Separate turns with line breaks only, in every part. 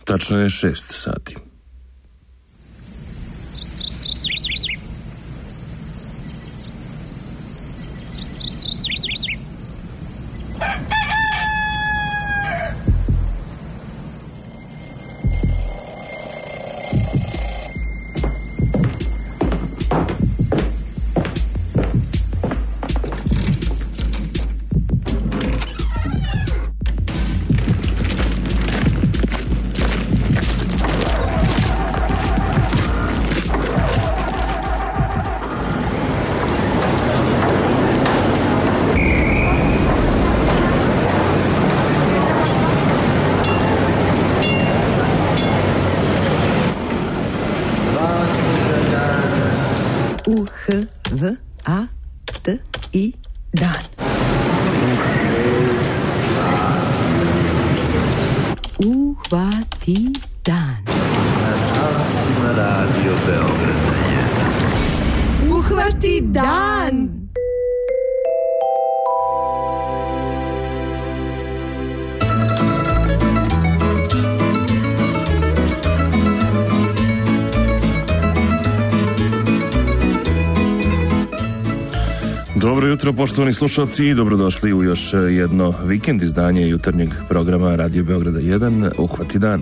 Tačno je 6 sati.
U-H-V-A-T-I dan. Uhvati dan.
Na talasima Radio Beograda 1.
Uhvati dan.
Dobro jutro, poštovani slušalci, i dobrodošli u još jedno vikend izdanje jutarnjeg programa Radio Beograda 1, Uhvati dan.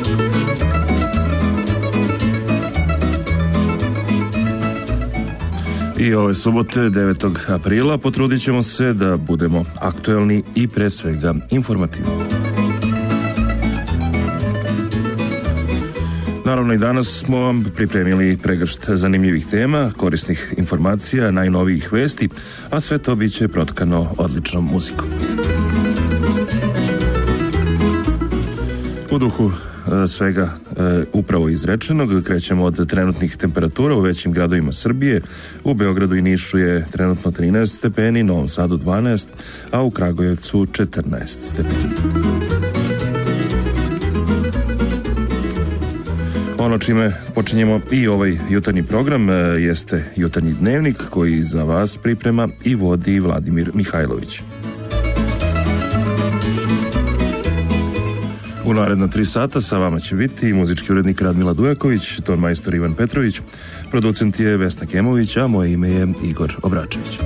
I ove subote, 9. aprila, potrudit ćemo se da budemo aktuelni i pre svega informativni. Naravno, i danas smo vam pripremili pregršt zanimljivih tema, korisnih informacija, najnovijih vesti, a sve to biće protkano odličnom muzikom. U duhu svega upravo izrečenog krećemo od trenutnih temperatura u većim gradovima Srbije. U Beogradu i Nišu je trenutno 13 stepeni, Novom Sadu 12, a u Kragujevcu 14 stepeni. Ono čime počinjemo i ovaj jutarnji program jeste jutarnji dnevnik koji za vas priprema i vodi Vladimir Mihajlović. U naredna 3 sata sa vama će biti muzički urednik Radmila Dujaković, ton majstor Ivan Petrović, producent je Vesna Kemović, a moje ime je Igor Obračević.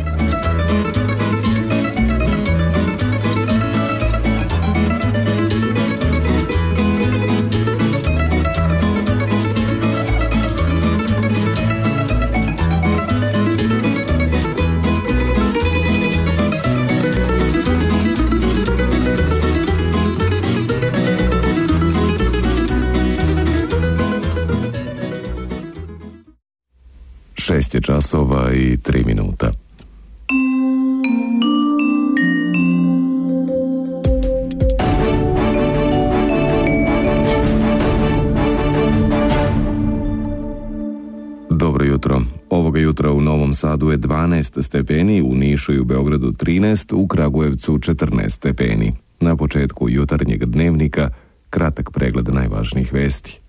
Šest je časova i 3 minuta. Dobro jutro. Ovoga jutra u Novom Sadu je 12 stepeni, u Nišu i u Beogradu 13, u Kragujevcu 14 stepeni. Na početku jutarnjeg dnevnika kratak pregled najvažnijih vesti.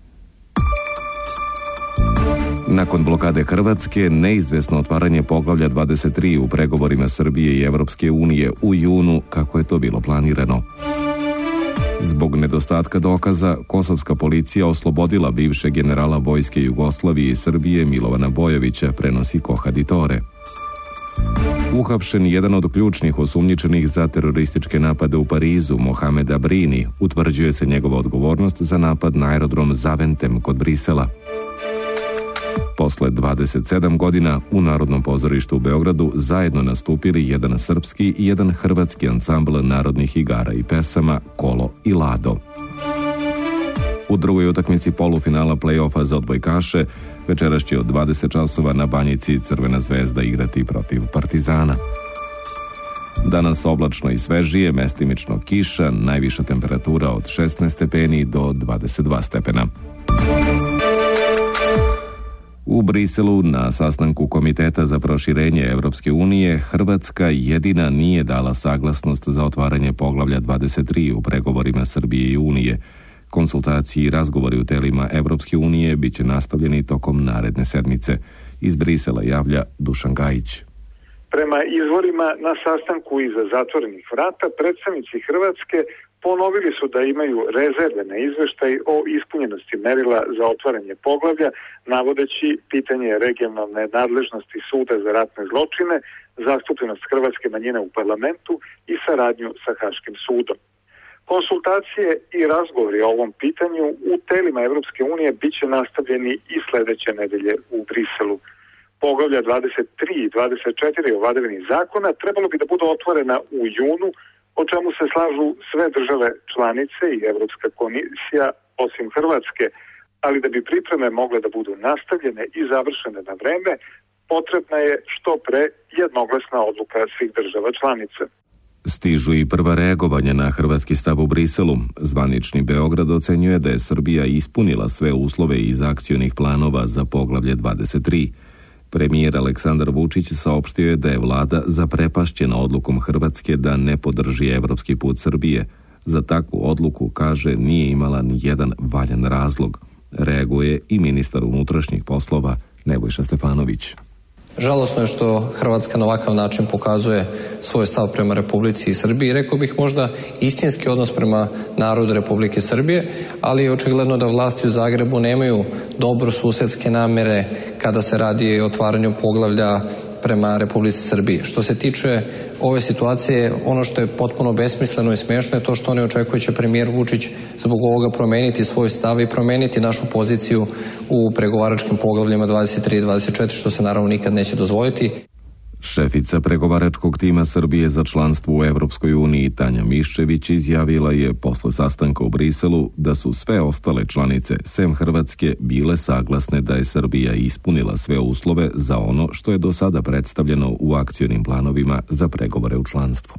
Nakon blokade Hrvatske, neizvesno otvaranje poglavlja 23 u pregovorima Srbije i Evropske unije u junu, kako je to bilo planirano. Zbog nedostatka dokaza, kosovska policija oslobodila bivšeg generala vojske Jugoslavije i Srbije Milovana Bojovića, prenosi Koha Ditore. Uhapšen jedan od ključnih osumnjičenih za terorističke napade u Parizu, Mohamed Abrini, utvrđuje se njegova odgovornost za napad na aerodrom Zaventem kod Brisela. Posle 27 godina u Narodnom pozorištu u Beogradu zajedno nastupili jedan srpski i jedan hrvatski ansambl narodnih igara i pesama Kolo i Lado. U drugoj utakmici polufinala play-offa za odbojkaše večeras će od 20 časova na Banjici Crvena zvezda igrati protiv Partizana. Danas oblačno i svežije, mestimično kiša, najviša temperatura od 16 stepeni do 22 stepena. U Briselu na sastanku Komiteta za proširenje Evropske unije Hrvatska jedina nije dala saglasnost za otvaranje poglavlja 23 u pregovorima Srbije i Unije. Konsultacije i razgovori u telima Evropske unije bit će nastavljeni tokom naredne sedmice. Iz Brisela javlja Dušan Gajić.
Prema izvorima na sastanku iza zatvorenih vrata, predstavnici Hrvatske Ponovili su da imaju rezerve na izveštaj o ispunjenosti merila za otvaranje poglavlja, navodeći pitanje regionalne nadležnosti Suda za ratne zločine, zastupljenost hrvatske manjine u parlamentu i saradnju sa Haškim sudom. Konsultacije i razgovori o ovom pitanju u telima Evropske unije bit će nastavljeni i sledeće nedelje u Briselu. Poglavlja 23 i 24 o vladavini zakona trebalo bi da budu otvorena u junu, o čemu se slažu sve države članice i Evropska komisija osim Hrvatske, ali da bi pripreme mogle da budu nastavljene i završene na vreme, potrebna je što pre jednoglasna odluka svih država članica.
Stižu i prva reagovanja na hrvatski stav u Briselu. Zvanični Beograd ocenjuje da je Srbija ispunila sve uslove iz akcionih planova za poglavlje 23. Premijer Aleksandar Vučić saopštio je da je vlada zaprepašćena odlukom Hrvatske da ne podrži evropski put Srbije. Za takvu odluku, kaže, nije imala ni jedan valjan razlog. Reaguje i ministar unutrašnjih poslova Nebojša Stefanović.
Žalosno je što Hrvatska na ovakav način pokazuje svoj stav prema Republici Srbiji. Rekao bih možda istinski odnos prema narodu Republike Srbije, ali je očigledno da vlasti u Zagrebu nemaju dobro susedske namere kada se radi o otvaranju poglavlja prema Republici Srbiji. Što se tiče ove situacije, ono što je potpuno besmisleno i smiješno je to što oni očekuju će premijer Vučić zbog ovoga promeniti svoj stav i promeniti našu poziciju u pregovaračkim poglavljima 23 i 24, što se naravno nikad neće dozvoliti.
Šefica pregovaračkog tima Srbije za članstvo u Evropskoj uniji Tanja Miščević izjavila je posle sastanka u Briselu da su sve ostale članice, sem Hrvatske, bile saglasne da je Srbija ispunila sve uslove za ono što je do sada predstavljeno u akcionim planovima za pregovore u članstvu.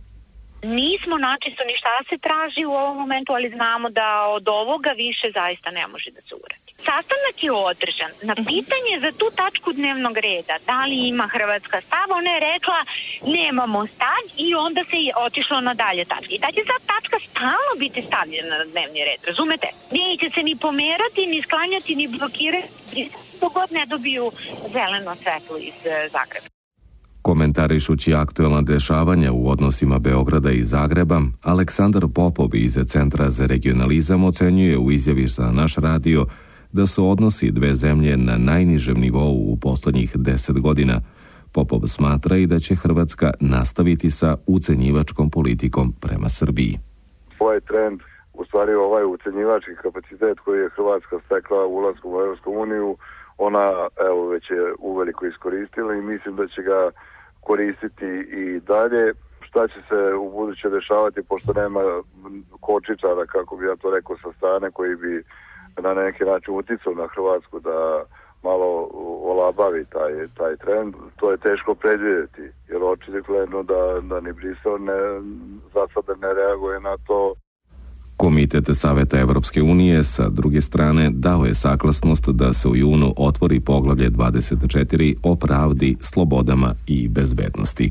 Nismo načisto ni šta se traži u ovom momentu, ali znamo da od ovoga više zaista ne može da se uradi. Sastanak je održan. Na pitanje za tu tačku dnevnog reda, da li ima Hrvatska stav, ona je rekla nemamo stav i onda se je otišlo na dalje tačke. I ta će sad tačka stalno biti stavljena na dnevni red, razumete? Neće se ni pomerati, ni sklanjati, ni blokirati, dok god ne dobiju zeleno svetlo iz Zagreba.
Komentarišući aktuelna dešavanja u odnosima Beograda i Zagreba, Aleksandar Popov iz Centra za regionalizam ocenjuje u izjavi za naš radio da su odnosi dve zemlje na najnižem nivou u poslednjih 10 godina. Popov smatra i da će Hrvatska nastaviti sa ucenjivačkom politikom prema Srbiji.
Ovaj trend, u stvari ovaj ucenjivački kapacitet koji je Hrvatska stekla ulaskom u Evropsku uniju, ona već je uveliko iskoristila i mislim da će ga koristiti i dalje. Šta će se u buduće dešavati, pošto nema kočičara, kako bi ja to rekao, sa strane koji bi na neki način uticao na Hrvatsku da malo olabavi taj trend, to je teško predvidjeti, jer očigledno da ni Brisel za sada ne reaguje na to.
Komitet Saveta Evropske unije sa druge strane dao je saglasnost da se u junu otvori poglavlje 24 o pravdi, slobodama i bezbednosti.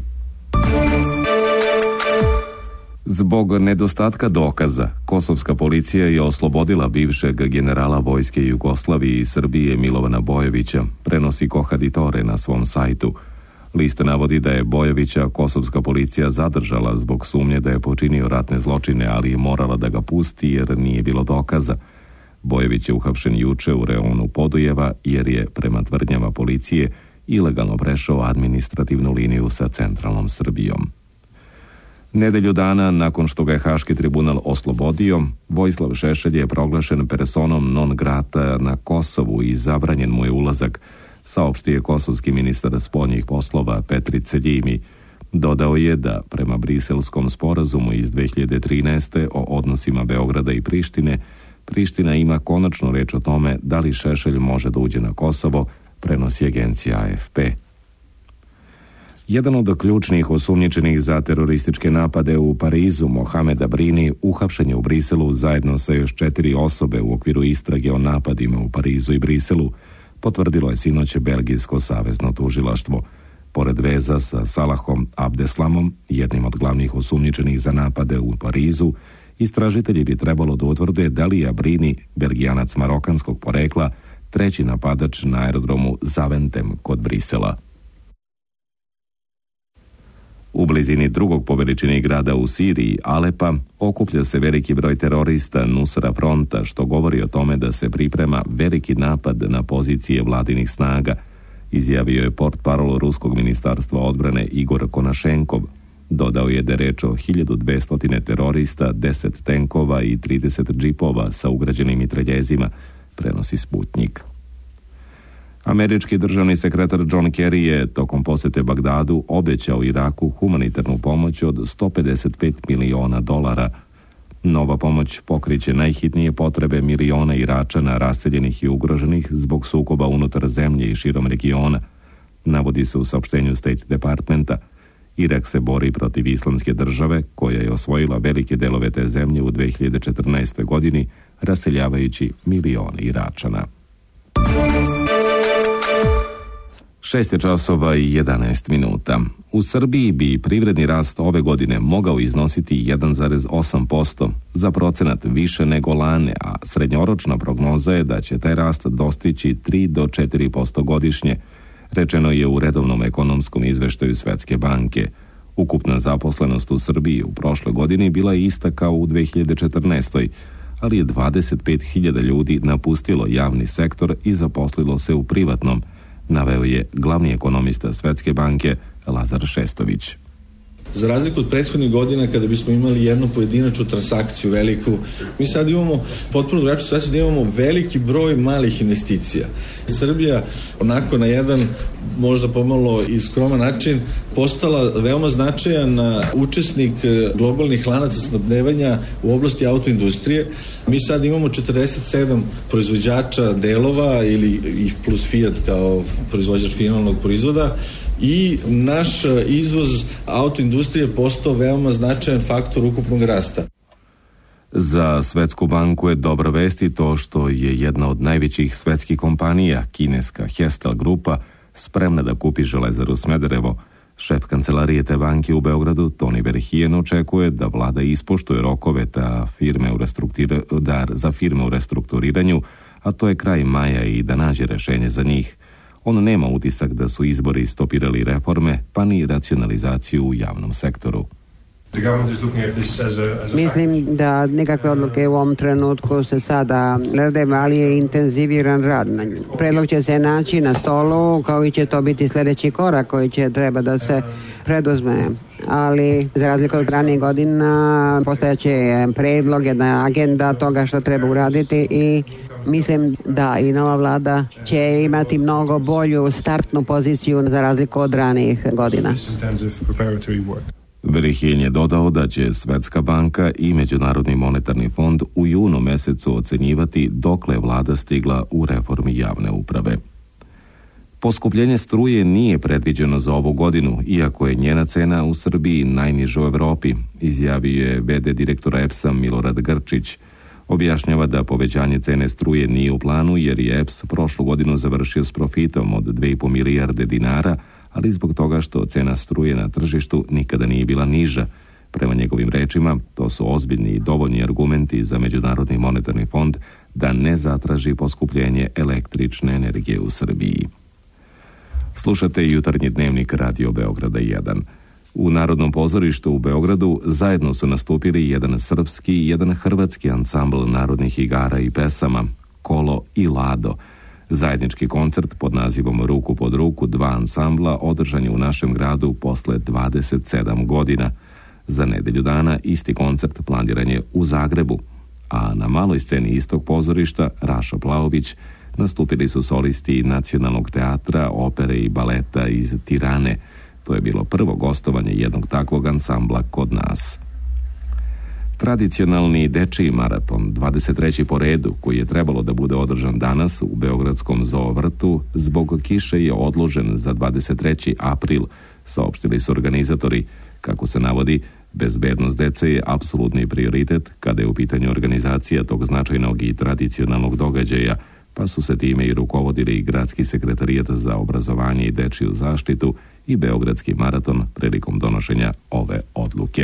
Zbog nedostatka dokaza, kosovska policija je oslobodila bivšeg generala vojske Jugoslavije i Srbije Milovana Bojovića, prenosi Kohaditore na svom sajtu. List navodi da je Bojovića kosovska policija zadržala zbog sumnje da je počinio ratne zločine, ali je morala da ga pusti jer nije bilo dokaza. Bojović je uhapšen juče u reonu Podujeva jer je, prema tvrdnjama policije, ilegalno prešao administrativnu liniju sa centralnom Srbijom. Nedelju dana nakon što ga je Haški tribunal oslobodio, Vojislav Šešelj je proglašen personom non grata na Kosovu i zabranjen mu je ulazak, saopštio je kosovski ministar spoljnih poslova Petri Celjimi. Dodao je da prema Briselskom sporazumu iz 2013. o odnosima Beograda i Prištine, Priština ima konačnu reč o tome da li Šešelj može da uđe na Kosovo, prenosi agencija AFP. Jedan od ključnih osumnjičenih za terorističke napade u Parizu, Mohamed Abrini, uhapšen je u Briselu zajedno sa još 4 osobe u okviru istrage o napadima u Parizu i Briselu, potvrdilo je sinoć Belgijsko savezno tužilaštvo. Pored veza sa Salahom Abdeslamom, jednim od glavnih osumnjičenih za napade u Parizu, istražitelji bi trebalo da utvrde da li je Abrini, Belgijanac marokanskog porekla, treći napadač na aerodromu Zaventem kod Brisela. U blizini drugog po veličini grada u Siriji, Alepa, okuplja se veliki broj terorista Nusra fronta, što govori o tome da se priprema veliki napad na pozicije vladinih snaga, izjavio je portparol Ruskog ministarstva odbrane Igor Konašenkov. Dodao je da je reč o 1200 terorista, 10 tenkova i 30 džipova sa ugrađenim mitraljezima, prenosi Sputnik. Američki državni sekretar John Kerry je tokom posete Bagdadu obećao Iraku humanitarnu pomoć od $155 miliona. Nova pomoć pokriće najhitnije potrebe miliona Iračana raseljenih i ugroženih zbog sukoba unutar zemlje i širom regiona, navodi se u saopštenju State Departmenta. Irak se bori protiv islamske države koja je osvojila velike delove te zemlje u 2014. godini, raseljavajući milione Iračana. 6:11. U Srbiji bi privredni rast ove godine mogao iznositi 1,8%, za procenat više nego lane, a srednjoročna prognoza je da će taj rast dostići 3 do 4% godišnje, rečeno je u redovnom ekonomskom izveštaju Svetske banke. Ukupna zaposlenost u Srbiji u prošloj godini bila je ista kao u 2014. ali je 25.000 ljudi napustilo javni sektor i zaposlilo se u privatnom, naveo je glavni ekonomista Svetske banke Lazar Šestović.
Za razliku od prethodnih godina kada bismo imali jednu pojedinačnu transakciju veliku, mi sad imamo potpuno drugačiju situaciju da imamo veliki broj malih investicija. Srbija onako na jedan možda pomalo i skroman način postala veoma značajan učesnik globalnih lanaca snabdevanja u oblasti autoindustrije. Mi sad imamo 47 proizvođača delova ili plus Fiat kao proizvođač finalnog proizvoda, i naš izvoz autoindustrije postao veoma značajan faktor ukupnog rasta.
Za Svetsku banku je dobra vest i to što je jedna od najvećih svetskih kompanija, kineska Hestel grupa, spremna da kupi Železaru Smederevo. Šef kancelarije te banke u Beogradu, Toni Verhijen, očekuje da vlada ispoštuje rokove za firme u restrukturiranju, a to je kraj maja, i da nađe rešenje za njih. On nema utisak da su izbori stopirali reforme, pa ni racionalizaciju u javnom sektoru.
Mislim da nekakve odluke u ovom trenutku se sada glede, ali je intenziviran rad na nju. Predlog će se naći na stolu, kao i će to biti sljedeći korak koji će treba da se preduzme. Ali za razliku od ranijih godina postojaće predlog, jedna agenda toga što treba uraditi i mislim da i nova vlada će imati mnogo bolju startnu poziciju za razliku od ranijih godina.
Verhijen je dodao da će Svetska banka i Međunarodni monetarni fond u junu mesecu ocenjivati dokle je vlada stigla u reformi javne uprave. Poskupljenje struje nije predviđeno za ovu godinu, iako je njena cena u Srbiji najniža u Evropi, izjavio je VD direktora EPS-a Milorad Grčić. Objašnjava da povećanje cene struje nije u planu jer je EPS prošlu godinu završio s profitom od 2,5 milijarde dinara, ali zbog toga što cena struje na tržištu nikada nije bila niža. Prema njegovim rečima, to su ozbiljni i dovoljni argumenti za Međunarodni monetarni fond da ne zatraži poskupljenje električne energije u Srbiji. Slušate jutarnji dnevnik Radio Beograda 1. U Narodnom pozorištu u Beogradu zajedno su nastupili jedan srpski i jedan hrvatski ansambl narodnih igara i pesama, Kolo i Lado. Zajednički koncert pod nazivom Ruku pod ruku dva ansambla održan je u našem gradu posle 27 godina. Za nedelju dana isti koncert planiran je u Zagrebu, a na maloj sceni istog pozorišta Rašo Plaović nastupili su solisti Nacionalnog teatra, opere i baleta iz Tirane. To je bilo prvo gostovanje jednog takvog ansambla kod nas. Tradicionalni dečiji maraton, 23. po redu, koji je trebalo da bude održan danas u Beogradskom zoovrtu, zbog kiše je odložen za 23. april, saopštili su organizatori. Kako se navodi, bezbednost dece je apsolutni prioritet kada je u pitanju organizacija tog značajnog i tradicionalnog događaja, pa su se time i rukovodili i Gradski sekretarijat za obrazovanje i dečiju zaštitu i Beogradski maraton prilikom donošenja ove odluke.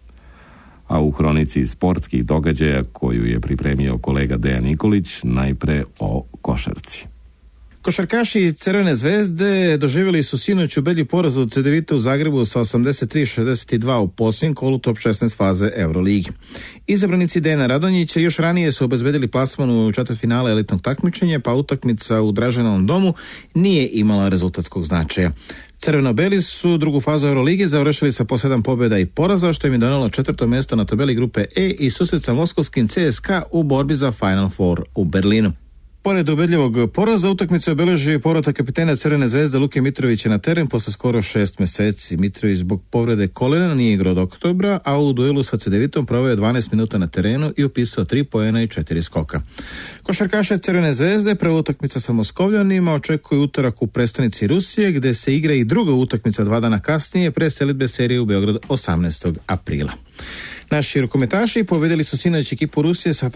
A u hronici sportskih događaja koju je pripremio kolega Dejan Nikolić, najpre o košarci.
Košarkaši Crvene zvezde doživjeli su sinoć ubedljiv poraz od CDVita u Zagrebu sa 83-62 u posljednjem kolu top 16 faze Euroligi. Izabranici Dejana Radonjića još ranije su obezbedili plasman u četvrtfinale elitnog takmičenja, pa utakmica u Draženovom domu nije imala rezultatskog značaja. Crveno-beli su drugu fazu Eurolige završili sa po 7 pobjeda i poraza, što im je donelo 4. mjesto na tabeli grupe E i susret sa moskovskim CSKA u borbi za Final Four u Berlinu. Pored ubedljivog poraza, utakmicu obeleži povratak kapitena Crvene zvezde Luke Mitrovića na teren posle skoro 6 mjeseci. Mitrović zbog povrede kolena nije igrao od oktobra, a u duelu sa CDVitom proveo 12 minuta na terenu i upisao 3 poena i 4 skoka. Košarkaše Crvene zvezde prva utakmica sa Moskovljanima očekuje utorak u prestonici Rusije, gde se igra i druga utakmica 2 dana kasnije pre selidbe serije u Beograd 18. aprila. Naši rukometaši pobedili su sinoć ekipu Rusije sa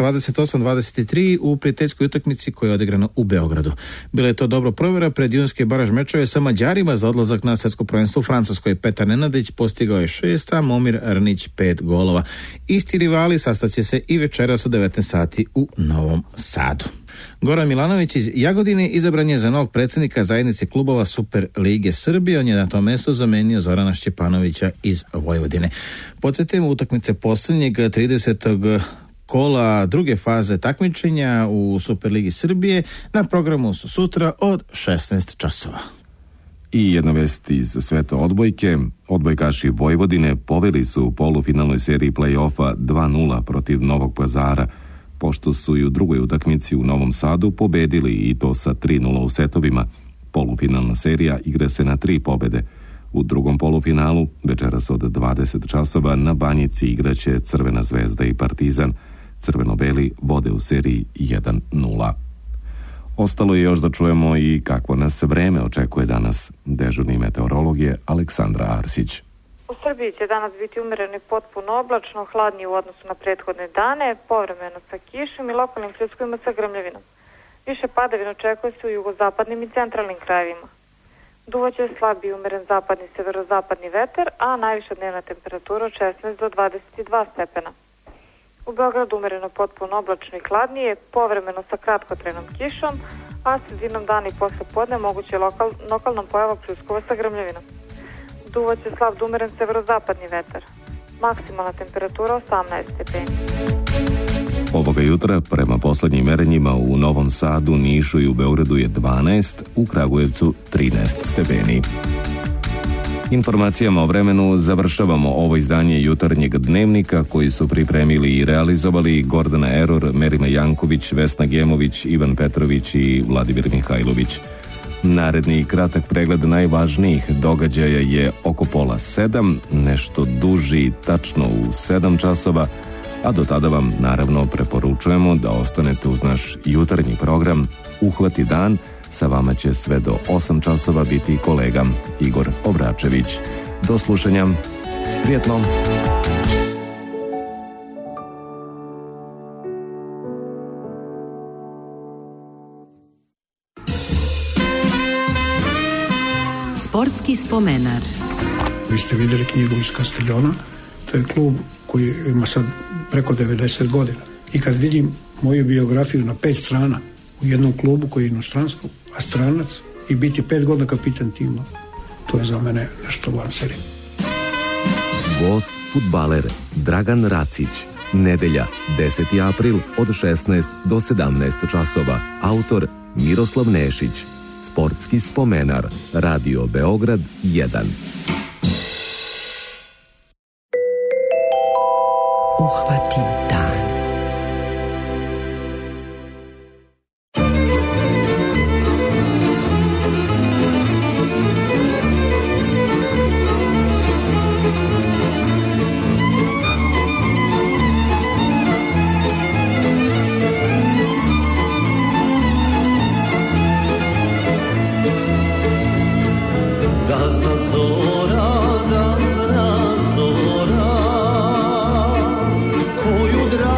28-23 u prijateljskoj utakmici koja je odigrana u Beogradu. Bila je to dobro provjera pred junske baraž mečeve sa Mađarima za odlazak na svjetsko prvenstvo u Francuskoj. Petar Nenadić postigao je 6, a Momir Rnić 5 golova. Isti rivali sastaće se i večeras u 19 sati u Novom Sadu. Goran Milanović iz Jagodine izabran je za novog predsjednika zajednice klubova Super Lige Srbije. On je na tom mjestu zamenio Zorana Šćepanovića iz Vojvodine. Podsjetimo, utakmice posljednjeg 30. kola druge faze takmičenja u Super Ligi Srbije na programu su sutra od 16 časova.
I jedna vest iz sveta odbojke. Odbojkaši Vojvodine poveli su u polufinalnoj seriji play-offa 2-0 protiv Novog Pazara, pošto su i u drugoj utakmici u Novom Sadu pobedili i to sa 3-0 u setovima. Polufinalna serija igra se na 3 pobede. U drugom polufinalu, večeras od 20 časova, na Banjici igraće Crvena zvezda i Partizan. Crveno-beli vode u seriji 1-0. Ostalo je još da čujemo i kakvo nas vreme očekuje danas. Dežurni meteorolog je Aleksandra Arsić.
U Srbiji će danas biti umereno i potpuno oblačno, hladnije u odnosu na prethodne dane, povremeno sa kišom i lokalnim pljuskovima sa grmljavinom. Više padavina očekuje se u jugozapadnim i centralnim krajevima. Duvaće slab i umeren zapadni severozapadni vetar, a najviša dnevna temperatura od 16 do 22 stepena. U Beogradu umereno potpuno oblačno i hladnije, povremeno sa kratkotrenom kišom, a sredinom dana i posle podne moguće lokalnom pojava pljuskova sa grmljavinom. Duvaće slab do umeren severozapadni vetar. Maksimalna temperatura 18 stepeni.
Ovoga jutra, prema poslednjim merenjima, u Novom Sadu, Nišu i u Beogradu je 12, u Kragujevcu 13 stepeni. Informacijama o vremenu završavamo ovo izdanje jutarnjeg dnevnika koji su pripremili i realizovali Gordana Eror, Merima Janković, Vesna Gemović, Ivan Petrović i Vladimir Mihajlović. Naredni kratak pregled najvažnijih događaja je oko 6:30, nešto duži tačno u 7 časova, a do tada vam naravno preporučujemo da ostanete uz naš jutarnji program Uhvati dan. Sa vama će sve do 8 časova biti kolega Igor Obračević. Do slušanja. Prijetno.
Sportski spomenar.
Vi ste vidjeli knjigu iz Kastiljona. To je klub koji ima sad preko 90 godina. I kad vidim moju biografiju na 5 strana u jednom klubu koji je inostranstvo, a stranac, i biti 5 godina kapitan tima, to je za mene nešto van serije.
Gost fudbaler Dragan Racić. Nedelja, 10. april od 16 do 17 časova. Autor Miroslav Nešić. Sportski spomenar. Radio Beograd 1.
Uhvati dan.
Koju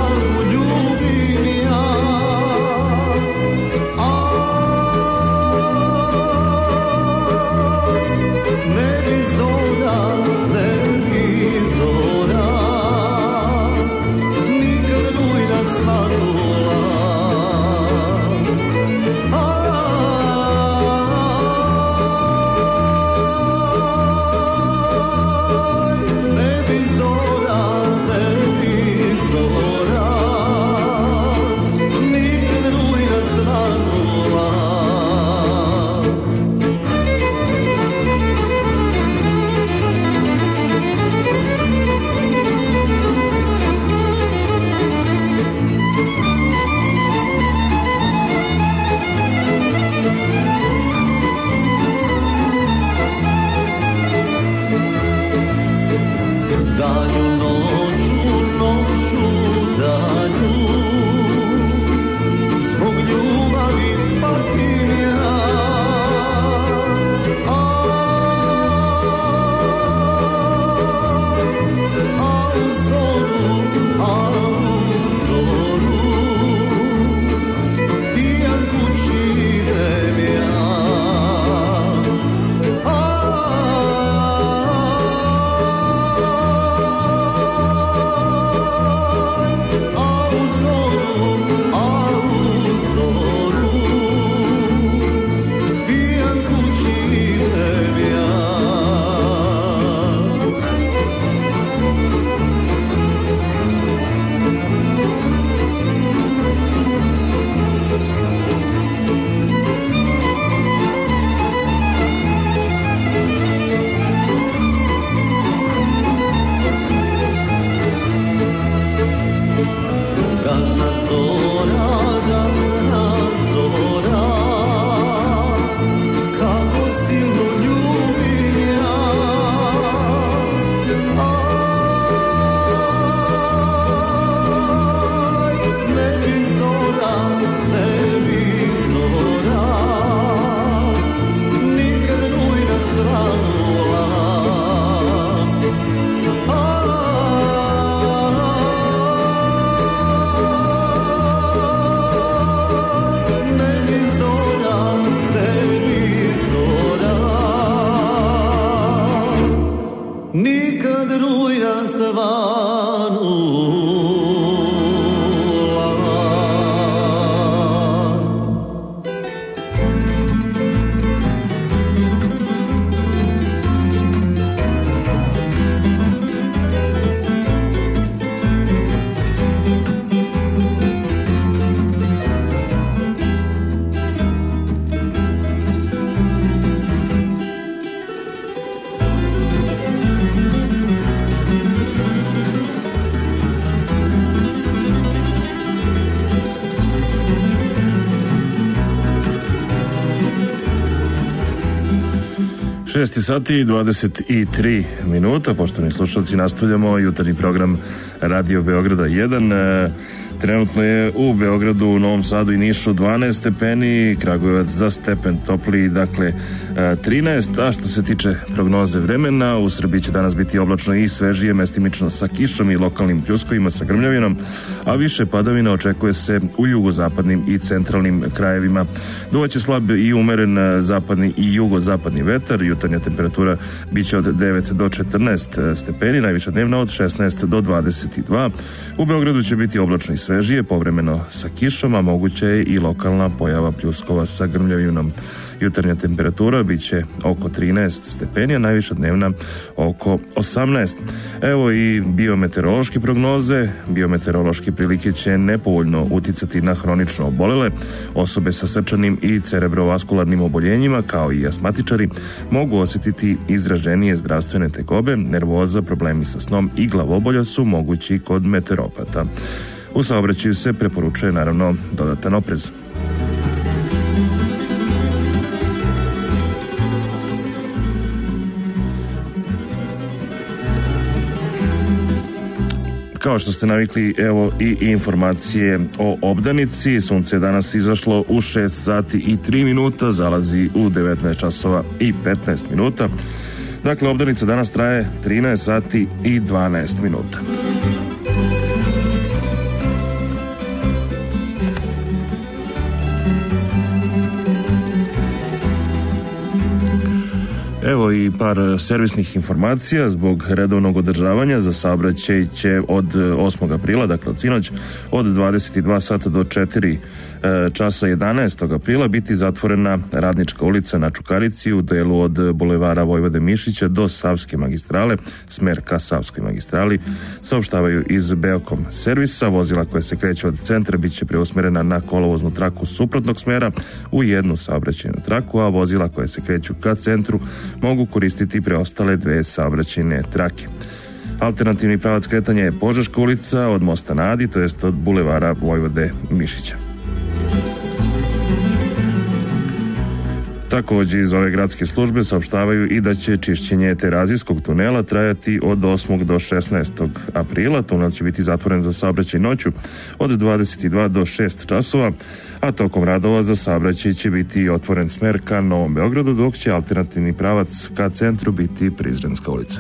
6 sati i 23 minuta, poštovani slušalci, nastavljamo jutarnji program Radio Beograda 1. Trenutno je u Beogradu, u Novom Sadu i Nišu 12 stepeni, Kragujevac za stepen topliji, dakle 13, a što se tiče prognoze vremena, u Srbiji će danas biti oblačno i svežije, mestimično sa kišom i lokalnim pljuskovima sa grmljavinom, a više padavina očekuje se u jugozapadnim i centralnim krajevima. Duvaće slab i umeren zapadni i jugozapadni vetar, jutarnja temperatura biće od 9 do 14 stepeni, najviša dnevna od 16 do 22. U Beogradu će biti oblačno i svežije, povremeno sa kišom, a moguće je i lokalna pojava pljuskova sa grmljavinom. Jutarnja temperatura biće oko 13 stepeni, a najviša dnevna oko 18. Evo i biometeorološke prognoze. Biometeorološke prilike će nepovoljno uticati na hronično obolele. Osobe sa srčanim i cerebrovaskularnim oboljenjima, kao i astmatičari, mogu osjetiti izraženije zdravstvene tegobe, nervoza, problemi sa snom i glavobolja su mogući kod meteoropata. U saobraćaju se preporučuje naravno dodatan oprez. Kao što ste navikli, evo i informacije o obdanici. Sunce je danas izašlo u 6 sati i 3 minuta, zalazi u 19 časova i 15 minuta. Dakle, obdanica danas traje 13 sati i 12 minuta. Evo i par servisnih informacija. Zbog redovnog održavanja za saobraćaj će od 8. aprila, dakle od sinoć, od 22 sata do 4 časa 11. aprila biti zatvorena Radnička ulica na Čukarici u delu od bulevara Vojvode Mišića do Savske magistrale, smer ka Savskoj magistrali, saopštavaju iz Beokom servisa. Vozila koja se kreće od centra bit će preusmerena na kolovoznu traku suprotnog smera u jednu saobraćajnu traku, a vozila koja se kreću ka centru mogu koristiti preostale dve saobraćajne trake. Alternativni pravac kretanja je Požeška ulica od mosta na Adi, to jest od bulevara Vojvode Mišića. Također iz ove gradske službe saopštavaju i da će čišćenje Terazijskog tunela trajati od 8. do 16. aprila. Tunel će biti zatvoren za saobraćaj noću od 22 do 6 časova, a tokom radova za saobraćaj će biti otvoren smer ka Novom Beogradu, dok će alternativni pravac ka centru biti Prizrenska ulica.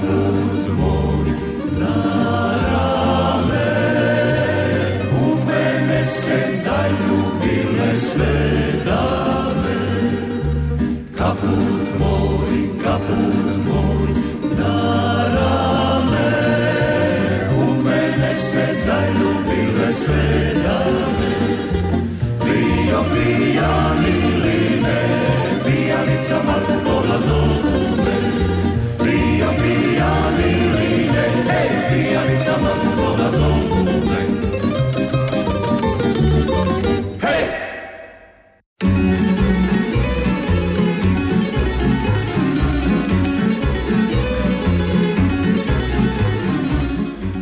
Kaput moj, na rame, u mene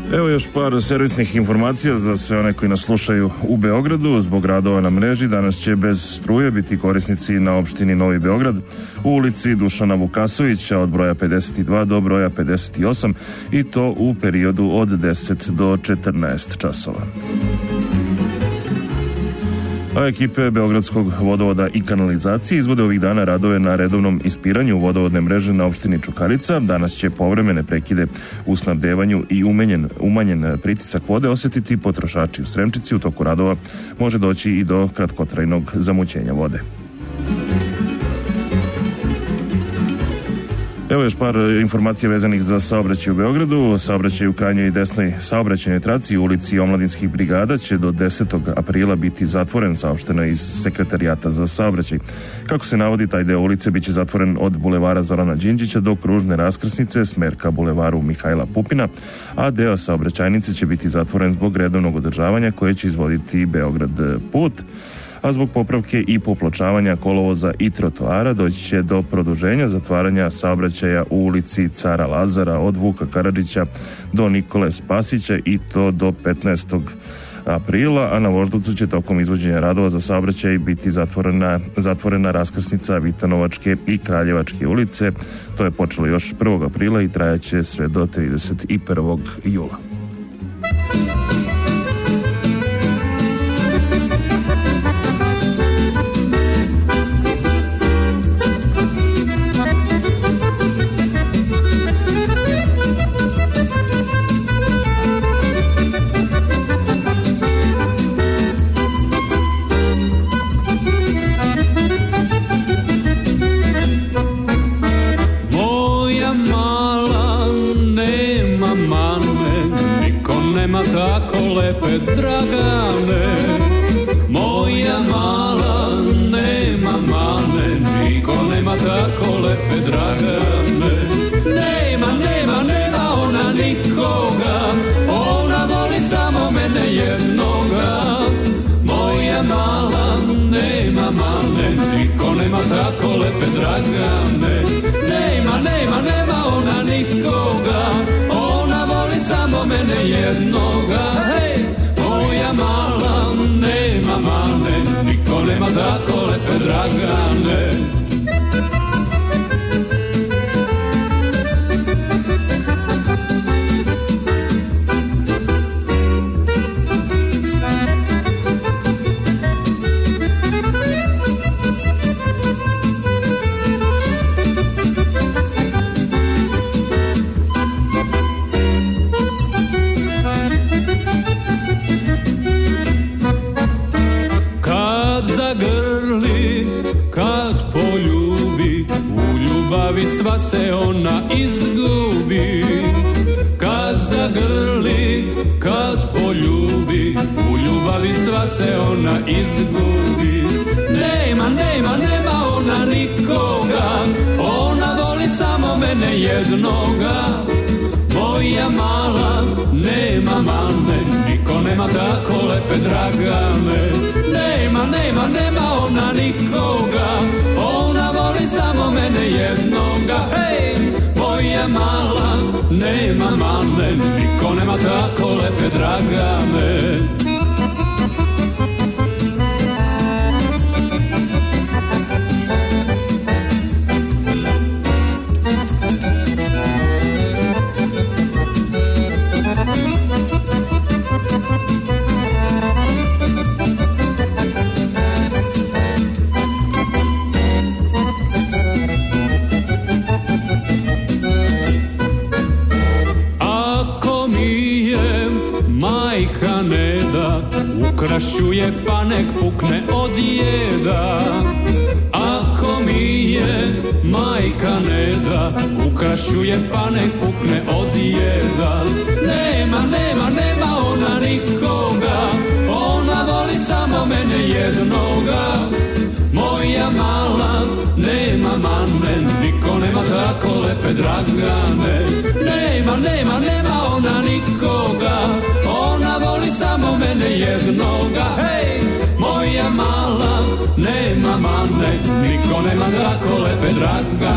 Evo još par servisnih informacija za sve one koji nas slušaju u Beogradu. Zbog radova na mreži danas će bez struje biti korisnici na opštini Novi Beograd u ulici Dušana Vukasovića od broja 52 do broja 58 i to u periodu od 10 do 14 časova. A ekipe Beogradskog vodovoda i kanalizacije izvode ovih dana radove na redovnom ispiranju vodovodne mreže na opštini Čukarica. Danas će povremene prekide u snabdevanju i umanjen pritisak vode osjetiti potrošači u Sremčici. U toku radova može doći i do kratkotrajnog zamućenja vode. Evo još par informacija vezanih za saobraćaj u Beogradu. Saobraćaj u krajnjoj i desnoj saobraćajnoj traci u ulici Omladinskih brigada će do 10. aprila biti zatvoren, saopšteno iz Sekretarijata za saobraćaj. Kako se navodi, taj deo ulice biće zatvoren od bulevara Zorana Đinđića do kružne raskrsnice smer ka bulevaru Mihajla Pupina, a deo saobraćajnice će biti zatvoren zbog redovnog održavanja koje će izvoditi Beograd put. A zbog popravke i popločavanja kolovoza i trotoara doći će do produženja zatvaranja saobraćaja u ulici Cara Lazara od Vuka Karadžića do Nikole Spasića i to do 15. aprila, a na Voždovcu će tokom izvođenja radova za saobraćaj biti zatvorena raskrsnica Vitanovačke i Kraljevačke ulice. To je počelo još 1. aprila i trajaće sve do 31. jula.
Dragane, moja mala, nema mane, niko nema tako lepe Dragane. Nema ona nikoga, ona voli samo mene jednoga. Moja mala, nema mane, niko nema tako lepe Dragane. Nema ona nikoga, ona voli samo mene jednoga. Hej! Moja mala, nema mane, niko nema tako lepe Dragane. Sva se ona izgubi, kad zagrli, kad poljubi, u ljubavi sva se ona izgubi. Nema ona nikoga, ona voli samo mene jednoga. Moja mala, nema mane, niko nema tako lepe Dragane. Nema ona nikoga, ona voli samo mene jednoga. Hej, moja mala, nema mane, niko nema tako lepe Dragane. Ukrašuje pa nek pukne od jeda. Ako mi je majka ne da, ukrašuje pa nek pukne od jeda. Nema ona nikoga, ona voli samo mene jednoga. Moja mala, nema mane, niko nema tako lepe Dragane. Nema ona nikoga, ona voli samo mene jednoga. Hej, moja mala, nema mane, niko nema tako lepe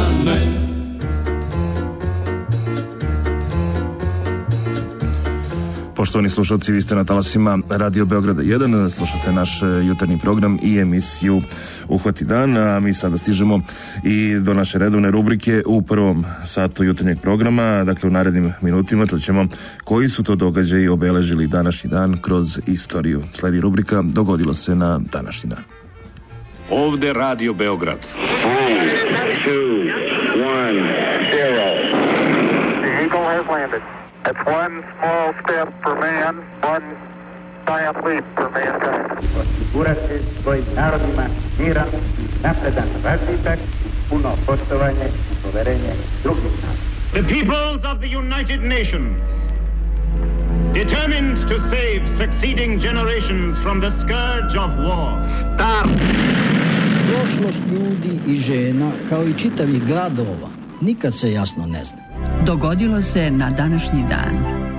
Dragane.
Poštovani slušalci, vi ste na talasima Radio Beograda 1, slušate naš jutarnji program i emisiju Uhvati dan, a mi sada stižemo i do naše redovne rubrike u prvom satu jutarnjeg programa. Dakle, u narednim minutima čućemo koji su to događaji obeležili današnji dan kroz istoriju. Sledi rubrika Dogodilo se na današnji dan.
Ovde Radio Beograd.
3, 2, 1, 0. The Eagle has landed. It's one small step for man, one giant leap for mankind.
Osigurati svojim narodima miran, napredan razvitak, puno poštovanje i poverenje drugih naroda.
The peoples of the United Nations, determined to save succeeding generations from the scourge of war.
Prošlost ljudi i žena, kao i čitavih gradova, nikad se jasno ne zna.
Dogodilo se na današnji dan.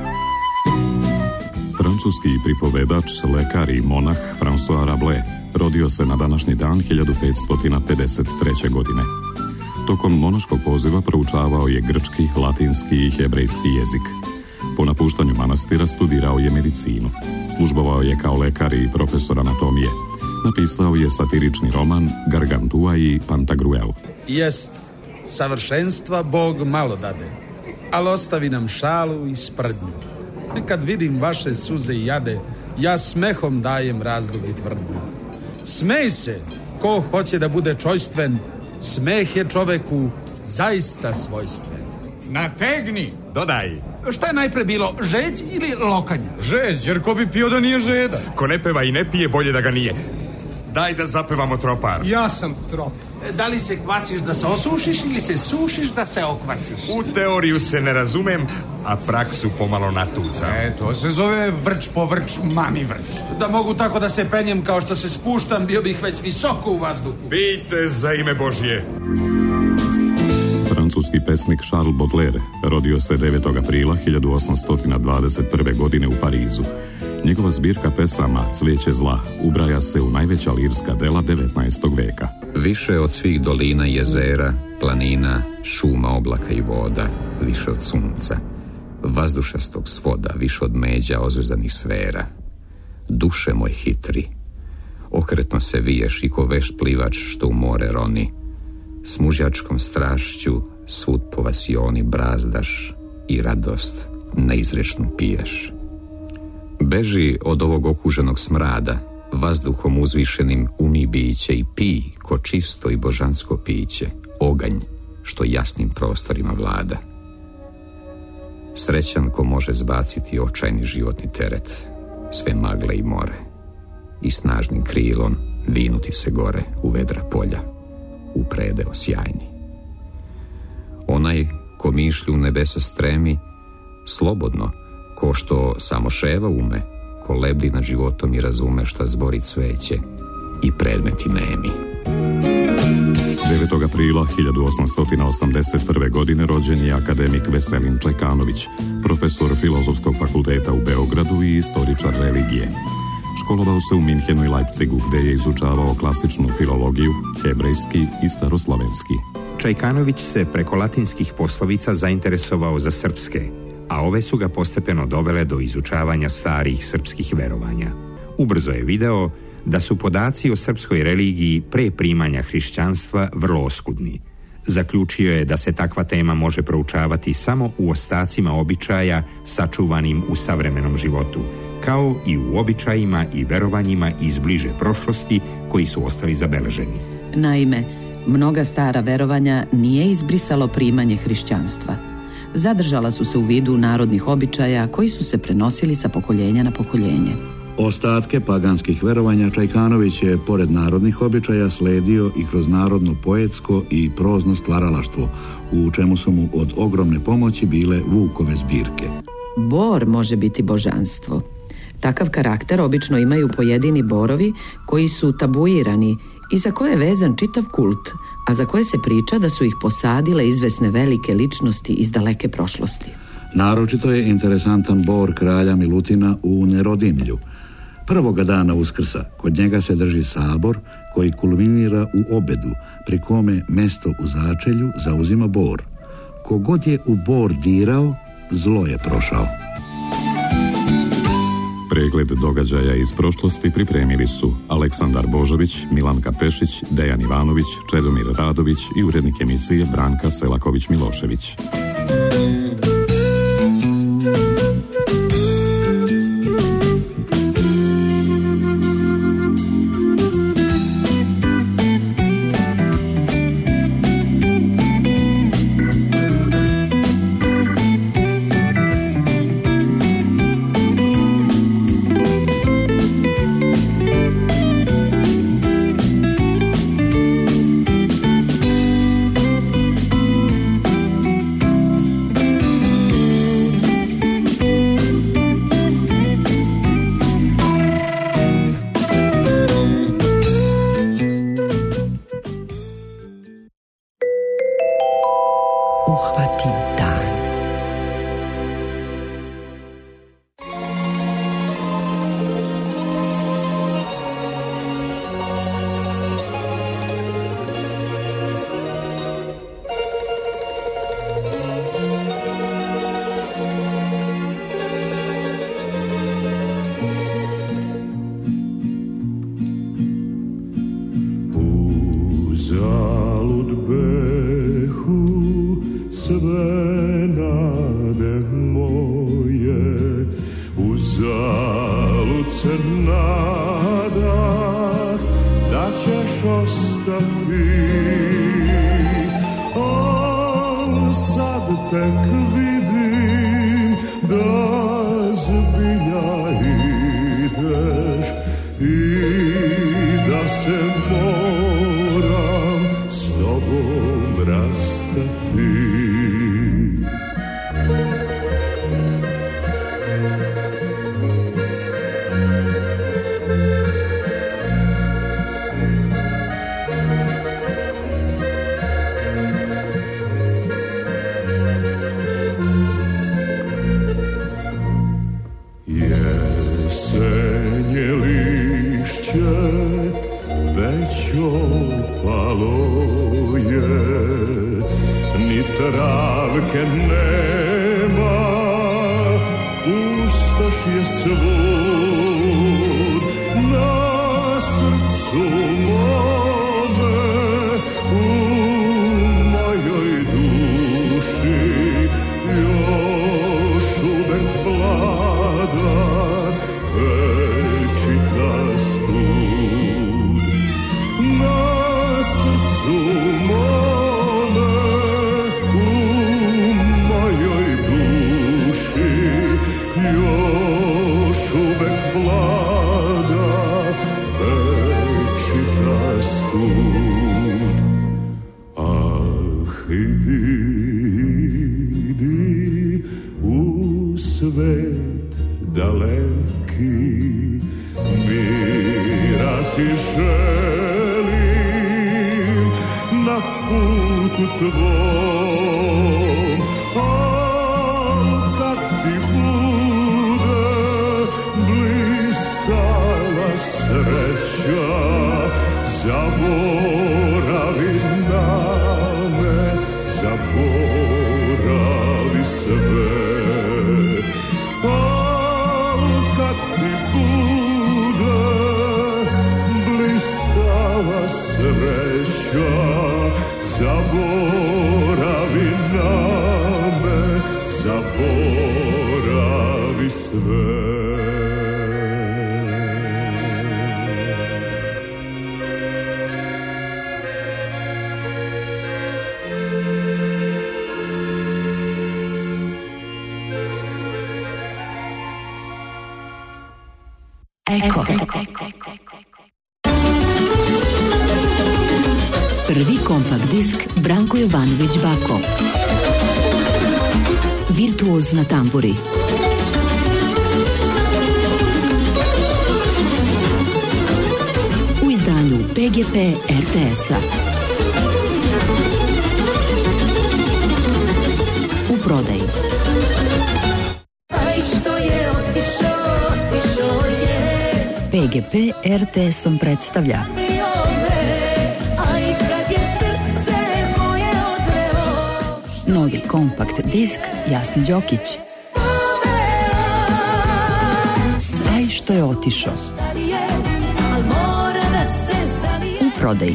Francuski pripovedač, lekar i monah François Rabelais rodio se na današnji dan 1553. godine. Tokom monaškog poziva proučavao je grčki, latinski i hebrejski jezik. Po napuštanju manastira studirao je medicinu. Službovao je kao lekar i profesor anatomije. Napisao je satirični roman Gargantua i Pantagruel.
Jest, savršenstva Bog malo dade, ali ostavi nam šalu i sprdnju. Kad vidim vaše suze i jade, ja smehom dajem razlog i tvrdnju. Smej se, ko hoće da bude čojstven, smeh je čoveku zaista svojstven.
Nategni!
Dodaj. Šta je najpre bilo, žeć ili lokanje?
Žeć, jer ko bi pio da nije žeda?
Ko ne peva i ne pije, bolje da ga nije. Daj da zapevamo tropar.
Ja sam trop.
Da li se kvasiš da se osušiš ili se sušiš da se okvasiš?
U teoriju se ne razumem, a praksu pomalo natucam.
To se zove vrč po vrč, mami vrč.
Da mogu tako da se penjem kao što se spuštam, bio bih već visoko u vazduhu.
Bijte za ime Božje.
Francuski pesnik Charles Baudelaire rodio se 9. aprila 1821. godine u Parizu. Njegova zbirka pesama Cvijeće zla ubraja se u najveća lirska dela 19. veka.
Više od svih dolina, jezera, planina, šuma, oblaka i voda, više od sunca, vazdušastog svoda, više od međa ozvezanih sfera. Duše moj hitri, okretno se viješ i ko vešt plivač što u more roni. S mužjačkom strašću svud po vasioni brazdaš i radost neizrečnu piješ. Beži od ovog okuženog smrada, vazduhom uzvišenim umi biće i pij ko čisto i božansko piće, oganj što jasnim prostorima vlada. Srećan ko može zbaciti očajni životni teret, sve magle i more, i snažnim krilom vinuti se gore u vedra polja, u predeo sjajni. Onaj ko mišlju u nebesa stremi, slobodno, ko što samo ševa ume, ko lebdi nad životom i razume šta zbori cveće i predmeti nemi.
9. aprila 1881. godine rođen je akademik Veselin Čekanović, profesor Filozofskog fakulteta u Beogradu i istoričar religije. Školovao se u Minhenu i Leipzigu, gde je izučavao klasičnu filologiju, hebrejski i staroslavenski.
Čajkanović se preko latinskih poslovica zainteresovao za srpske, a ove su ga postepeno dovele do izučavanja starih srpskih verovanja. Ubrzo je video da su podaci o srpskoj religiji pre primanja hrišćanstva vrlo oskudni. Zaključio je da se takva tema može proučavati samo u ostacima običaja sačuvanim u savremenom životu, kao i u običajima i verovanjima iz bliže prošlosti koji su ostali zabeleženi.
Naime, mnoga stara verovanja nije izbrisalo primanje hrišćanstva. Zadržala su se u vidu narodnih običaja koji su se prenosili sa pokoljenja na pokoljenje.
Ostatke paganskih verovanja Čajkanović je, pored narodnih običaja, sledio i kroz narodno poetsko i prozno stvaralaštvo, u čemu su mu od ogromne pomoći bile Vukove zbirke.
Bor može biti božanstvo. Takav karakter obično imaju pojedini borovi koji su tabuirani i za koje je vezan čitav kult, a za koje se priča da su ih posadile izvesne velike ličnosti iz daleke prošlosti.
Naročito je interesantan bor kralja Milutina u Nerodimlju. Prvoga dana Uskrsa kod njega se drži sabor koji kulminira u obedu, pri kome mesto u začelju zauzima bor. Kogod je u bor dirao, zlo je prošao.
pregled događaja iz prošlosti pripremili su Aleksandar Božović, Milanka Pešić, Dejan Ivanović, Čedomir Radović i urednik emisije Branka Selaković-Milošević.
Eko. Prvi kompakt disk Branko Jovanović Bako. Virtuoz na tamburi. U izdanju PGP RTS-a. U prodaji. PGP RTS vam predstavlja novi kompakt disk Jasni Đokić. Aj što je otišao. U prodaji.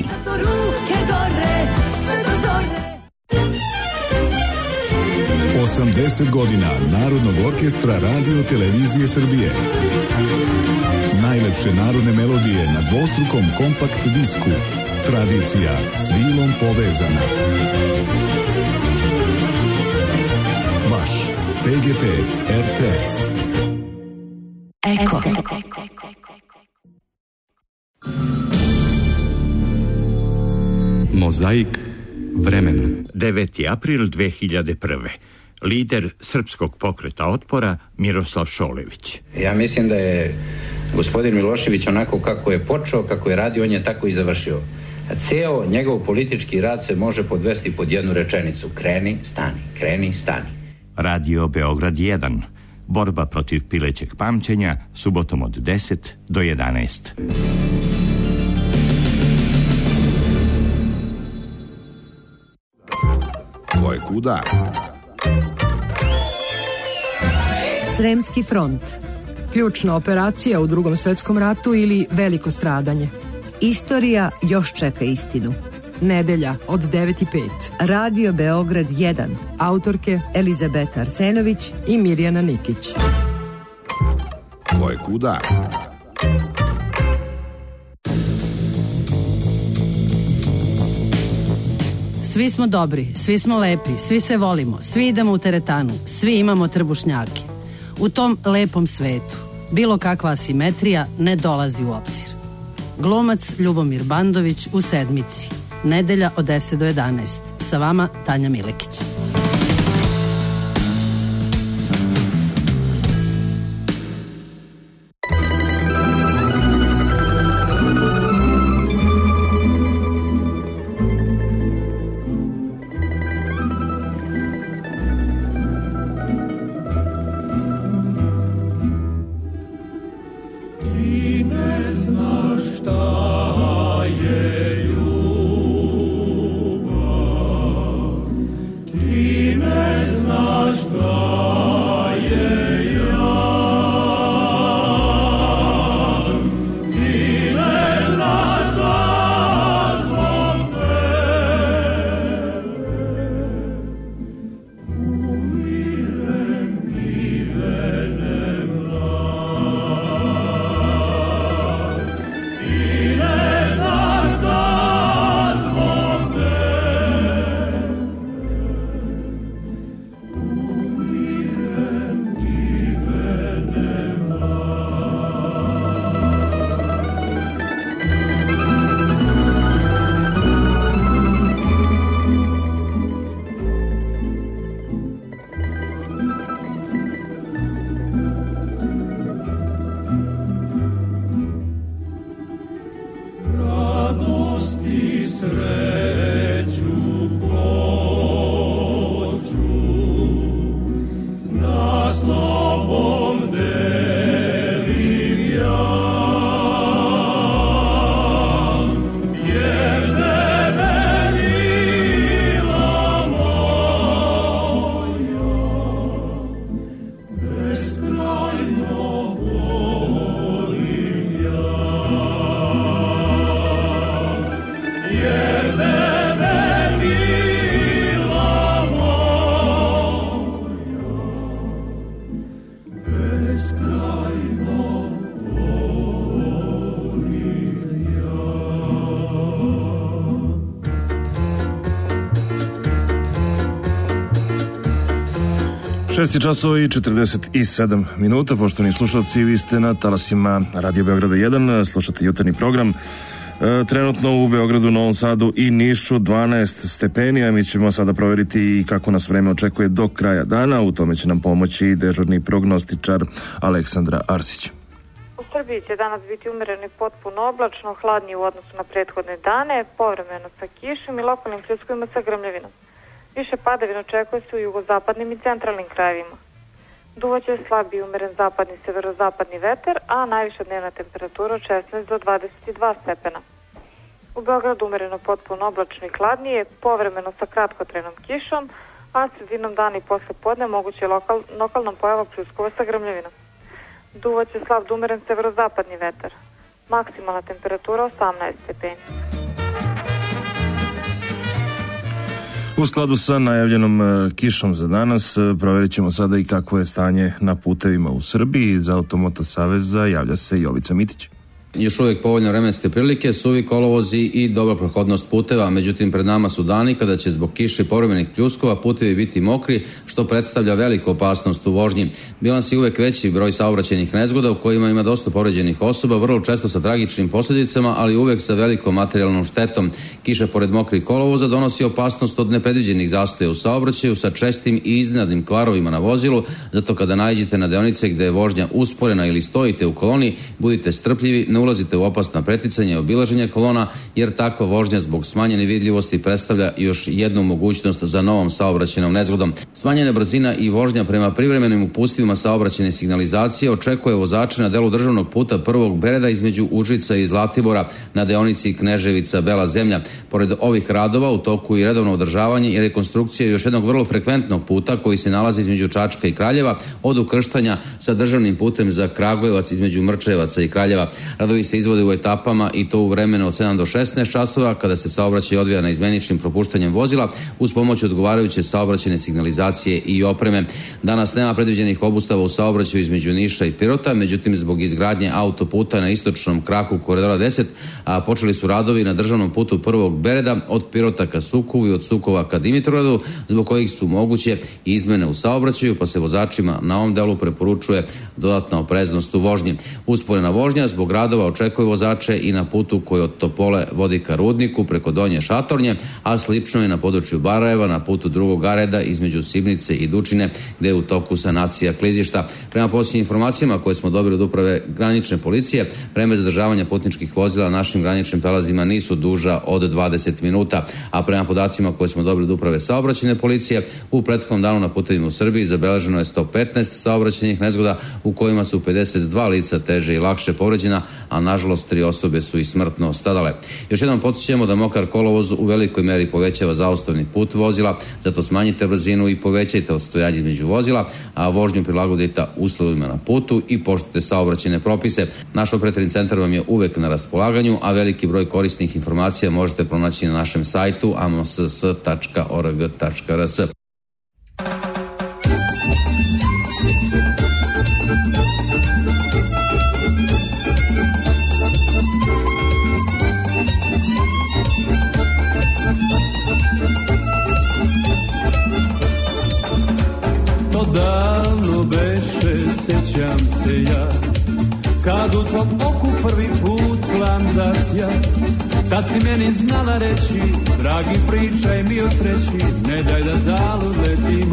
80 godina Narodnog orkestra Radio Televizije Srbije. Najlepše narodne melodije na dvostrukom kompakt disku. Tradicija s vilom povezana. Vaš PGP RTS.
Eko.
Mozaik vremena.
9. april 2001. Lider Srpskog pokreta otpora Miroslav Šolević.
Ja mislim da je gospodin Milošević onako kako je počeo, kako je radio, on je tako i završio. Ceo njegov politički rad se može podvesti pod jednu rečenicu: kreni, stani, kreni, stani.
Radio Beograd 1. Borba protiv pilećeg pamćenja, subotom od 10 do 11.
Tvoje kuda?
Sremski front. Ključna operacija u Drugom svetskom ratu ili veliko stradanje.
Istorija još čeka istinu.
Nedelja od 9:05.
Radio Beograd 1.
Autorke
Elizabeta Arsenović
i Mirjana Nikić.
Tvoje kuda?
Svi smo dobri, svi smo lepi, svi se volimo, svi idemo u teretanu, svi imamo trbušnjake. U tom lepom svetu bilo kakva asimetrija ne dolazi u obzir. Glumac Ljubomir Bandović u Sedmici. Nedelja od 10 do 11. Sa vama Tanja Milekić.
Šesti časova i 47 minuta, poštovani slušalci, vi ste na talasima Radio Beograda 1, slušate jutarnji program. Trenutno u Beogradu, Novom Sadu i Nišu 12 stepeni, a mi ćemo sada proveriti kako nas vreme očekuje do kraja dana. U tome će nam pomoći dežurni prognostičar Aleksandra Arsić.
U Srbiji će danas biti umereno i potpuno oblačno, hladnije u odnosu na prethodne dane, povremeno sa kišom i lokalnim pljuskovima sa grmljavinom. Više padavina očekuje se u jugozapadnim i centralnim krajevima. Duvaće slabiji umeren zapadni i severozapadni vetar, a najviša dnevna temperatura od 16 do 22 stepena. U Beogradu umereno potpuno oblačno i hladnije, povremeno sa kratkotrajnom kišom, a sredinom dana i posle podne moguće lokalnom pojava pljuskova sa grmljavinom. Duvaće slab do umeren severozapadni vetar. Maksimalna temperatura 18 stepeni.
U skladu sa najavljenom kišom za danas, provjerit ćemo sada i kakvo je stanje na putevima u Srbiji. Za Automoto Saveza javlja se Jovica Mitić.
Još uvijek povoljne vremenske prilike, suvi kolovozi i dobra prohodnost puteva, međutim pred nama su dani kada će zbog kiše i povremenih pljuskova putevi biti mokri, što predstavlja veliku opasnost u vožnji. Bilans je uvek veći broj saobraćajnih nezgoda u kojima ima dosta povređenih osoba, vrlo često sa tragičnim posljedicama, ali uvek sa velikom materijalnom štetom. Kiša pored mokrih kolovoza donosi opasnost od nepredviđenih zastoja u saobraćaju sa čestim i iznenadnim kvarovima na vozilu, zato kada naiđete na deonice gde je vožnja usporena ili stojite u koloni, budite strpljivi, ne ulazite u opasna preticanja i obilaženja kolona, jer takva vožnja zbog smanjene vidljivosti predstavlja još jednu mogućnost za novom saobraćajnom nezgodom. Smanjena brzina i vožnja prema privremenim upustvima saobraćajne signalizacije očekuje vozače na delu državnog puta prvog Bereda između Užica i Zlatibora na deonici Kneževica-Bela Zemlja. Pored ovih radova u toku i redovno održavanje i rekonstrukcija još jednog vrlo frekventnog puta koji se nalazi između Čačka i Kraljeva od ukrštanja sa državnim putem za Kragujevac između Mrčevaca i Kraljeva. Radovi se izvode u etapama i to u vremenu od 7 do 16 časova kada se saobraćaj odvija na izmeničnim propuštanjem vozila uz pomoć odgovarajuće saobraćajne signalizacije i opreme. Danas nema predviđenih obustava u saobraćaju između Niša i Pirota, međutim zbog izgradnje autoputa na istočnom kraku koridora 10, a počeli su radovi na državnom putu prvog Bereda od Pirota ka Sukovu i od Sukova ka Dimitrovgradu, zbog kojih su moguće izmene u saobraćaju, pa se vozačima na ovom delu preporučuje dodatna opreznost u vožnji. Usporena vožnja zbog radova očekuje vozače i na putu koji od Topole vodi ka Rudniku preko Donje Šatornje, a slično je na području Barajeva na putu drugog reda između Sibnice i Dučine gde je u toku sanacija klizišta. Prema posljednjim informacijama koje smo dobili od uprave granične policije, vreme zadržavanja putničkih vozila na našim graničnim prelazima nisu duža od 20 minuta, a prema podacima koje smo dobili od uprave saobraćajne policije, u prethodnom danu na putevima u Srbiji zabeleženo je 115 saobraćajnih nezgoda u kojima su 52 lica teže i lakše povređena, a nažalost 3 osobe su i smrtno stradale. Još jednom podsjećamo da mokar kolovoz u velikoj meri povećava zaustavni put vozila, zato smanjite brzinu i povećajte odstojanje između vozila, a vožnju prilagodite uslovima na putu i poštujte saobraćajne propise. Naš operativni centar vam je uvek na raspolaganju, a veliki broj korisnih informacija možete pronaći na našem sajtu ams.org.rs.
Davno beše, sećam se ja, kad u tvom oku prvi put plan zasja, tad si meni znala reći, dragi pričaj mi o sreći, ne daj da zalud letim,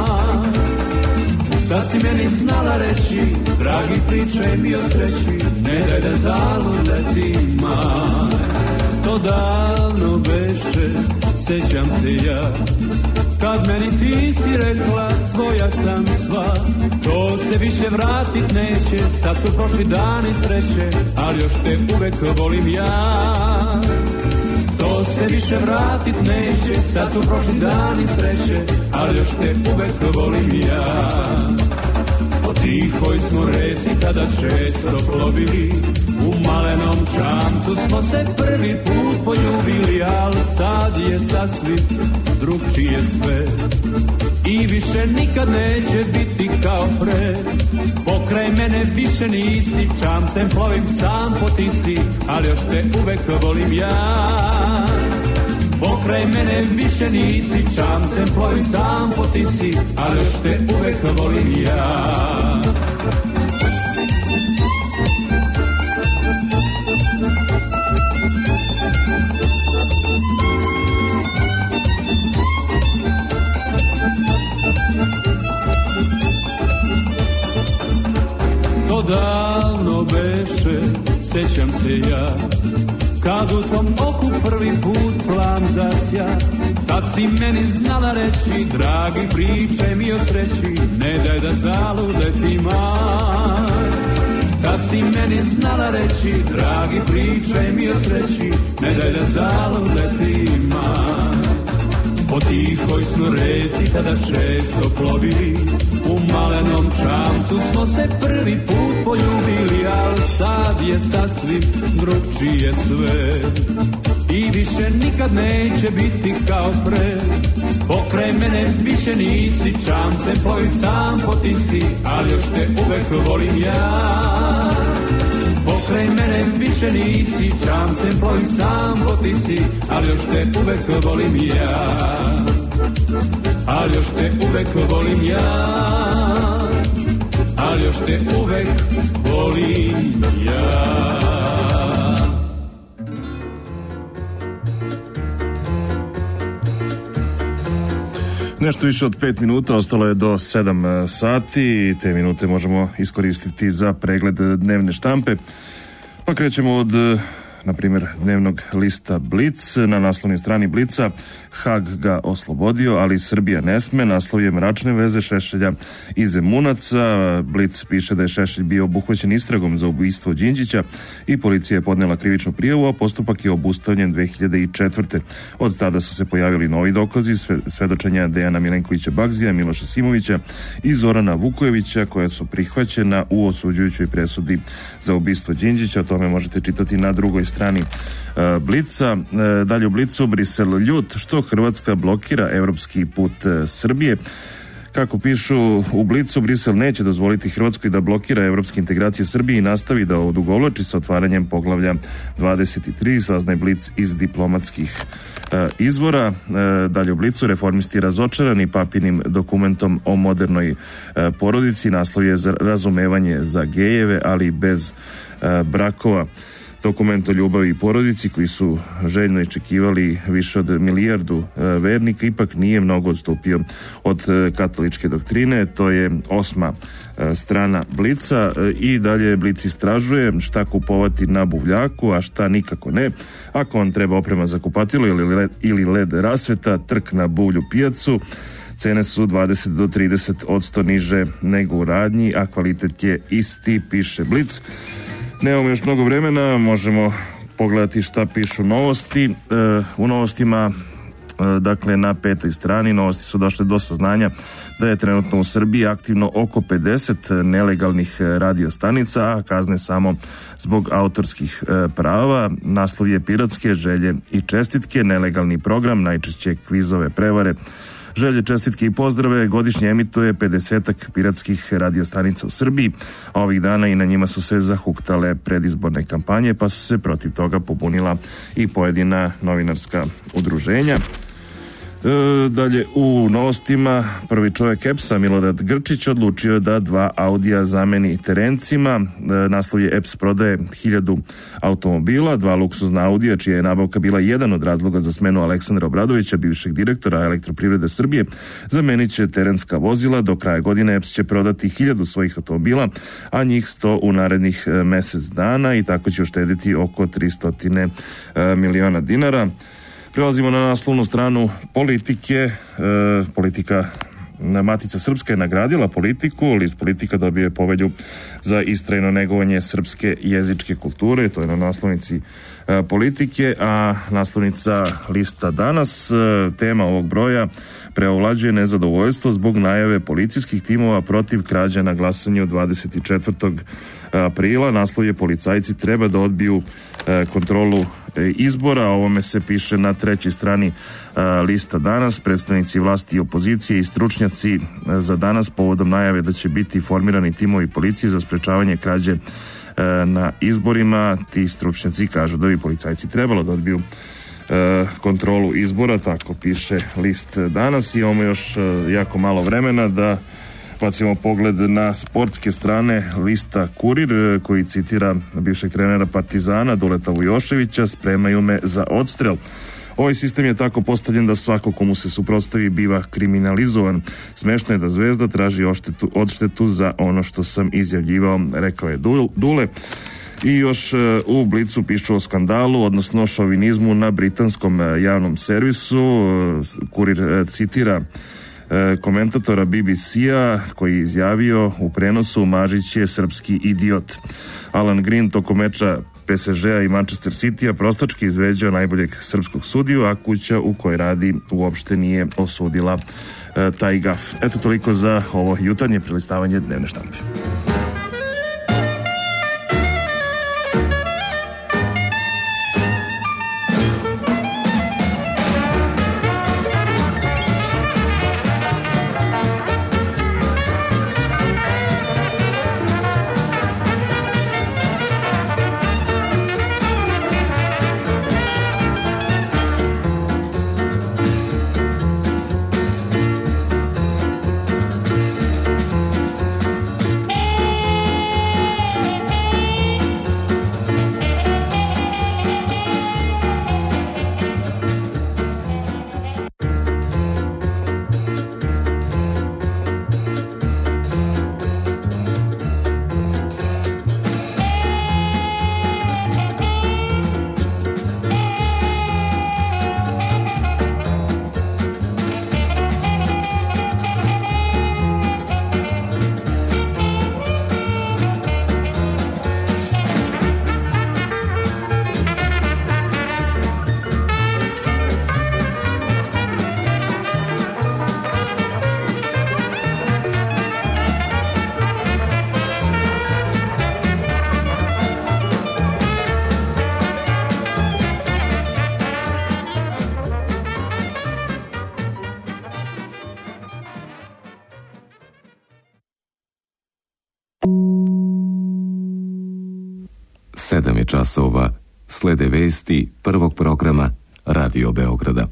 tad si meni znala reći, dragi pričaj mi o sreći, ne daj da zalud letim, to davno beše, sećam se ja, kad meni ti si rekla, tvoja sam sva, to se više vratit neće, sad su prošli dani sreće, ali još te uvek volim ja. To se više vratit neće, sad su prošli dani sreće, ali još te uvek volim ja. Po tihoj smo reci tada često plovili, u malenom čamcu smo se prvi put poljubili, al sad je sasvim drugčije sve i više nikad neće biti kao pre. Pokraj mene više nisi, čamcem plovim sam po Tisi, ali još te uvek volim ja. Pokraj mene više nisi, čamcem plovim sam po Tisi, ali još te uvek volim ja. To davno beše, sećam se ja, kad u tvom oku prvi put plan zasja, tad si meni znala reći, dragi pričaj mi o sreći, ne daj da zalud letim, tad si meni znala reći, dragi pričaj mi o sreći, ne daj da zalud letim, Po tihoj smo reci tada često plovili, u malenom čamcu smo se prvi put poljubili, al sad je sasvim drugčije sve i više nikad neće biti kao pre. Pokraj mene više nisi, čamcem plovi sam po ti si, ali još te uvek volim ja. Pokraj mene više nisi, čamcem plovim sam po ti si, ali još te uvek volim ja. Ali još te uvek volim ja. Ali još te uvek volim ja.
Nešto više od 5 minuta, ostalo je do 7 sati i te minute možemo iskoristiti za pregled dnevne štampe. Pa krećemo od, na primjer, dnevnog lista Blic. Na naslovnoj strani Blica Hag ga oslobodio, ali Srbija ne sme. Naslov je mračne veze Šešelja i Zemunaca. Blic piše da je Šešelj bio obuhvaćen istragom za ubistvo Đinđića i policija je podnela krivičnu prijavu, a postupak je obustavljen 2004. Od tada su se pojavili novi dokazi, svedočenja Dejana Milenkovića Bagzija, Miloša Simovića i Zorana Vukojevića, koja su prihvaćena u osuđujućoj presudi za ubistvo Đinđića. O tome možete čitati na drugoj strani Blica. Dalje u Blicu, Brisel ljut što Hrvatska blokira evropski put Srbije. Kako pišu u Blicu, Brisel neće dozvoliti Hrvatskoj da blokira evropske integracije Srbije i nastavi da odugovlači sa otvaranjem poglavlja 23, saznaje Blic iz diplomatskih izvora. Dalje u Blicu, reformisti razočarani papinim dokumentom o modernoj porodici. Naslov je za razumevanje za gejeve, ali bez brakova. Dokument o ljubavi i porodici koji su željno iščekivali više od 1 milijardu vernika ipak nije mnogo odstupio od katoličke doktrine. To je 8. strana Blica i dalje Blic istražuje šta kupovati na buvljaku, a šta nikako ne. Ako vam treba oprema za kupatilo ili led rasveta, trk na buvlju pijacu. Cene su 20 do 30% niže nego u radnji, a kvalitet je isti, piše Blic. Nemamo još mnogo vremena, možemo pogledati šta pišu novosti. U novostima, dakle na 5. strani, novosti su došle do saznanja da je trenutno u Srbiji aktivno oko 50 nelegalnih radiostanica, a kazne samo zbog autorskih prava. Naslov je Piratske želje i čestitke, nelegalni program, najčešće kvizove prevare. Želje, čestitke i pozdrave godišnje emituje 50-ak piratskih radiostanica u Srbiji, a ovih dana i na njima su se zahuktale predizborne kampanje, pa su se protiv toga pobunila i pojedina novinarska udruženja. Dalje u novostima, prvi čovjek EPS-a Milorad Grčić odlučio da 2 Audija zameni terencima. Naslov je EPS prodaje 1000 automobila, 2 luksuzna Audija čija je nabavka bila jedan od razloga za smenu Aleksandra Obradovića, bivšeg direktora Elektroprivrede Srbije. Zamenit će terenska vozila, do kraja godine EPS će prodati 1000 svojih automobila, a njih 100 u narednih mjesec dana i tako će uštediti oko 300 miliona dinara. Prelazimo na naslovnu stranu Politike. Politika, Matica Srpska je nagradila Politiku, list Politika dobije povelju za istrajno negovanje srpske jezičke kulture, to je na naslovnici Politike, a naslovnica lista Danas, tema ovog broja, preovlađuje nezadovoljstvo zbog najave policijskih timova protiv krađa na glasanju 24. aprila. Naslov je policajci treba da odbiju kontrolu izbora. O ovome se piše na 3. strani lista Danas. Predstavnici vlasti i opozicije i stručnjaci za danas povodom najave da će biti formirani timovi policije za sprečavanje krađe na izborima. Ti stručnjaci kažu da bi policajci trebalo da odbiju kontrolu izbora, tako piše list Danas. Imamo još jako malo vremena da bacimo pogled na sportske strane lista Kurir, koji citira bivšeg trenera Partizana Duleta Vujoševića: spremaju me za odstrel. Ovaj sistem je tako postavljen da svako komu se suprotstavi biva kriminalizovan. Smešno je da Zvezda traži odštetu za ono što sam izjavljivao, rekao je Dule. I još u Blicu pišu o skandalu, odnosno šovinizmu na britanskom javnom servisu. Kurir citira komentatora BBC-a koji je izjavio u prenosu: Mažić je srpski idiot. Alan Green tokom meča PSG-a i Manchester City-a prostački izvređao najboljeg srpskog sudiju, a kuća u kojoj radi uopšte nije osudila taj gaf. Eto toliko za ovo jutarnje prelistavanje dnevne štampe.
Sedam je časova, slede vesti prvog programa Radio Beograda.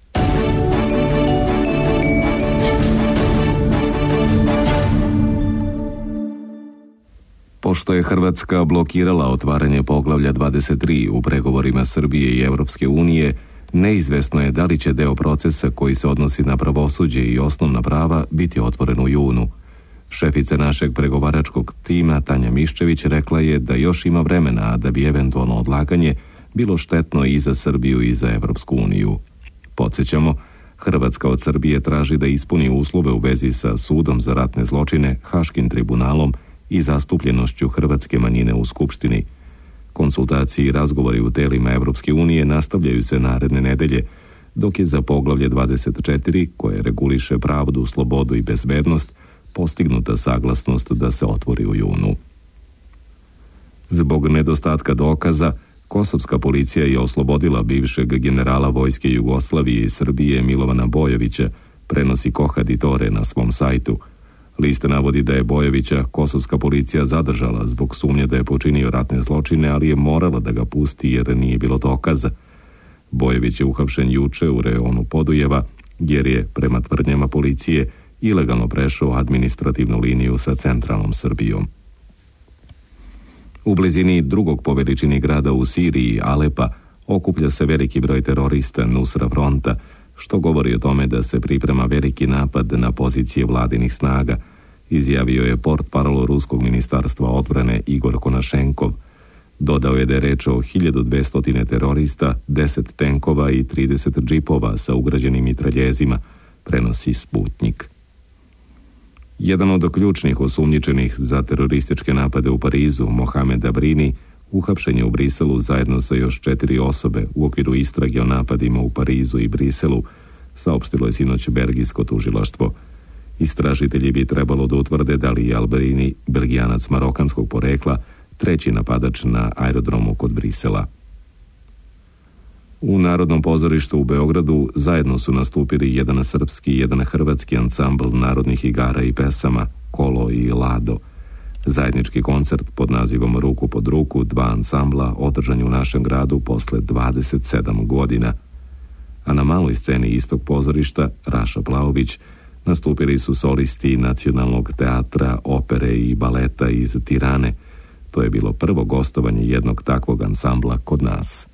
Pošto je Hrvatska blokirala otvaranje poglavlja 23 u pregovorima Srbije i Evropske unije, neizvesno je da li će deo procesa koji se odnosi na pravosuđe i osnovna prava biti otvoren u junu. Šefica našeg pregovaračkog tima Tanja Miščević rekla je da još ima vremena, a da bi eventualno odlaganje bilo štetno i za Srbiju i za Evropsku uniju. Podsjećamo, Hrvatska od Srbije traži da ispuni uslove u vezi sa sudom za ratne zločine, Haškim tribunalom i zastupljenošću hrvatske manjine u Skupštini. Konsultacije i razgovori u telima Evropske unije nastavljaju se naredne nedelje, dok je za poglavlje 24, koje reguliše pravdu, slobodu i bezbednost, postignuta saglasnost da se otvori u junu. Zbog nedostatka dokaza, kosovska policija je oslobodila bivšeg generala vojske Jugoslavije i Srbije Milovana Bojovića, prenosi Kohaditore na svom sajtu. Lista navodi da je Bojovića kosovska policija zadržala zbog sumnje da je počinio ratne zločine, ali je morala da ga pusti jer nije bilo dokaza. Bojović je uhapšen juče u reonu Podujeva, jer je, prema tvrdnjama policije, ilegalno prešao administrativnu liniju sa centralnom Srbijom. U blizini drugog po veličini grada u Siriji, Alepa, okuplja se veliki broj terorista Nusra Fronta, što govori o tome da se priprema veliki napad na pozicije vladinih snaga, izjavio je portparol Ruskog ministarstva odbrane Igor Konašenkov. Dodao je da je reč o 1200 terorista, 10 tenkova i 30 džipova sa ugrađenim mitraljezima, prenosi Sputnik. Jedan od ključnih osumnjičenih za terorističke napade u Parizu, Mohamed Abrini, uhapšen je u Briselu zajedno sa još 4 osobe u okviru istrage o napadima u Parizu i Briselu, saopštilo je sinoć belgijsko tužilaštvo. Istražitelji bi trebalo da utvrde da li je Abrini, Belgijanac marokanskog porekla, treći napadač na aerodromu kod Brisela. U Narodnom pozorištu u Beogradu zajedno su nastupili jedan srpski i jedan hrvatski ansambl narodnih igara i pesama, Kolo i Lado. Zajednički koncert pod nazivom Ruku pod ruku, dva ansambla, održan je u našem gradu posle 27 godina. A na maloj sceni istog pozorišta, Raša Plaović, nastupili su solisti Nacionalnog teatra, opere i baleta iz Tirane. To je bilo prvo gostovanje jednog takvog ansambla kod nas.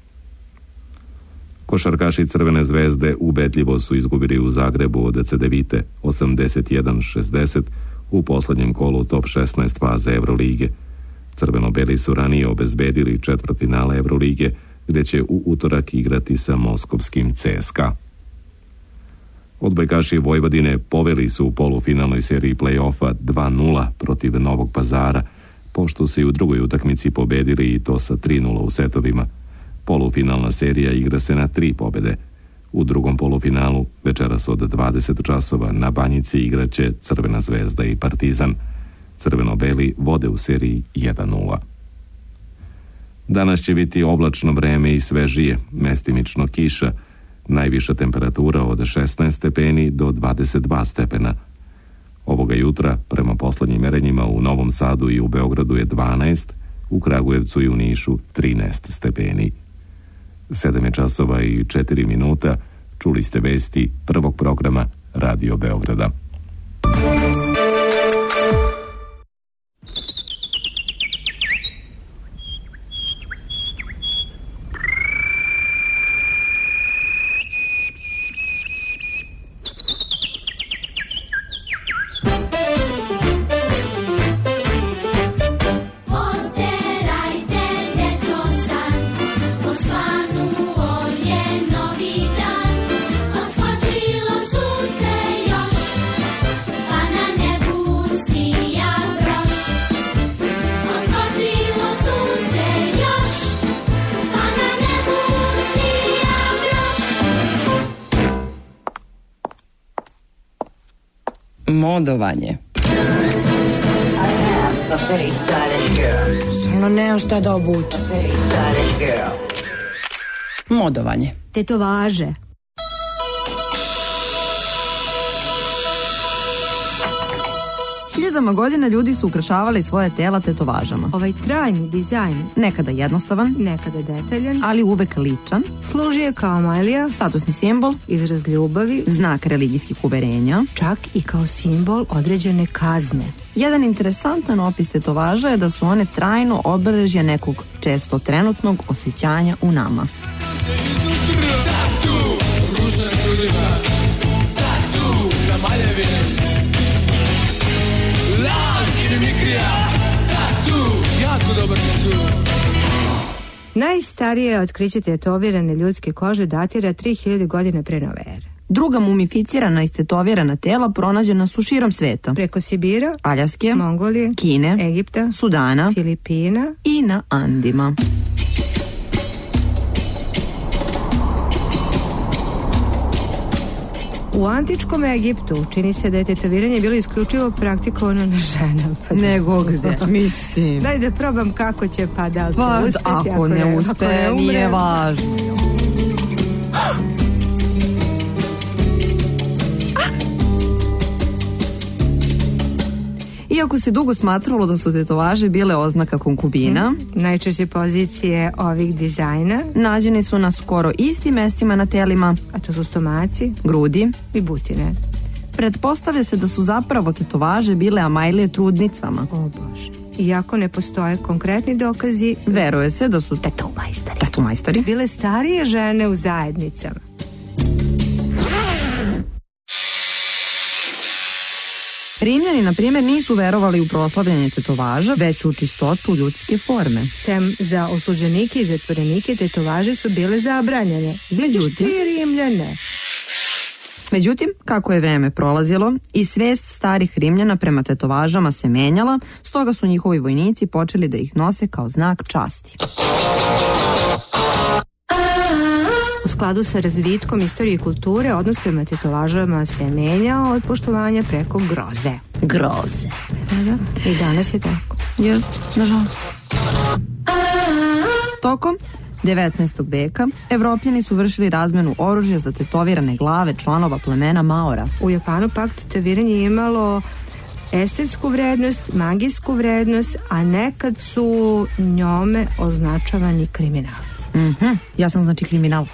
Košarkaši Crvene zvezde ubedljivo su izgubili u Zagrebu od Cedevite 81-60 u poslednjem kolu top 16 faze Evrolige. Crveno-beli su ranije obezbedili četvrtfinale Evrolige, gde će u utorak igrati sa moskovskim CSKA. Odbojkaši Vojvodine poveli su u polufinalnoj seriji play-offa 2-0 protiv Novog Pazara, pošto su i u drugoj utakmici pobedili i to sa 3:0 u setovima. Polufinalna serija igra se na 3 pobede. U drugom polufinalu večeras od 20 časova na Banjici igraće Crvena zvezda i Partizan. Crveno-beli vode u seriji 1:0. Danas će biti oblačno vreme i svežije, mestimično kiša, najviša temperatura od 16 stepeni do 22 stepena. Ovoga jutra, prema poslednjim merenjima, u Novom Sadu i u Beogradu je 12, u Kragujevcu i u Nišu 13 stepeni. 7 časova i 4 minuta, čuli ste vesti prvog programa Radio Beograda.
Modovanje.
Stvarno nemam šta da obučem.
Modovanje.
Tetovaže.
Hiljadama godina ljudi su ukrašavali svoje tela tetovažama.
Ovaj trajni dizajn,
nekada jednostavan,
nekada detaljan,
ali uvek ličan,
služi je kao amajlija,
statusni simbol,
izraz ljubavi,
znak religijskih uverenja,
čak i kao simbol određene kazne.
Jedan interesantan opis tetovaža je da su one trajno obeležje nekog često trenutnog osjećanja u nama.
Najstarije otkriće tetovirane ljudske kože datira 3000 godina pre nove ere.
Druga mumificirana i istetovirana tela pronađena su širom sveta.
Preko Sibira,
Aljaske,
Mongolije,
Kine,
Egipta,
Sudana,
Filipina
i na Andima.
U antičkom Egiptu čini se da je tetoviranje bilo isključivo praktikovano na ženama.
Nego gde, mislim.
Daj da probam kako će, pa da li će uspeti.
Ako ne uspe, nije važno. Iako se dugo smatralo da su tetovaže bile oznaka konkubina,
najčešće pozicije ovih dizajna
nađeni su na skoro istim mestima na telima,
a to su stomaci,
grudi
i butine.
Pretpostavlja se da su zapravo tetovaže bile amajlije trudnicama.
O Bože. Iako ne postoje konkretni dokazi,
veruje se da su tetomajstori
bile starije žene u zajednicama.
Rimljani, na primjer, nisu verovali u proslavljanje tetovaža, već u čistotu ljudske forme.
Sem za osuđenike i zatvorenike, tetovaže su bile zabranjene.
Međutim, kako je vreme prolazilo i svest starih Rimljana prema tetovažama se menjala, stoga su njihovi vojnici počeli da ih nose kao znak časti.
U skladu sa razvitkom istorije i kulture, odnos prema tetovažama se menjao od poštovanja preko groze.
Groze.
Da. I danas je tako.
Jest, nažalost. Tokom 19. veka Evropljani su vršili razmenu oružja za tetovirane glave članova plemena Maora.
U Japanu pak tetoviranje imalo estetsku vrednost, magijsku vrednost, a nekad su njome označavani kriminalci.
Ja sam znači kriminal.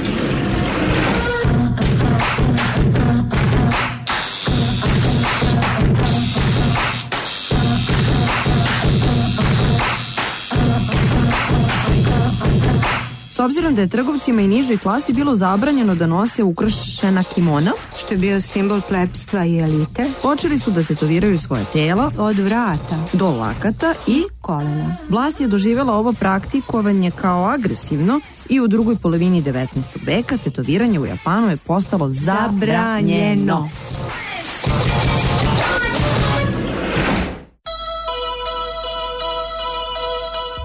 S obzirom da je trgovcima i nižoj klasi bilo zabranjeno da nose ukrašena kimona,
što je bio simbol plebstva i elite,
počeli su da tetoviraju svoje tela
od vrata
do lakata i
kolena.
Vlast je doživjela ovo praktikovanje kao agresivno i u drugoj polovini 19. veka tetoviranje u Japanu je postalo zabranjeno.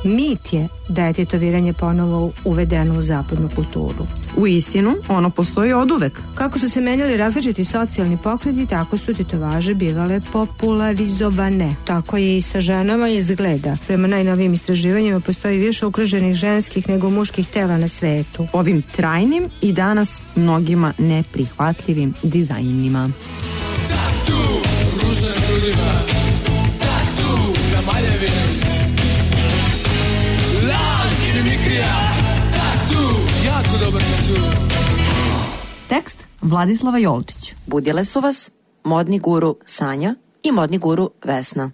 Mit je da je tetoviranje ponovo uvedeno u zapadnu kulturu.
U istinu, ono postoji oduvek.
Kako su se menjali različiti socijalni pokreti, tako su tetovaže bivale popularizovane. Tako je i sa ženama izgleda. Prema najnovijim istraživanjima postoji više ukruženih ženskih nego muških tela na svetu.
Ovim trajnim i danas mnogima neprihvatljivim dizajnima.
Tatu, ruža grudima, tatu, na maljevini, laž i mimikrija, tatu, jako dobar tatu.
Tekst Vladislava Jolčić.
Budile su vas modni guru Sanja i modni guru Vesna.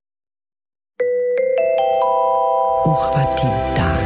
Uhvati dan.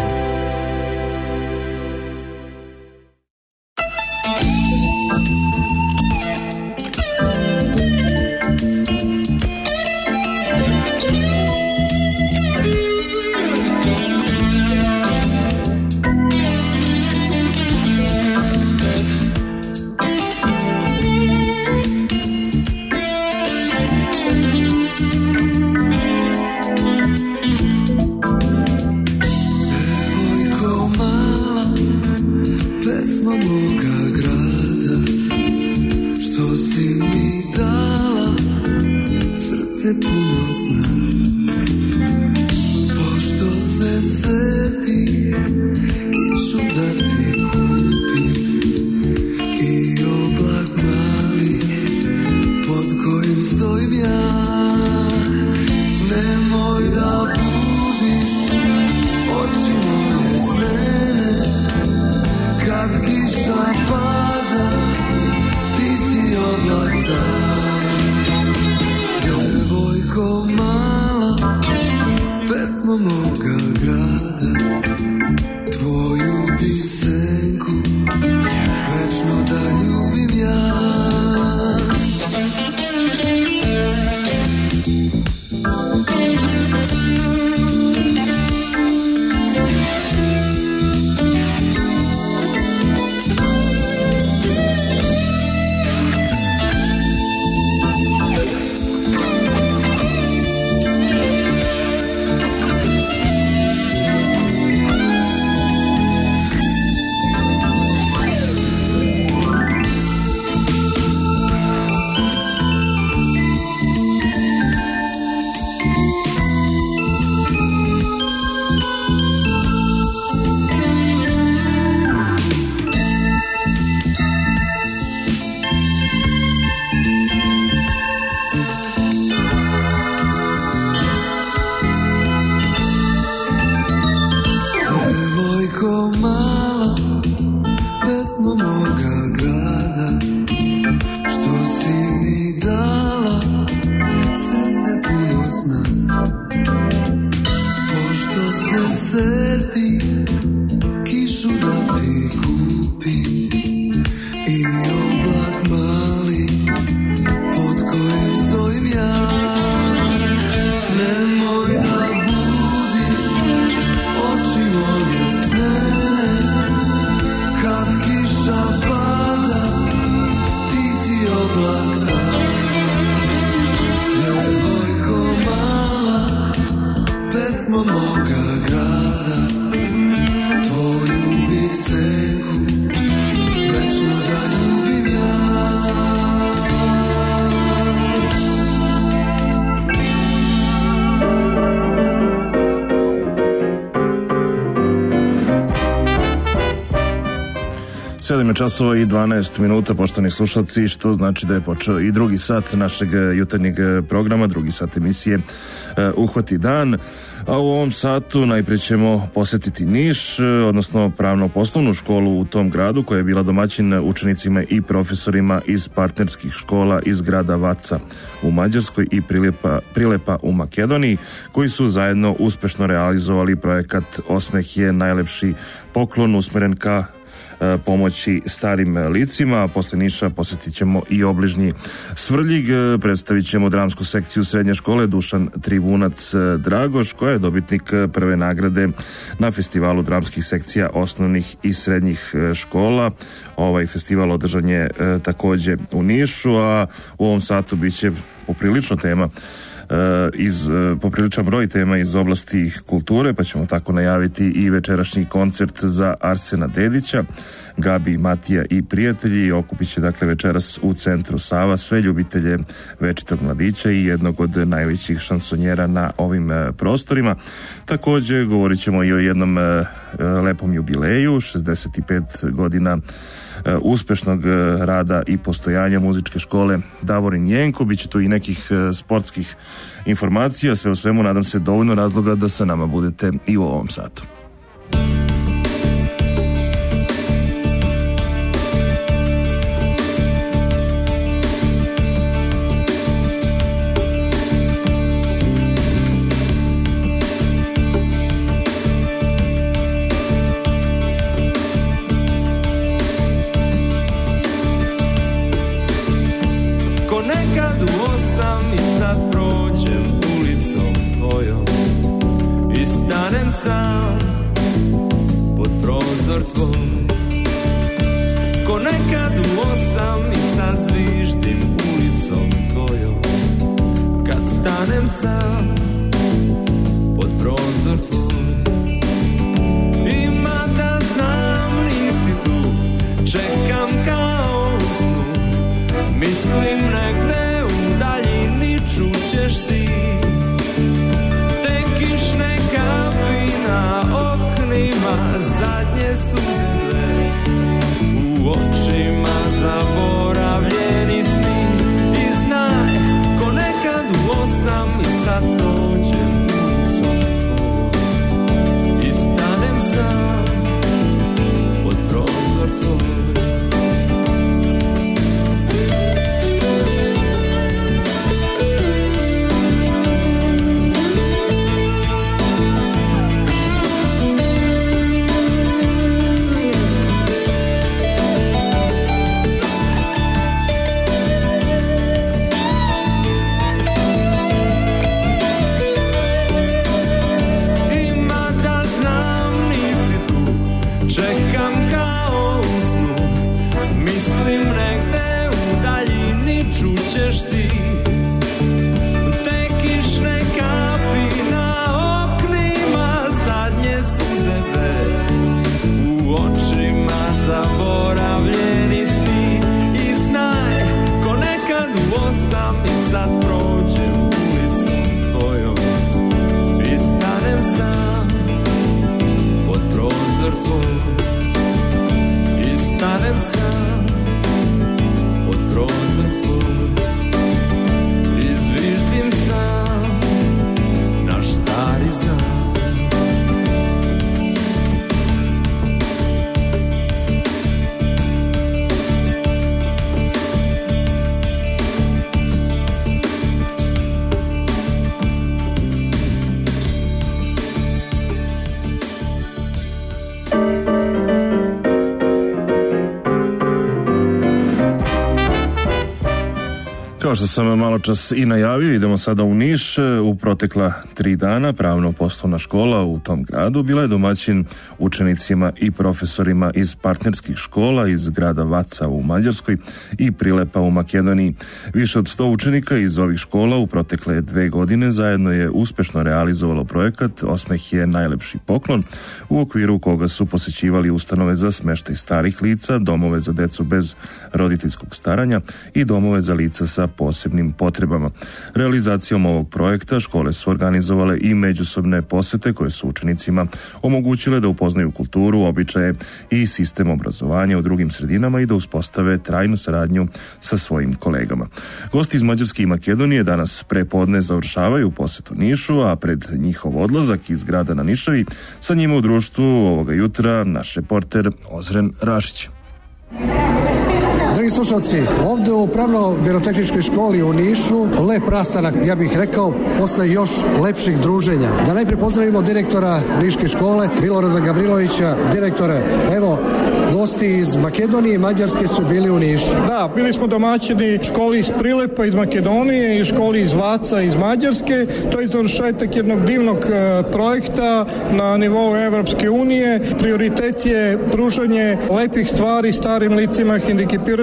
Časova i 12 minuta, poštovani slušalci, što znači da je počeo i drugi sat našeg jutarnjeg programa, drugi sat emisije Uhvati dan. A u ovom satu najprije ćemo posetiti Niš, odnosno pravno-poslovnu školu u tom gradu koja je bila domaćin učenicima i profesorima iz partnerskih škola iz grada Vaca u Mađarskoj i Prilepa u Makedoniji, koji su zajedno uspešno realizovali projekat Osmeh je najlepši poklon usmeren ka pomoći starim licima, a posle Niša posjetit ćemo i obližnji Svrljig, predstavit ćemo dramsku sekciju srednje škole Dušan Trivunac Dragoš, koja je dobitnik prve nagrade na festivalu dramskih sekcija osnovnih i srednjih škola. Ovaj festival održan je takođe u Nišu, a u ovom satu bit će poprilično tema popriličan broj tema iz oblasti kulture, pa ćemo tako najaviti i večerašnji koncert za Arsena Dedića, Gabi, Matija i prijatelji. Okupit će dakle večeras u centru Sava sve ljubitelje večitog mladića i jednog od najvećih šansonjera na ovim prostorima. Govorit ćemo i o jednom lepom jubileju, 65 godina uspešnog rada i postojanja muzičke škole Davorin Jenko. Biće tu i nekih sportskih informacija, sve u svemu nadam se dovoljno razloga da sa nama budete i u ovom satu. Kao što sam malo čas i najavio, idemo sada u Niš. U protekla 3 dana pravno-poslovna škola u tom gradu bila je domaćin učenicima i profesorima iz partnerskih škola iz grada Vaca u Mađarskoj i Prilepa u Makedoniji. Više od 100 učenika iz ovih škola u protekle 2 godine zajedno je uspešno realizovalo projekat Osmeh je najlepši poklon, u okviru koga su posećivali ustanove za smeštaj starih lica, domove za decu bez roditeljskog staranja i domove za lica sa posebnim potrebama. Realizacijom ovog projekta škole su organizovale i međusobne posete koje su učenicima omogućile da upoznaju kulturu, običaje i sistem obrazovanja u drugim sredinama i da uspostave trajnu saradnju sa svojim kolegama. Gosti iz Mađarske i Makedonije danas prepodne završavaju posetu Nišu, a pred njihov odlazak iz grada na Nišavi sa njima u društvu ovoga jutra naš reporter Ozren Rašić.
Dragi slušalci, ovde u Pravno-birotehničkoj školi u Nišu, lep rastanak, ja bih rekao, posle još lepših druženja. Da najprije pozdravimo direktora Niške škole, Milorada Gavrilovića. Direktore, evo, gosti iz Makedonije i Mađarske su bili u Nišu.
Da, bili smo domaćini školi iz Prilepa iz Makedonije i školi iz Vaca iz Mađarske. To je završetak jednog divnog projekta na nivou Evropske unije. Prioritet je pružanje lepih stvari starim licima, hendikepiranim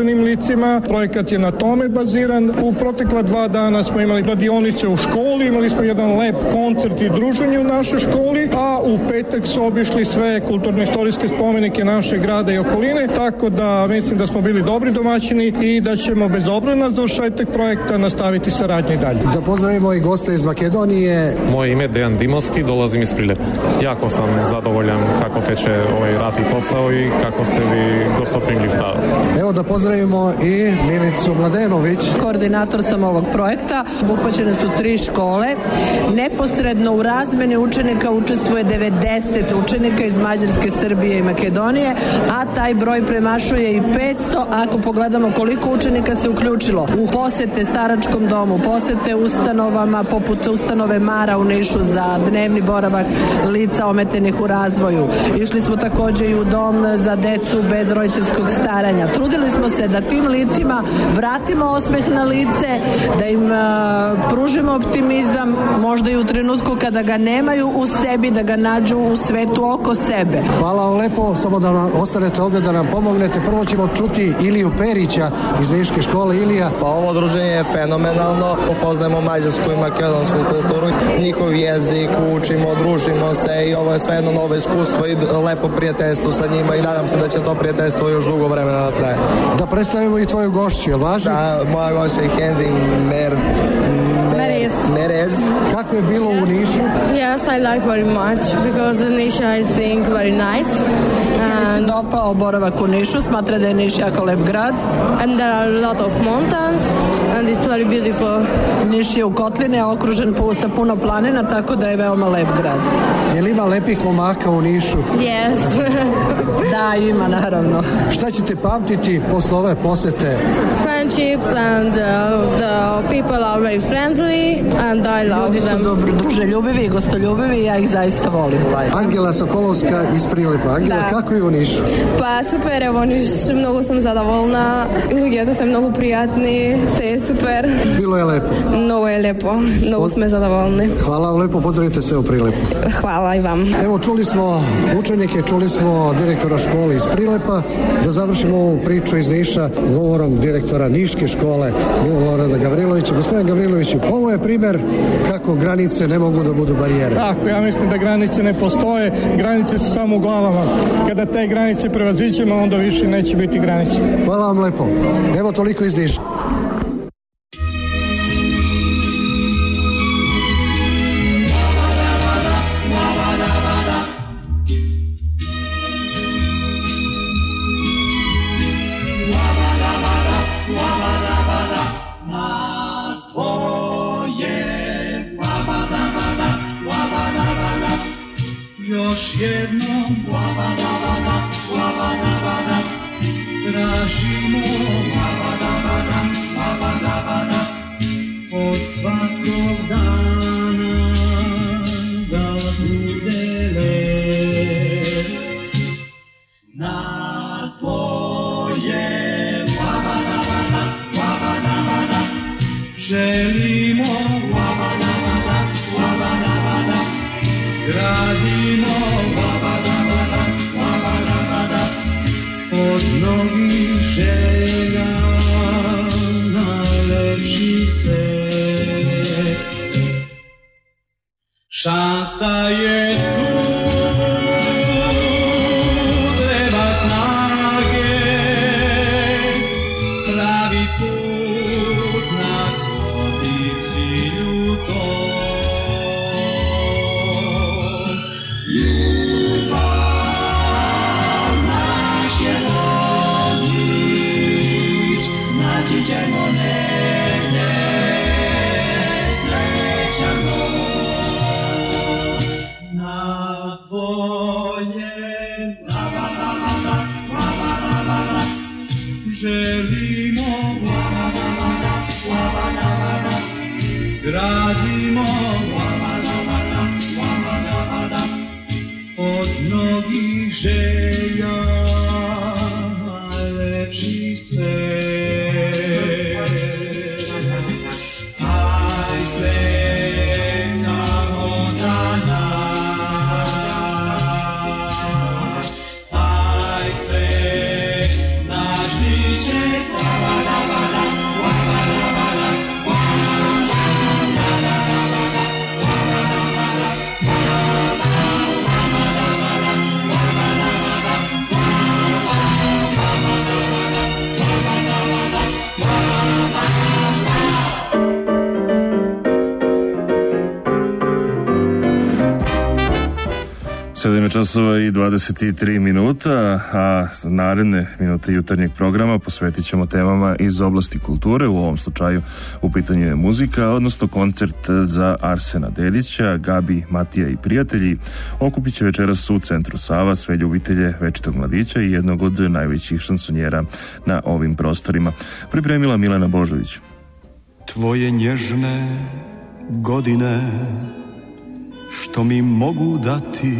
ugroženim licima. Projekat je na tome baziran. U protekla 2 dana smo imali radionice u školi, imali smo jedan lep koncert i druženje u našoj školi, a u petak su obišli sve kulturno-istorijske spomenike našeg grada i okoline, tako da mislim da smo bili dobri domaćini i da ćemo bez obzira na završetak projekta nastaviti saradnju i dalje.
Da pozdravimo i goste iz Makedonije.
Moje ime je Dejan Dimovski, dolazim iz Prilepa. Jako sam zadovoljan kako teče ovaj rad i posao i kako ste vi gostoprimljiv.
Evo da pozdravimo i Milicu Mladenović.
Koordinator sam ovog projekta. Obuhvaćene su 3 škole. Neposredno u razmeni učenika učestvuje 90 učenika iz Mađarske, Srbije i Makedonije, a taj broj premašuje i 500 ako pogledamo koliko učenika se uključilo u posete staračkom domu, posete ustanovama poput ustanove Mara u Nišu za dnevni boravak lica ometenih u razvoju. Išli smo takođe i u dom za decu bez roditeljskog staranja. Trudili smo se da tim licima vratimo osmeh na lice, da im pružimo optimizam, možda i u trenutku kada ga nemaju u sebi, da ga nađu u svetu oko sebe.
Hvala vam lepo, samo da nam ostanete ovde da nam pomognete. Prvo ćemo čuti Iliju Perića iz Niške škole. Ilija.
Pa ovo druženje je fenomenalno. Upoznajemo mađarsku i makedonsku kulturu, njihov jezik, učimo, družimo se i ovo je sve jedno novo iskustvo i lepo prijateljstvo sa njima i nadam se da će to prijateljstvo još dugo vremena da traje.
Da predstavimo i tvoju gošću, je li važno?
Da, moja gošća je Hendi Merez.
Kako je bilo u Nišu?
Yes, I like very much because Nisha I think very nice.
And dopao boravak u Nišu, smatra da je Niš jako lep grad.
And there are a lot of mountains and it's very beautiful.
Niš je u kotline, okružen sa puno planina, tako da je veoma lep grad.
Je li ima lepih momaka u Nišu?
Yes.
Da, ima, naravno.
Šta ćete pamtiti posle ove posete?
Friendships and the people are very friendly and I love
Ljudi
them.
su dobro, druželjubivi i gostoljubivi i ja ih zaista volim.
Angela Sokolovska iz Prilepa. Angela,
Da.
kako je u Nišu?
Pa super, evo Niš, mnogo sam zadovoljna, ljudje su mnogo prijatni, sve je super.
Bilo je lepo.
Mnogo je lepo, mnogo smo zadovoljni.
Hvala vam lepo, pozdravite sve u Prilepu.
Hvala i vam.
Evo, čuli smo učenike, čuli smo direktora škole iz Prilepa. Da završimo ovu priču iz Niša govorom direktora Niške škole Milorada Gavrilovića. Gospodin Gavriloviću, ovo je primer kako granice ne mogu da budu barijere.
Tako, ja mislim da granice ne postoje, granice su samo u glavama. Kada te granice prevaziđemo, onda više neće biti granice.
Hvala vam lepo. Evo toliko iz Niša.
Još jednom tražimo od svakog dana da bude lep. Nas dvoje želimo gradimo od mnogih želja najlepši svet. Šansa je tu, treba snage, pravi put nas vodi cilju tom. Ćemo negdje srećan dom. Nas dvoje želimo gradimo od mnogih želja najlepši svet. Taj svet samo za nas, taj svet naš biće
7 časova i 23 minuta, a naredne minute jutarnjeg programa posvetit ćemo temama iz oblasti kulture, u ovom slučaju u pitanju je muzika, odnosno koncert za Arsena Dedića, Gabi, Matija i prijatelji. Okupit će večeras u centru Sava sve ljubitelje večitog mladića i jednog od najvećih šansonjera na ovim prostorima. Pripremila Milena Božović.
Tvoje nježne godine što mi mogu dati,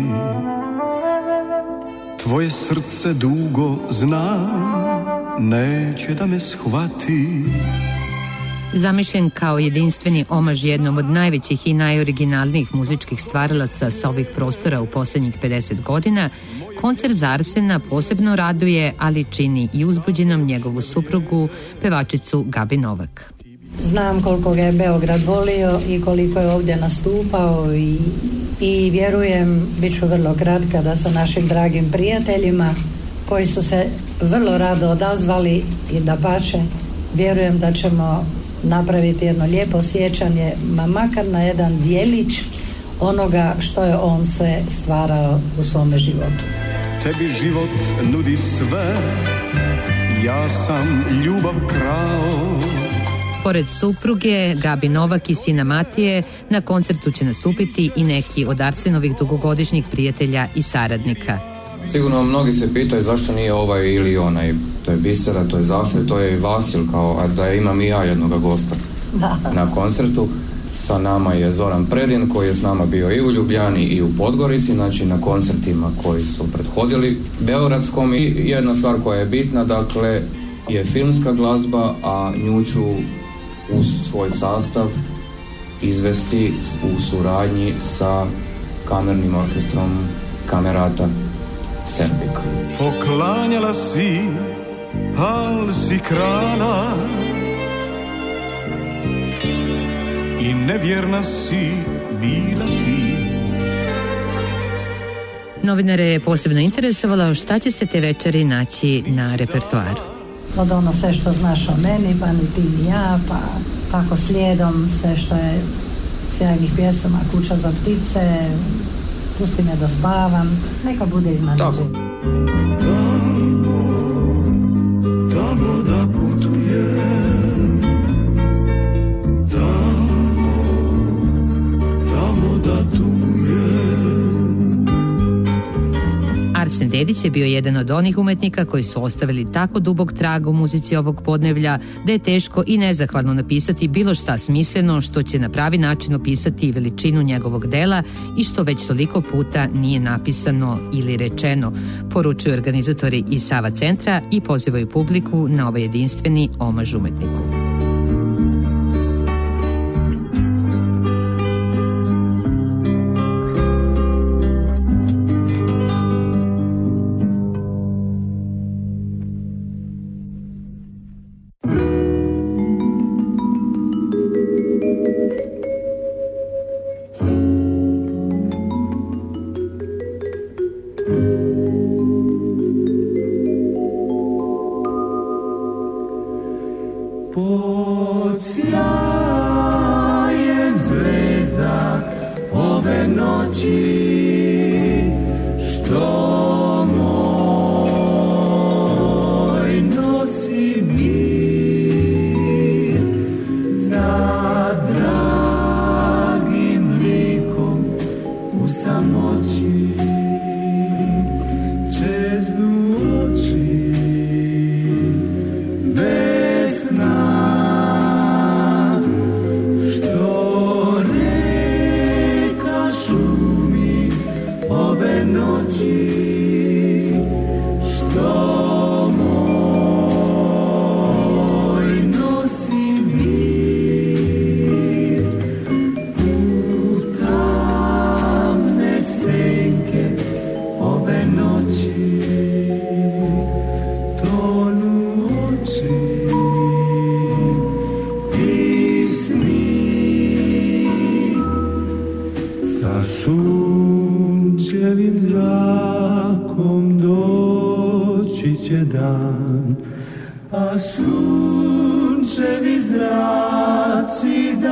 tvoje srce dugo znam, neće da me shvati.
Zamišljen kao jedinstveni omaž jednom od najvećih i najoriginalnijih muzičkih stvaralaca sa ovih prostora u posljednjih 50 godina, koncert za Arsena posebno raduje, ali čini i uzbuđenom njegovu suprugu, pevačicu Gabi Novak.
Znam koliko ga je Beograd volio i koliko je ovdje nastupao i vjerujem, bit ću vrlo kratka, da sa našim dragim prijateljima koji su se vrlo rado odazvali i dapače, vjerujem da ćemo napraviti jedno lijepo sjećanje, makar na jedan dijelić onoga što je on sve stvarao u svome životu.
Tebi život nudi sve, ja sam ljubav krao.
Pored supruge, Gabi Novak i sina Matije, na koncertu će nastupiti i neki od Arsenovih dugogodišnjih prijatelja i saradnika.
Sigurno mnogi se pitaju zašto nije ovaj ili onaj. To je Bisera, to je Zafir, to je i Vasil, kao da imam i ja jednoga gosta na koncertu. Sa nama je Zoran Predin koji je s nama bio i u Ljubljani i u Podgorici, znači na koncertima koji su prethodili beogradskom. I jedna stvar koja je bitna, dakle, je filmska glazba, a nju ću uz svoj sastav izvesti u suradnji sa kamernim orkestrom Kamerata Serbika.
Poklanjala si, al si krala i nevjerna si bila ti.
Novinare je posebno interesovalo šta će se te večeri naći na repertoaru.
Od ono sve što znaš o meni, pa ni ti ni ja, pa tako slijedom sve što je sjajnih pjesama, Kuća za ptice, Pusti me da spavam, neka bude iznenađenje.
Tamo da putujem, tamo da tugujem.
Arsen Dedić je bio jedan od onih umetnika koji su ostavili tako dubok trag u muzici ovog podneblja da je teško i nezahvalno napisati bilo šta smisleno što će na pravi način opisati veličinu njegovog dela i što već toliko puta nije napisano ili rečeno, poručuju organizatori iz Sava centra i pozivaju publiku na ovaj jedinstveni omaž umetniku.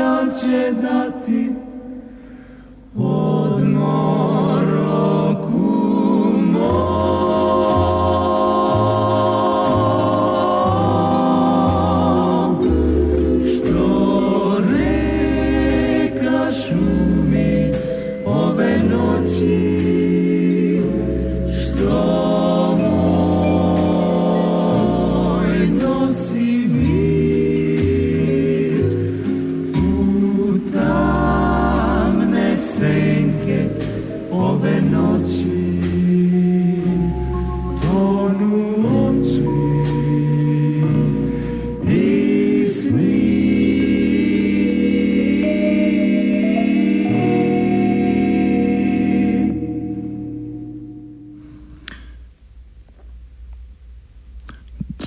Odmor okuću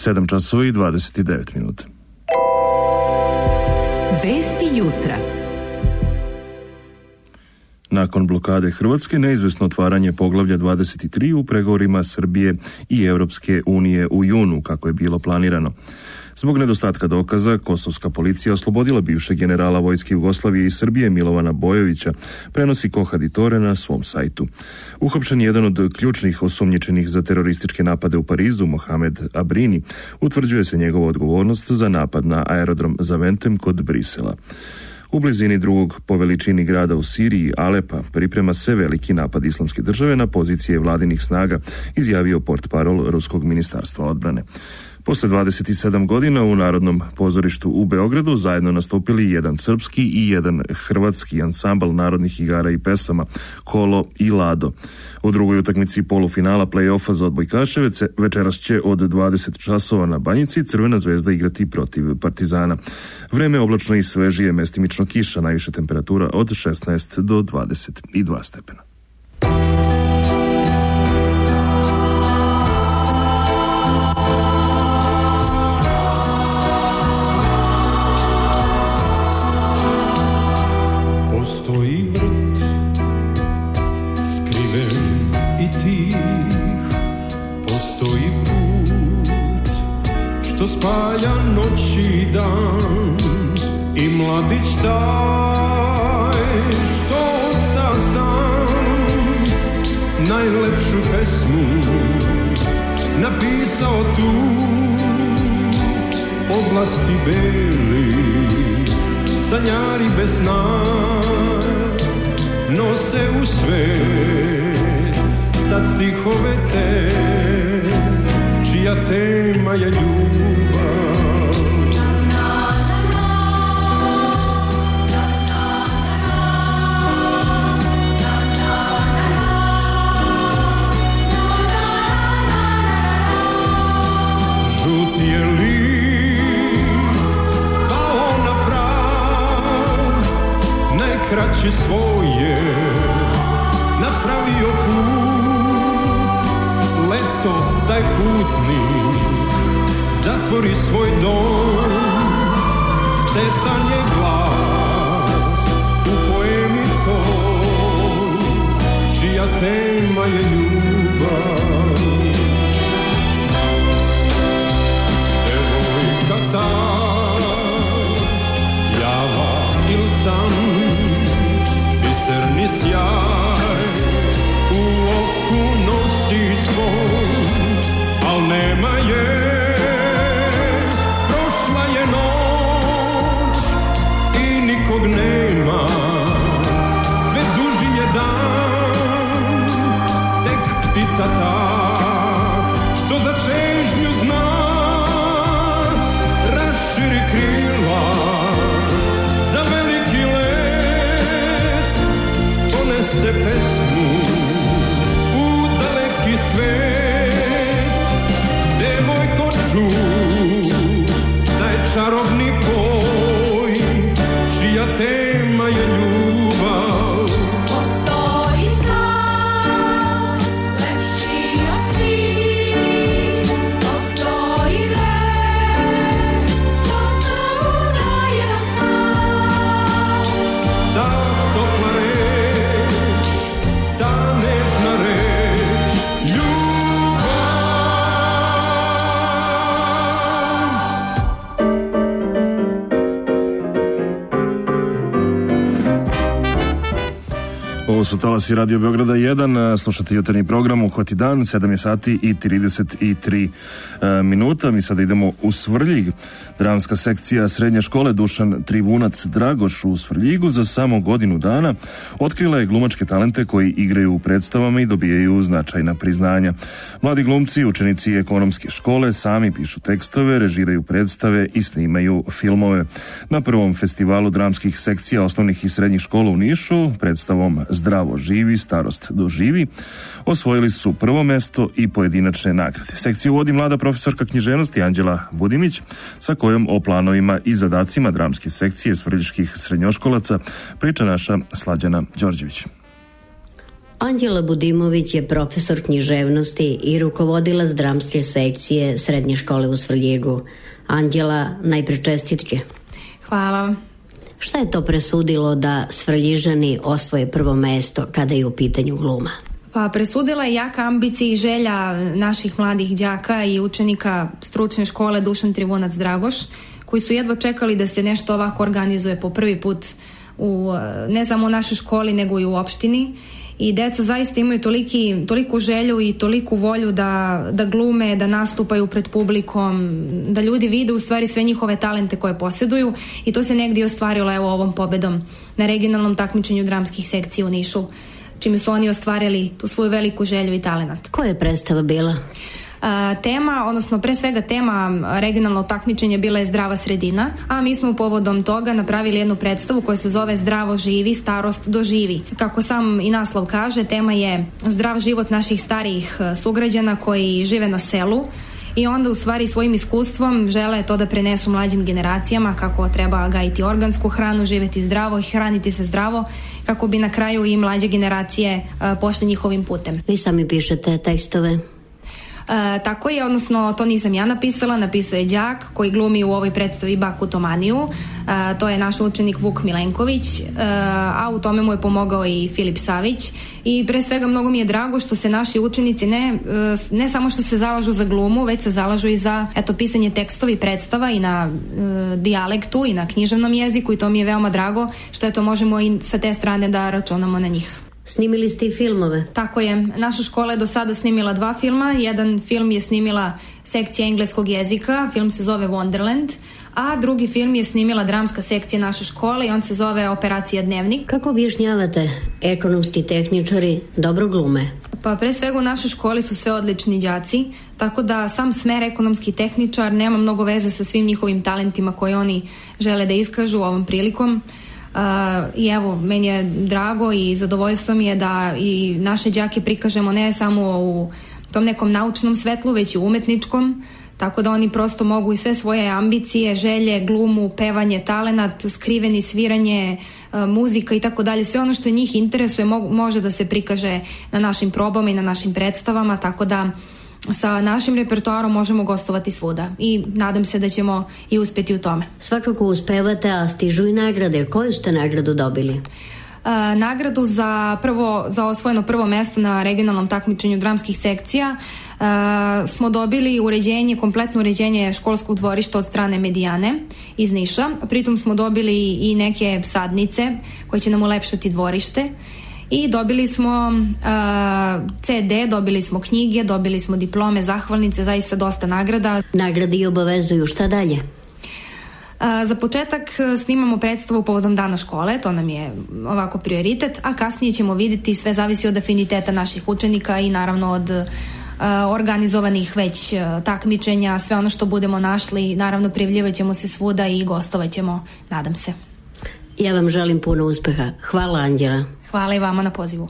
7 časova i 29 minuta.
Vesti jutra.
Nakon blokade Hrvatske, neizvesno otvaranje poglavlja 23 u pregovorima Srbije i Europske unije u junu, kako je bilo planirano. Zbog nedostatka dokaza, kosovska policija oslobodila bivšeg generala vojske Jugoslavije i Srbije Milovana Bojovića, prenosi Kohaditore na svom sajtu. Uhapšen jedan od ključnih osumnjičenih za terorističke napade u Parizu, Mohamed Abrini, utvrđuje se njegova odgovornost za napad na aerodrom Zaventem kod Brisela. U blizini drugog po veličini grada u Siriji, Alepa, priprema se veliki napad Islamske države na pozicije vladinih snaga, izjavio portparol Ruskog ministarstva odbrane. Posle 27 godina u Narodnom pozorištu u Beogradu zajedno nastupili jedan srpski i jedan hrvatski ansambl narodnih igara i pesama Kolo i Lado. U drugoj utakmici polufinala play-offa za odbojkaše večeras će od 20 časova na Banjici Crvena zvezda igrati protiv Partizana. Vreme oblačno i svežije, mestimično kiša, najviša temperatura od 16 do 22 stepena.
Što spaja noć i dan i mladić taj što osta sam najlepšu pesmu napisao tu. Oblaci beli, sanjari bez sna nose u svet sad stihove te čija tema je ljubav. Žuti je list pao na prav, najkraće svoje napravio put. Leto taj putnik zatvori svoj dom, setan je glas u poemi toj, čija tema je ljubav. Devojka ta, java il san, biserni sjaj u oku nosi svoj, al nema je. Nema, sve duži je dan, tek ptica ta, što za čežnju zna, raširi krila, za veliki let, ponese pesmu u daleki svet. Devojko čuj, taj čarobni poj, čija tema je ljubav.
Postoji san, lepši od svih, postoji reč, što se udaje nam san.
Ta topla reč, ta nežna reč, ljubav.
Ovo su talasi Radio Beograda 1, slušate jutarnji program Uhvati dan, 7 je sati i 33 minuta. Mi sada idemo u Svrljig. Dramska sekcija srednje škole Dušan Trivunac Dragoš u Svrljigu za samo godinu dana otkrila je glumačke talente koji igraju u predstavama i dobijaju značajna priznanja. Mladi glumci, učenici ekonomske škole sami pišu tekstove, režiraju predstave i snimaju filmove. Na prvom festivalu dramskih sekcija osnovnih i srednjih škola u Nišu, predstavom Zdravo živi, starost doživi, osvojili su prvo mesto i pojedinačne nagrade. Sekciju vodi mlada profesorka književnosti Anđela Budimić, sa kojom o planovima i zadacima dramske sekcije svrljiških srednjoškolaca priča naša Slađana Đorđević.
Anđela Budimović je profesor književnosti i rukovodilac dramske sekcije Srednje škole u Svrljigu. Anđela, najpre čestitke.
Hvala.
Šta je to presudilo da Svrljižani osvoje prvo mesto kada je u pitanju gluma?
Pa presudila je jaka ambicija i želja naših mladih đaka i učenika stručne škole Dušan Trivunac Dragoš, koji su jedva čekali da se nešto ovako organizuje po prvi put ne samo u našoj školi nego i u opštini. I deca zaista imaju toliku želju i toliku volju da glume, da nastupaju pred publikom, da ljudi vide u stvari sve njihove talente koje posjeduju, i to se negdje ostvarilo ovom pobedom na regionalnom takmičenju dramskih sekcija u Nišu, čime su oni ostvarili tu svoju veliku želju i talenat.
Koja je predstava bila?
Tema, odnosno pre svega tema regionalnog takmičenja bila je zdrava sredina, a mi smo povodom toga napravili jednu predstavu koja se zove Zdravo živi, starost doživi. Kako sam i naslov kaže, tema je zdrav život naših starijih sugrađana koji žive na selu i onda u stvari svojim iskustvom žele to da prenesu mlađim generacijama, kako treba gajiti organsku hranu, živjeti zdravo i hraniti se zdravo, kako bi na kraju i mlađe generacije pošle njihovim putem.
Vi sami pišete tekstove?
Tako je, odnosno to nisam ja napisala, napisao je đak koji glumi u ovoj predstavi Baku Tomaniju, to je naš učenik Vuk Milenković, a u tome mu je pomogao i Filip Savić, i pre svega mnogo mi je drago što se naši učenici ne samo što se zalažu za glumu, već se zalažu i za pisanje tekstovi predstava i na dijalektu i na književnom jeziku, i to mi je veoma drago što možemo i sa te strane da računamo na njih.
Snimili ste i filmove?
Tako je. Naša škola je do sada snimila 2 filma. Jedan film je snimila sekcija engleskog jezika, film se zove Wonderland, a drugi film je snimila dramska sekcija naše škole i on se zove Operacija Dnevnik.
Kako objašnjavate ekonomski tehničari dobro glume?
Pa pre svega u našoj školi su sve odlični đaci, tako da sam smer ekonomski tehničar nema mnogo veze sa svim njihovim talentima koje oni žele da iskažu ovom prilikom. I evo, meni je drago i zadovoljstvo mi je da i naše đake prikažemo ne samo u tom nekom naučnom svetlu, već i umetničkom, tako da oni prosto mogu i sve svoje ambicije, želje, glumu, pevanje, talenat, skriveni, sviranje, muzika i tako dalje, sve ono što njih interesuje može da se prikaže na našim probama i na našim predstavama, tako da sa našim repertoarom možemo gostovati svuda i nadam se da ćemo i uspjeti u tome.
Svakako uspevate, a stižu i nagrade. Koju ste nagradu dobili?
Nagradu za osvojeno prvo mesto na regionalnom takmičenju dramskih sekcija smo dobili kompletno uređenje školskog dvorišta od strane Medijane iz Niša. Pritom smo dobili i neke sadnice koje će nam ulepšati dvorište. I dobili smo CD, dobili smo knjige, dobili smo diplome, zahvalnice, zaista dosta nagrada.
Nagrade i obavezuju, šta dalje?
Za početak snimamo predstavu povodom dana škole, to nam je ovako prioritet, a kasnije ćemo vidjeti, sve zavisi od afiniteta naših učenika i naravno od organizovanih već takmičenja, sve ono što budemo našli, naravno prijavljivat ćemo se svuda i gostovat ćemo, nadam se.
Ja vam želim puno uspeha. Hvala, Anđela.
Hvala i vama na pozivu.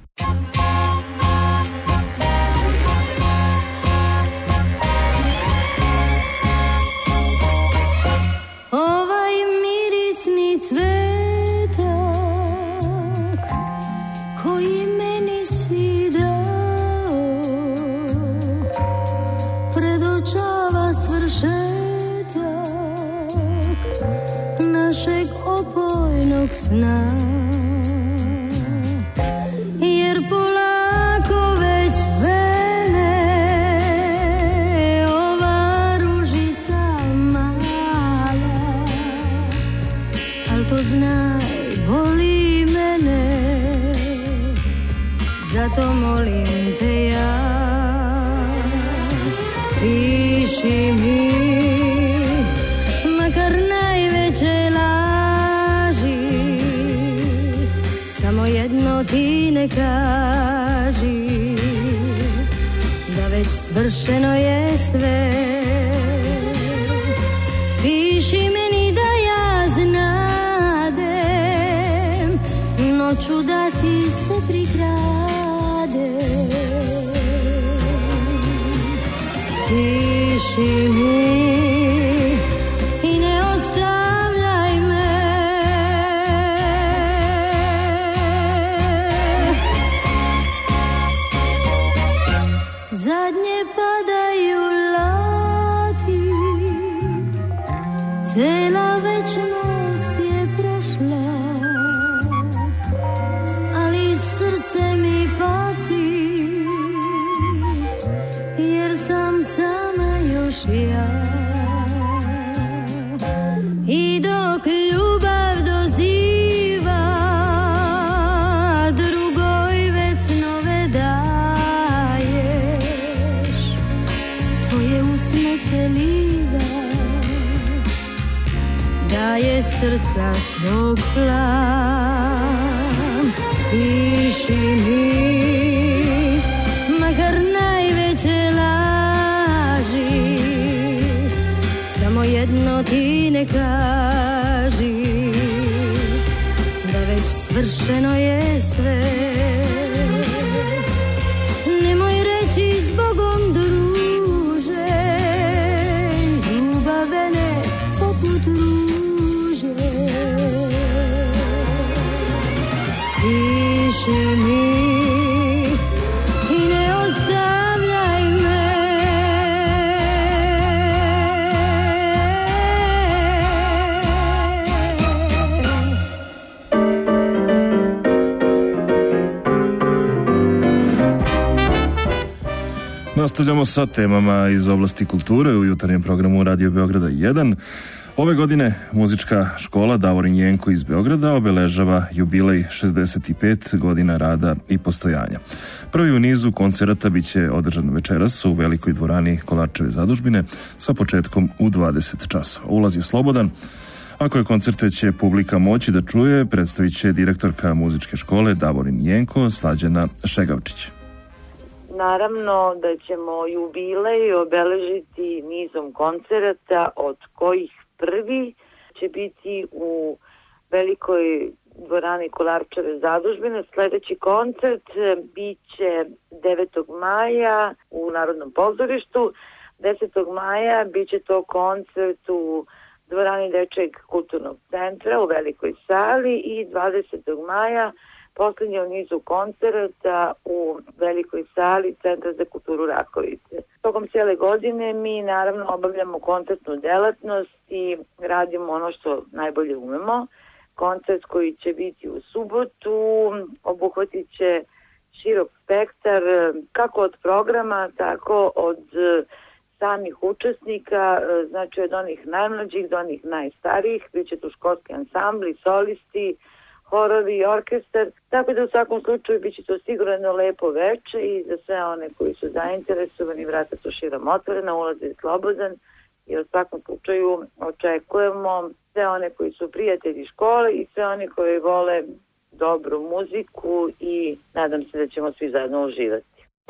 Ovaj mirisni cvetak koji meni si dao predočava svršetak našeg opojnog sna. Jer polako već vene ova ružica mala, al to znaj, boli mene, zato molim te ja, piši mi makar najveće laži, samo jedno ti ne kaži, da već svršeno je sve. Piši meni da ja znadem, noću da ti se prikrade. Piši mi i ne ostavljaj me. zadnje padaju lati, cela večnost je prošla, ali srce mi pati, jer sam sama još ja. I dok ljubav doziva, drugoj već nove daješ, tvoje usne celiva, daje srca svog hlan. Piši mi, makar najveće laži, samo jedno ti ne kaži, da već svršeno je sve. Nemoj reći zbogom druže, ljubavene poput ruže. Piši mi i ne ostavljaj me.
Nastavljamo sa temama iz oblasti kulture u jutarnjem programu Radio Beograda 1. Ove godine muzička škola Davorin Jenko iz Beograda obeležava jubilej 65 godina rada i postojanja. Prvi u nizu koncerata biće održan večeras u velikoj dvorani Kolarčeve zadužbine sa početkom u 20 časova. Ulaz je slobodan. Ako je koncerte će publika moći da čuje, predstavit će direktorka muzičke škole Davorin Jenko, Slađana Šegavčić.
Naravno da ćemo jubilej obeležiti nizom koncerata, od kojih prvi će biti u velikoj dvorani Kolarčeve zadužbine. Sledeći koncert biće 9. maja u Narodnom pozorištu. 10. maja biće to koncert u dvorani Dečijeg kulturnog centra u velikoj sali i 20. maja poslednje u nizu koncerta u velikoj sali Centra za kulturu Rakovice. Tokom cijele godine mi naravno obavljamo koncertnu delatnost i radimo ono što najbolje umemo. Koncert koji će biti u subotu obuhvatit će širok spektar kako od programa, tako od samih učesnika, znači od onih najmlađih do onih najstarijih. Biće tu školski ansambli, solisti, horovi i orkestar, tako da u svakom slučaju bit će to sigurno lepo veče i za sve one koji su zainteresovani, vrata su širom otvorena, ulaz je slobodan i u svakom slučaju očekujemo sve one koji su prijatelji škole i sve one koji vole dobru muziku i nadam se da ćemo svi zajedno uživati.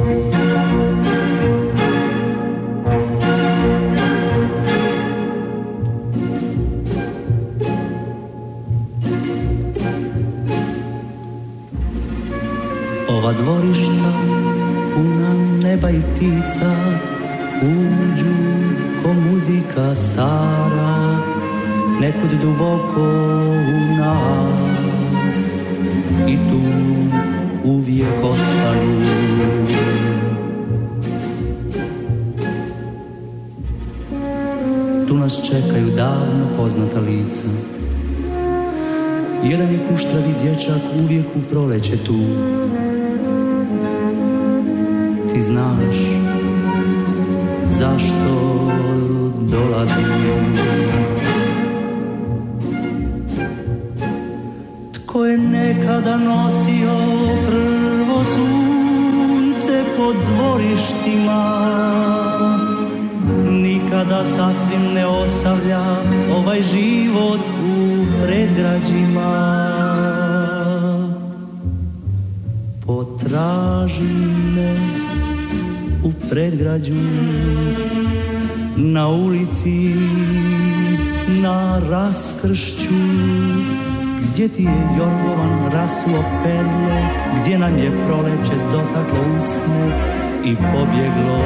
Ova dvorišta puna neba i ptica uđu ko muzika stara, nekud duboko u nas i tu uvijek ostanu. Tu nas čekaju davno poznata lica. Jedan je kuštravi dječak uvijek u proleće tu. Ti znaš zašto dolazim. Tko je nekada nosio prvo sunce po dvorištima, nikada sasvim ne ostavlja ovaj život u predgrađima. Potraži me u predgrađu, na ulici, na raskršću, gdje ti je Jorgovan rasuo perle, gdje nam je proleće dotaklo usne i pobjeglo.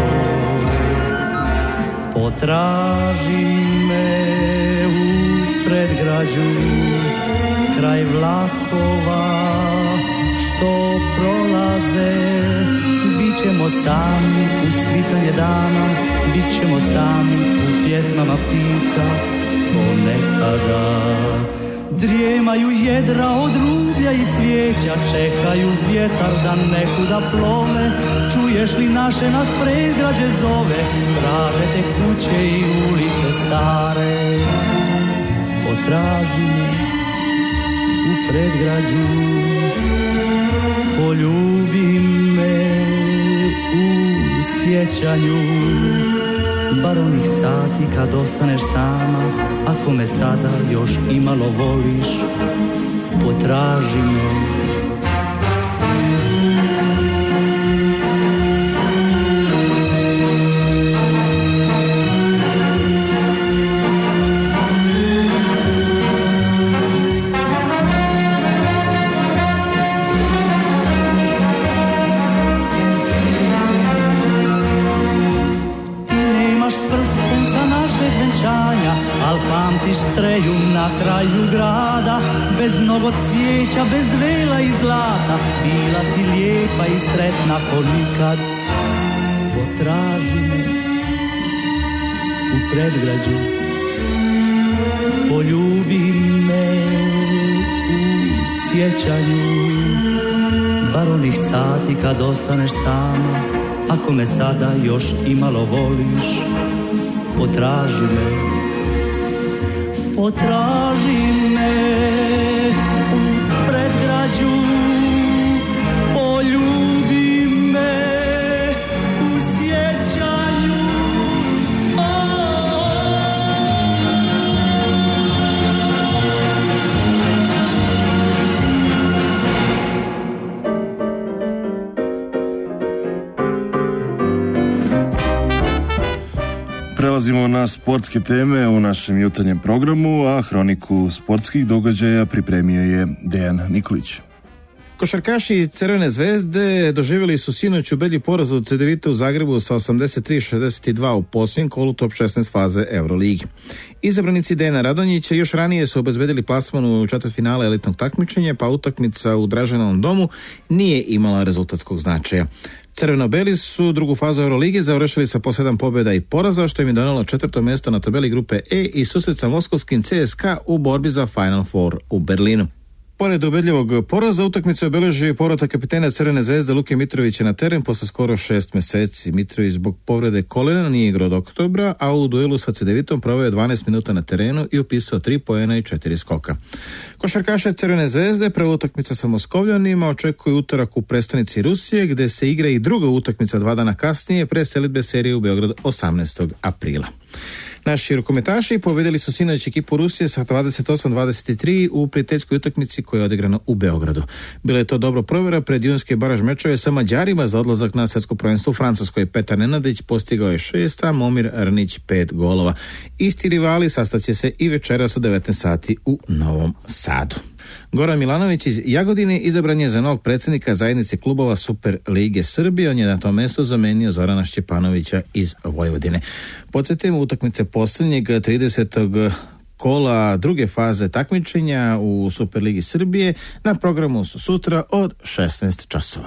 Potraži me u predgrađu, kraj vlakova što prolaze, bit ćemo sami u svitanje dana, bit ćemo sami u pjesmama ptica ponekada. Drijemaju jedra od rublja i cvijeća, čekaju vjetar da nekuda plove. Čuješ li naše nas predgrađe zove, traže te kuće i ulice stare. Potraži me u predgrađu, poljubi me u sjećanju. Bar onih sati kad ostaneš sama, ako me sada još imalo voliš, potraži me. Al pamtiš streju na kraju grada, bez mnogo cvijeća, bez vela i zlata, bila si lijepa i sretna ko nikad. Potraži me u predgrađu, poljubi me u sjećanju. Bar onih sati kad ostaneš sama, ako me sada još imalo voliš, potraži me. Potraži me u predgrađu, poljubi me u sjećanju.
Prelazimo na sportske teme u našem jutarnjem programu, a hroniku sportskih događaja pripremio je Dejan Nikolić.
Košarkaši Crvene zvezde doživjeli su sinoć ubedljiv poraz od CDVita u Zagrebu sa 83-62 u posljednjem kolu top 16 faze Euroligi. Izabranici Dejana Radonjića još ranije su obezbedili plasman u četvrtfinale elitnog takmičenja, pa utakmica u Draženovom domu nije imala rezultatskog značaja. Crveno-beli su drugu fazu Euroligi završili sa po 7 pobjeda i poraza, što im je donelo 4. mjesto na tabeli grupe E i susret sa moskovskim CSKA u borbi za Final Four u Berlinu. Pored ubedljivog poraza, utakmicu obeleži povratak kapitena Crvene zvezde Luke Mitrovića na teren posle skoro 6 mjeseci. Mitrović zbog povrede kolena nije igrao od oktobra, a u duelu sa CDVitom proveo je 12 minuta na terenu i upisao 3 poena i 4 skoka. Košarkaše Crvene zvezde prva utakmica sa Moskovljanima očekuje utorak u prestonici Rusije, gde se igra i druga utakmica 2 dana kasnije pre selidbe serije u Beograd 18. aprila. Naši rukometaši pobedili su sinoć ekipu Rusije sa 28-23 u prijateljskoj utakmici koja je odigrana u Beogradu. Bila je to dobro provjera pred junske baraž mečeve sa Mađarima za odlazak na svjetsko prvenstvo u Francuskoj. Petar Nenadić postigao je 6, a Momir Rnić 5 golova. Isti rivali sastaće se i večeras u 19 sati u Novom Sadu. Goran Milanović iz Jagodine izabran je za novog predsjednika zajednice klubova Super Lige Srbije. On je na tom mjestu zamenio Zorana Šćepanovića iz Vojvodine. Podsjetimo, utakmice posljednjeg 30. kola druge faze takmičenja u Super Ligi Srbije na programu su sutra od 16 časova.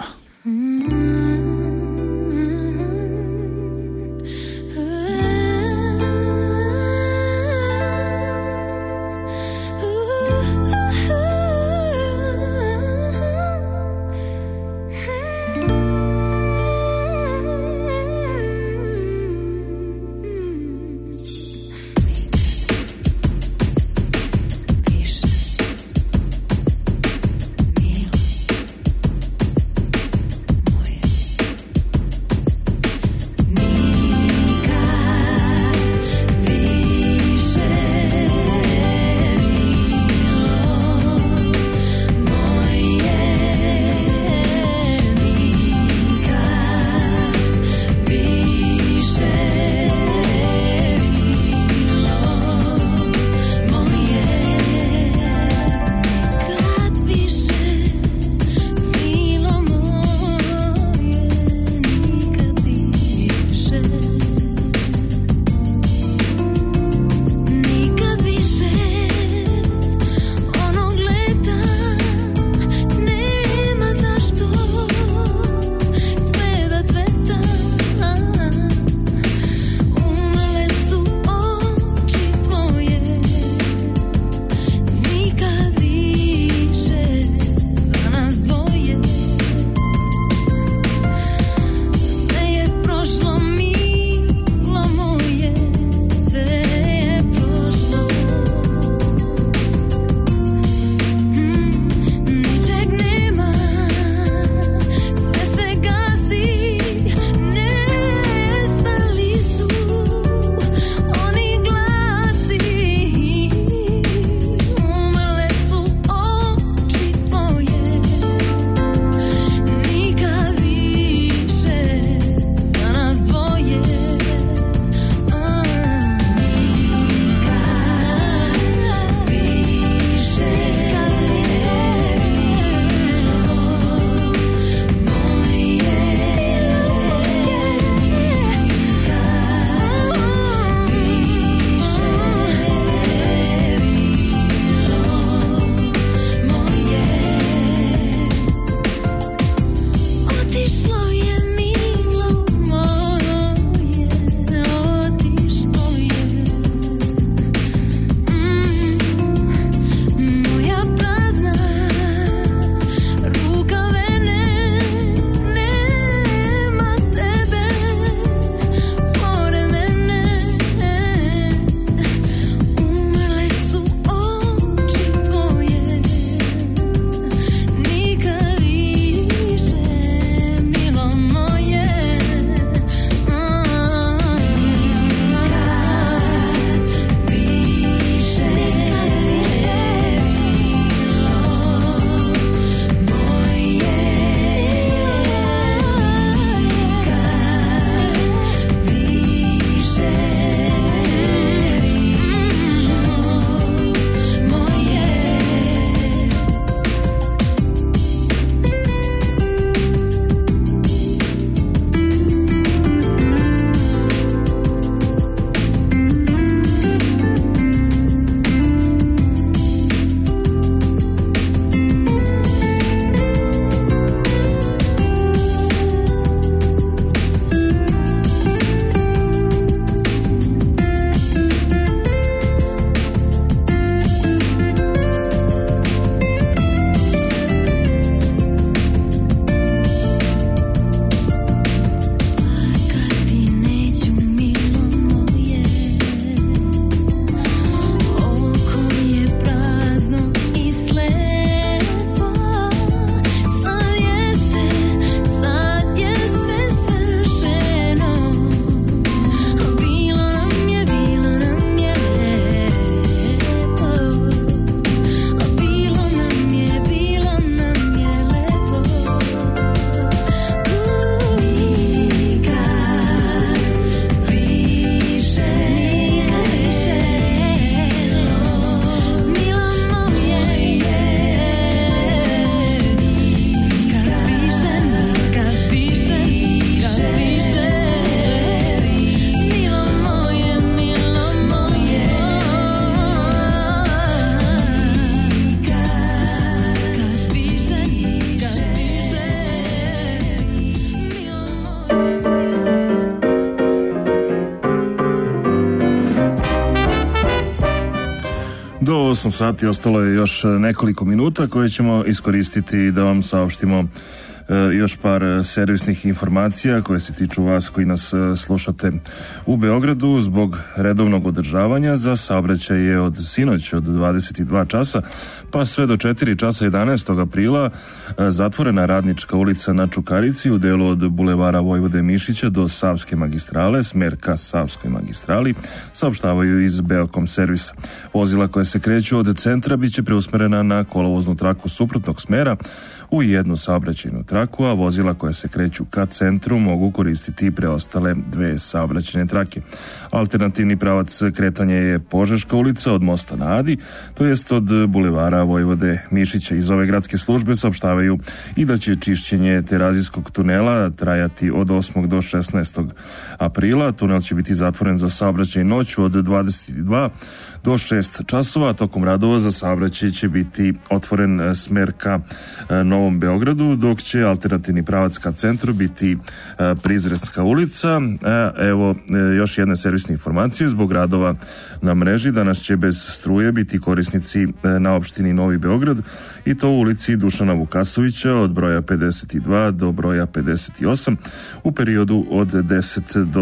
Do 8 sati ostalo je još nekoliko minuta koje ćemo iskoristiti da vam saopštimo još par servisnih informacija koje se tiču vas koji nas slušate u Beogradu. Zbog redovnog održavanja za saobraćaj je od sinoć od 22 časa pa sve do 4 časa 11. aprila zatvorena Radnička ulica na Čukarici u delu od bulevara Vojvode Mišića do Savske magistrale, smer ka Savskoj magistrali, saopštavaju iz Beokom servisa. Vozila koje se kreću od centra biće preusmerena na kolovoznu traku suprotnog smera u jednu saobraćajnu traku, a vozila koja se kreću ka centru mogu koristiti preostale dve saobraćajne trake. Alternativni pravac kretanja je Požeška ulica od mosta na Adi, to jest od bulevara Vojvode Mišića. Iz ove gradske službe saopštavaju i da će čišćenje Terazijskog tunela trajati od 8. do 16. aprila. Tunel će biti zatvoren za saobraćaj noću od 22 do 6 časova. Tokom radova za saobraćaj će biti otvoren smer ka Novom Beogradu, dok će alternativni pravac ka centru biti Prizrenska ulica. Evo još jedne servisne informacije. Zbog radova na mreži danas će bez struje biti korisnici na opštini Novi Beograd i to u ulici Dušana Vukasovića od broja 52 do broja 58 u periodu od 10 do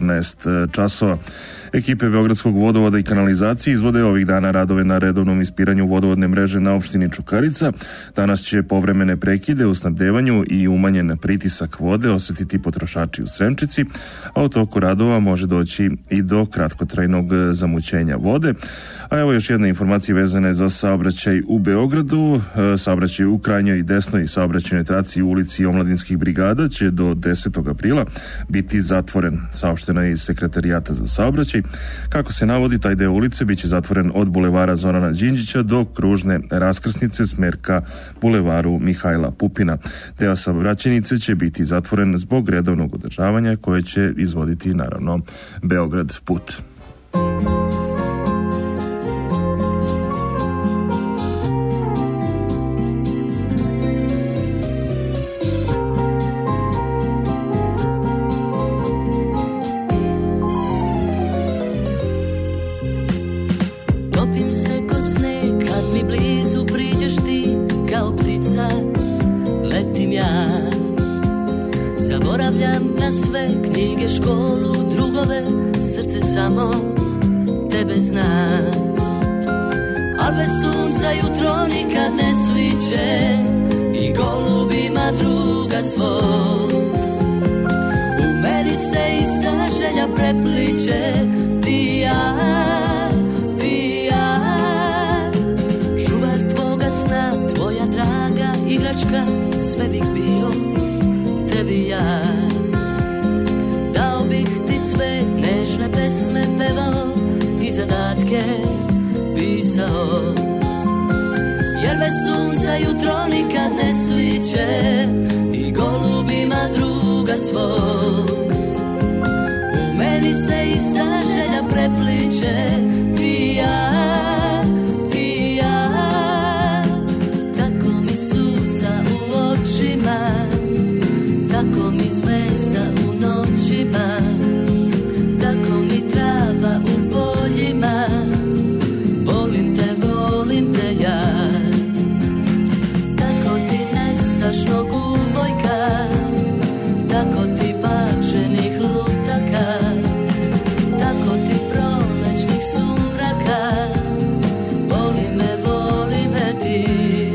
14 časova. Ekipe Beogradskog vodovoda i kanalizacije izvode ovih dana radove na redovnom ispiranju vodovodne mreže na opštini Čukarica. Danas će povremene prekide u snabdevanju i umanjen pritisak vode osetiti potrošači u Sremčici, a u toku radova može doći i do kratkotrajnog zamućenja vode. A evo još jedna informacija vezana za saobraćaj u Beogradu. Saobraćaj u krajnjoj i desnoj saobraćajnoj traci u ulici Omladinskih brigada će do 10. aprila biti zatvoren, saopšteno je iz Sekretarijata za saobraćaj. Kako se navodi, taj deo ulice biće zatvoren od bulevara Zorana Đinđića do kružne raskrsnice smer ka bulevaru Mihajla Pupina. Deo saobraćajnice će biti zatvoren zbog redovnog održavanja koje će izvoditi naravno Beograd put.
Zaboravljam na sve knjige, školu, drugove, srce samo tebe zna. Al bez sunca jutro nikad ne sviće i golubima druga svog. U meni se ista želja prepliče, ti ja, ti ja. Čuvar tvoga sna, tvoja draga igračka, sve bih bio tebi ja. Dao bih ti cvet, nežne pesme pevao i zadatke pisao. Jer bez sunca jutro nikad ne sviće i golubima druga svog. U meni se ista želja prepliče, ti ja, ti ja. Tako mi suza u očima, tako mi zvezda u noćima, tako mi trava u poljima. Volim te ja. Tako ti nestašnog uvojka, tako ti bačenih lutaka, tako ti prolećnih sumraka. Voli me ti.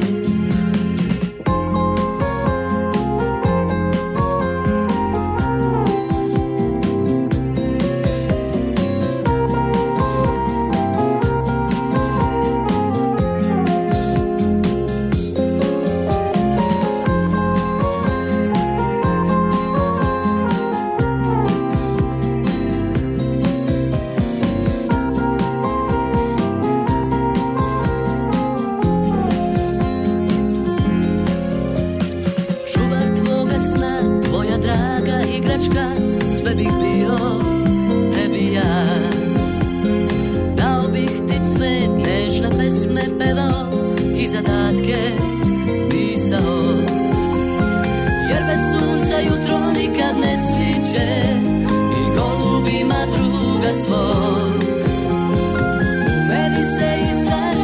Sve bih bio tebi ja. Dao bih ti cvet, nežne pesme pevao i zadatke pisao. Jer bez sunca jutro nikad ne sviće i golubima druga svog. U meni se ista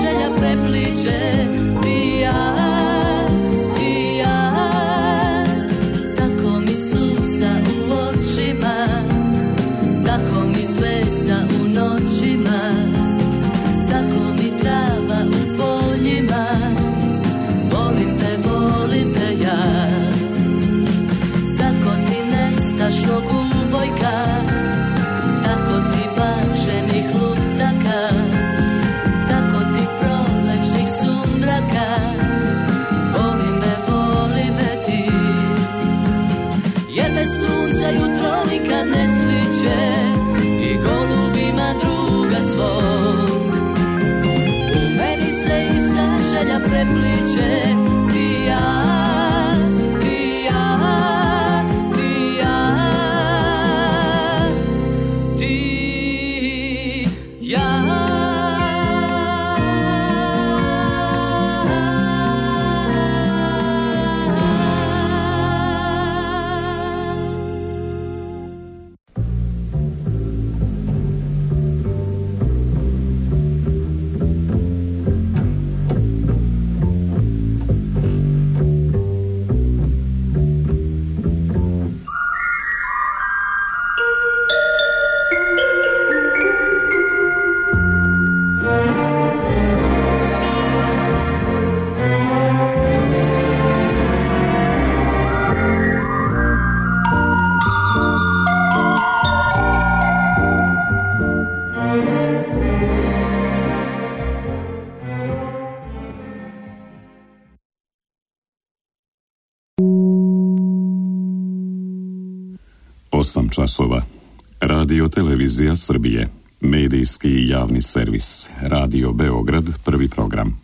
8 časova. Radio Televizija Srbije. Medijski i javni servis. Radio Beograd, prvi program.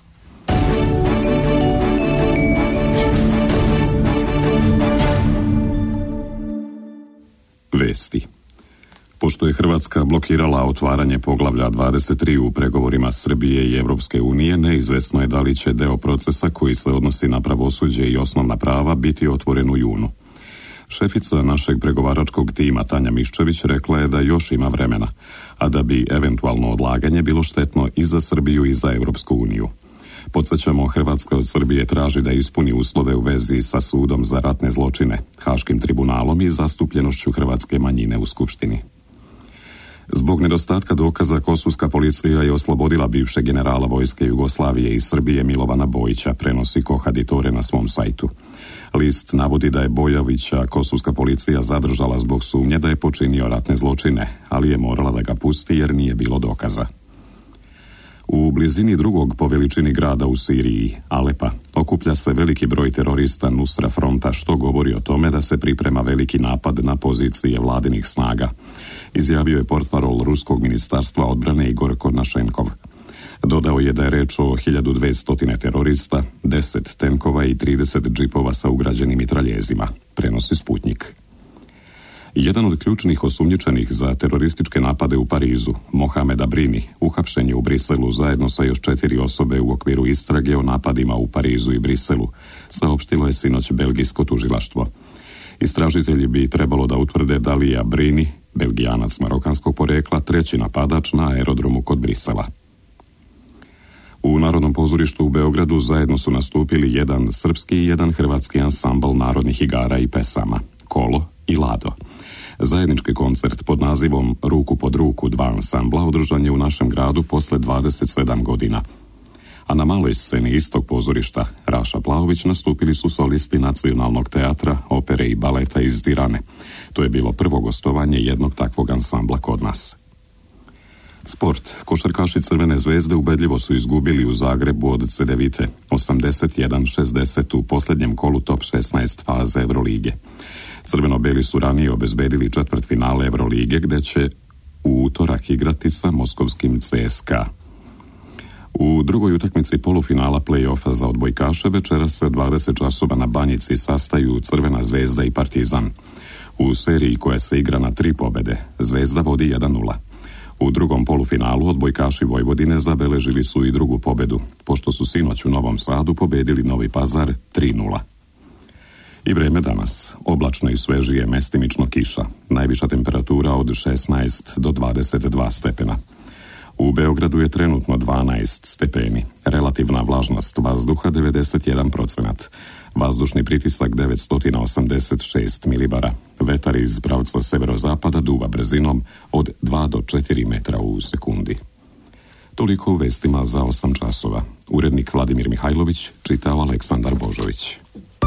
Vesti. Pošto je Hrvatska blokirala otvaranje poglavlja 23 u pregovorima Srbije i Evropske unije, neizvesno je da li će deo procesa koji se odnosi na pravosuđe i osnovna prava biti otvoren u junu. Šefica našeg pregovaračkog tima Tanja Miščević rekla je da još ima vremena, a da bi eventualno odlaganje bilo štetno i za Srbiju i za Evropsku uniju. Podsjećamo, Hrvatska od Srbije traži da ispuni uslove u vezi sa sudom za ratne zločine, Haškim tribunalom i zastupljenošću hrvatske manjine u Skupštini. Zbog nedostatka dokaza, kosovska policija je oslobodila bivšeg generala vojske Jugoslavije i Srbije Milovana Bojića, prenosi Kohaditore na svom sajtu. List navodi da je Bojovića kosovska policija zadržala zbog sumnje da je počinio ratne zločine, ali je morala da ga pusti jer nije bilo dokaza. U blizini drugog po veličini grada u Siriji, Alepa, okuplja se veliki broj terorista Nusra fronta, što govori o tome da se priprema veliki napad na pozicije vladinih snaga, izjavio je portparol Ruskog ministarstva odbrane Igor Kornašenkov. Dodao je da je reč o 1200 terorista, 10 tenkova i 30 džipova sa ugrađenim mitraljezima, prenosi Sputnik. Jedan od ključnih osumnjičenih za terorističke napade u Parizu, Mohamed Abrini, uhapšen je u Briselu zajedno sa još 4 osobe u okviru istrage o napadima u Parizu i Briselu, saopštilo je sinoć belgijsko tužilaštvo. Istražitelji bi trebalo da utvrde da li je Abrini, Belgijanac marokanskog porekla, treći napadač na aerodromu kod Brisela. U Narodnom pozorištu u Beogradu zajedno su nastupili jedan srpski i jedan hrvatski ansambl narodnih igara i pesama, Kolo i Lado. Zajednički koncert pod nazivom Ruku pod ruku dva ansambla održan je u našem gradu posle 27 godina. A na maloj sceni istog pozorišta Raša Plahović nastupili su solisti Nacionalnog teatra, opere i baleta iz Tirane. To je bilo prvo gostovanje jednog takvog ansambla kod nas. Sport. Košarkaši Crvene zvezde ubedljivo su izgubili u Zagrebu od Cedevite 81-60 u posljednjem kolu top 16 faze Evrolige. Crveno-beli su ranije obezbedili četvrtfinale Evrolige, gde će u utorak igrati sa moskovskim CSKA. U drugoj utakmici polufinala play-offa za odbojkaše večeras se 20 časova na Banjici sastaju Crvena zvezda i Partizan. U seriji koja se igra na 3 pobede, Zvezda vodi 1-0. U drugom polufinalu odbojkaši Vojvodine zabeležili su i drugu pobedu, pošto su sinoć u Novom Sadu pobedili Novi Pazar 3-0. I vreme danas, oblačno i svežije, mestimično kiša, najviša temperatura od 16 do 22 stepena. U Beogradu je trenutno 12 stepeni, relativna vlažnost vazduha 91%, vazdušni pritisak 986 milibara, vetar iz pravca severozapada duva brzinom od 2 do 4 metra u sekundi. Toliko u vestima za 8 časova. Urednik Vladimir Mihajlović, čitao Aleksandar Božović.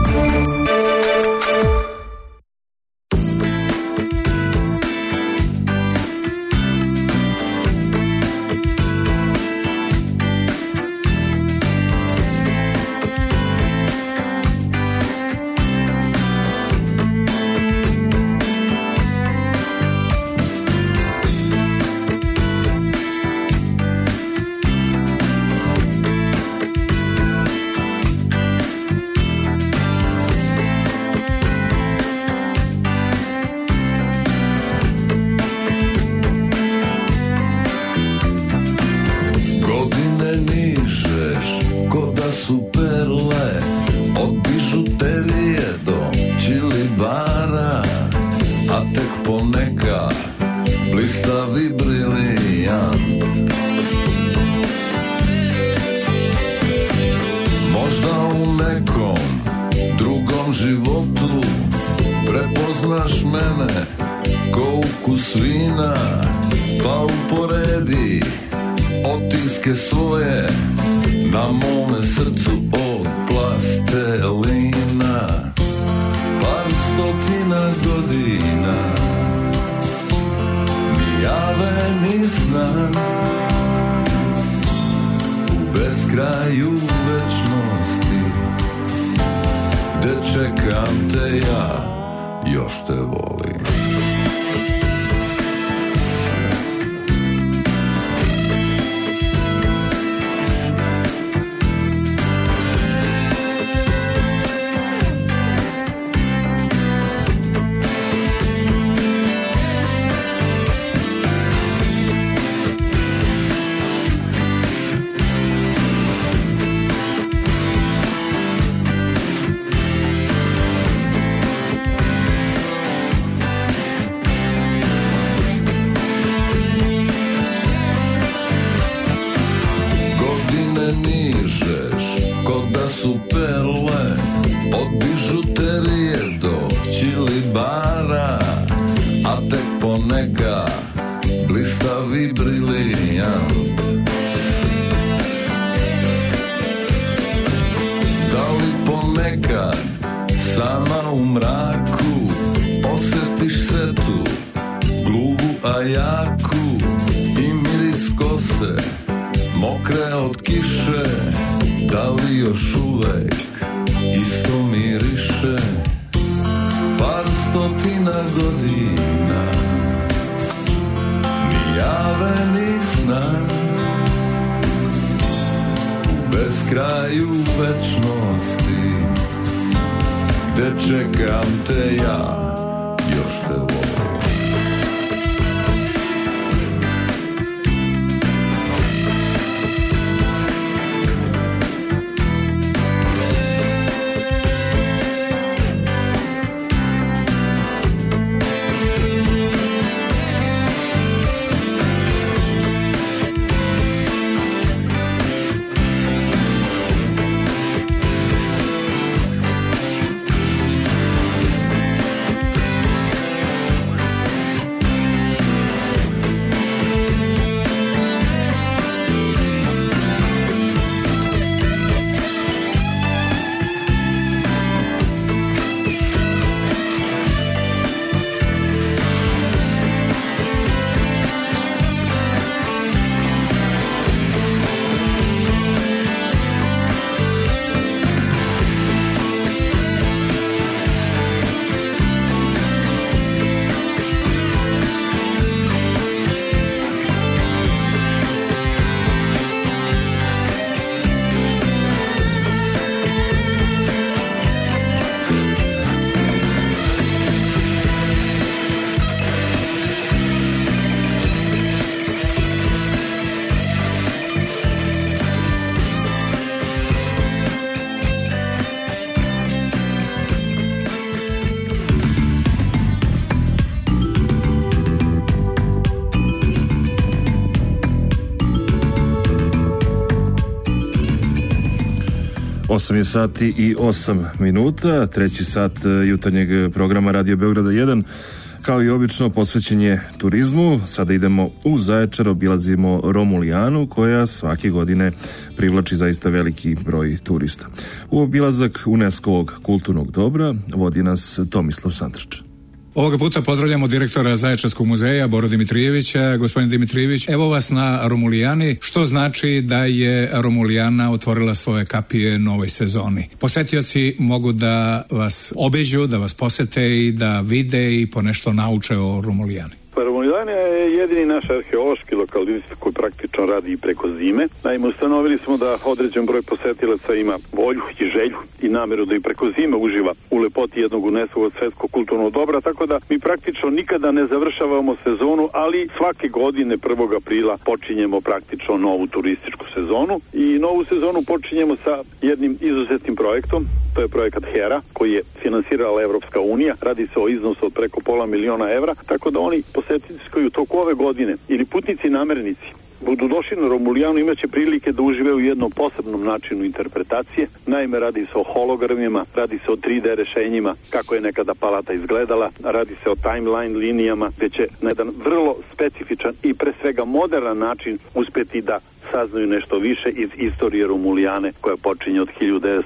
Kraju večnosti, gde čekam te ja, još te volim. poneka blistavi brilijant. Da li ponekad sama u mraku osjetiš setu, gluvu a jaku i miris kose mokre od kiše, da li još uvek isto miriše? Par stotina godina ni jave ni sna, u beskraju večnosti gde čekam te ja, još te volim.
Osam je sati i 8 minuta, treći sat jutarnjeg programa Radio Beograda 1, kao i obično posvećen je turizmu. Sada idemo u Zaječar, obilazimo Romulijanu koja svake godine privlači zaista veliki broj turista. U obilazak UNESCO-ovog kulturnog dobra vodi nas Tomislav Sandrač.
Ovoga puta pozdravljamo direktora Zaječarskog muzeja Boru Dimitrijevića. Gospodin Dimitrijević, evo vas na Romulijani, što znači da je Romulijana otvorila svoje kapije novoj sezoni. Posetioci mogu da vas obiđu, da vas posete i da vide i ponešto nauče o Romulijani.
Romulijana je jedini naš arheološki lokalitet koji praktično radi i preko zime. Naime, ustanovili smo da određen broj posetilaca ima volju i želju i nameru da i preko zime uživa u lepoti jednog UNESCO-ovog svetskog kulturnog dobra, tako da mi praktično nikada ne završavamo sezonu, ali svake godine 1. aprila počinjemo praktično novu turističku sezonu i novu sezonu počinjemo sa jednim izuzetnim projektom. To je projekat HERA koji je finansirala Evropska unija. Radi se o iznosu od preko $500 000, tako da oni posetici koji u toku ove godine ili putnici namernici budu došli na Romulijanu imaće prilike da užive u jednom posebnom načinu interpretacije. Naime, radi se o hologramima, radi se o 3D rešenjima, kako je nekada palata izgledala, radi se o timeline linijama, gde će na jedan vrlo specifičan i pre svega moderan način uspeti da saznaju nešto više iz istorije Romulijane koja počinje od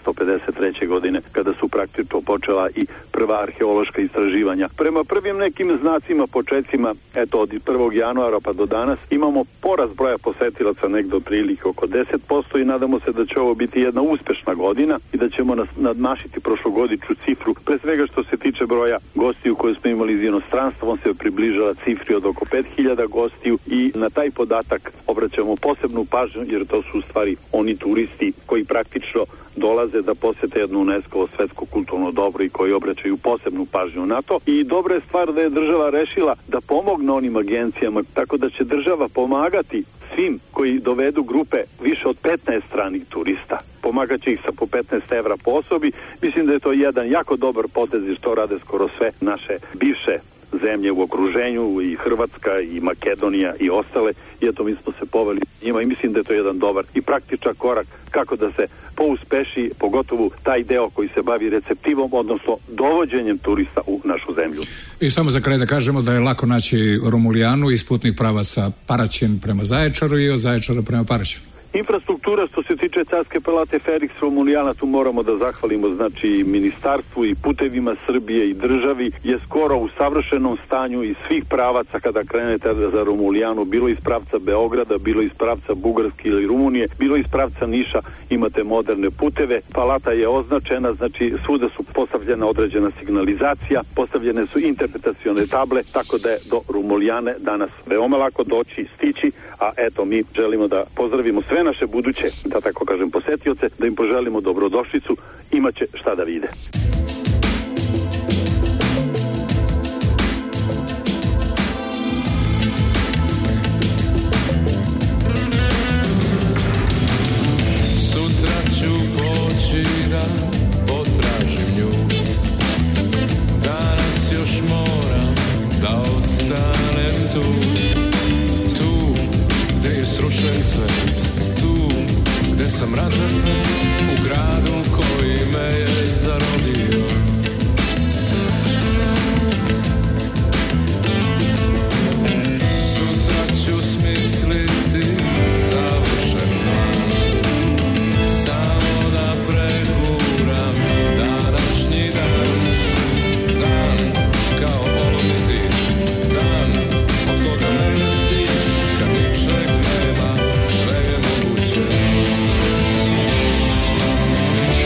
1953. godine kada su praktično počela i prva arheološka istraživanja. Prema prvim nekim znacima, početcima, eto od 1. januara pa do danas imamo porast broja posetilaca negdje otprilike oko 10% i nadamo se da će ovo biti jedna uspešna godina i da ćemo nadmašiti prošlogodišnju cifru. Pre svega što se tiče broja gostiju koje smo imali iz inostranstva, on se približava cifri od oko 5000 gostiju i na taj podatak obraćamo posebnu pažnju jer to su u stvari oni turisti koji praktično dolaze da posete jedno UNESCO svetsko kulturno dobro i koji obraćaju posebnu pažnju na to. I dobra je stvar da je država rešila da pomogne onim agencijama, tako da će država pomagati svim koji dovedu grupe više od 15 stranih turista. Pomogat će ih sa po 15 evra po osobi. Mislim da je to jedan jako dobar potez i što rade skoro sve naše bivše zemlje u okruženju, i Hrvatska, i Makedonija, i ostale, i eto mi smo se poveli njima i mislim da je to jedan dobar i praktičan korak kako da se pouspeši, pogotovo taj deo koji se bavi receptivom, odnosno dovođenjem turista u našu zemlju.
I samo za kraj da kažemo da je lako naći Romulijanu iz putnih pravaca Paraćin prema Zaječaru i od Zaječara prema Paraćinu.
Infrastruktura što se tiče Carske palate Felix Romulijana, tu moramo da zahvalimo znači ministarstvu i putevima Srbije i državi, je skoro u savršenom stanju iz svih pravaca kada krenete za Romulijanu, bilo iz pravca Beograda, bilo iz pravca Bugarske ili Rumunije, bilo iz pravca Niša, imate moderne puteve. Palata je označena, znači svuda su postavljena određena signalizacija, postavljene su interpretacione table, tako da je do Romulijane danas veoma lako doći, stići, a eto mi želimo da pozdravimo sve naše buduće, da tako kažem, posetioce, da im poželimo dobrodošlicu, imaće šta da vide.
Sutra ću poći da potražim nju, danas još moram da ostanem tu, tu gde je srušen svet, gde sam razapet u gradu koji me je zarobio. Sutra ću smisliti savršen plan, samo da prekuram današnji dan. Dan kao polovni zid, dan od koga mesti kad ničeg nema, sve je moguće.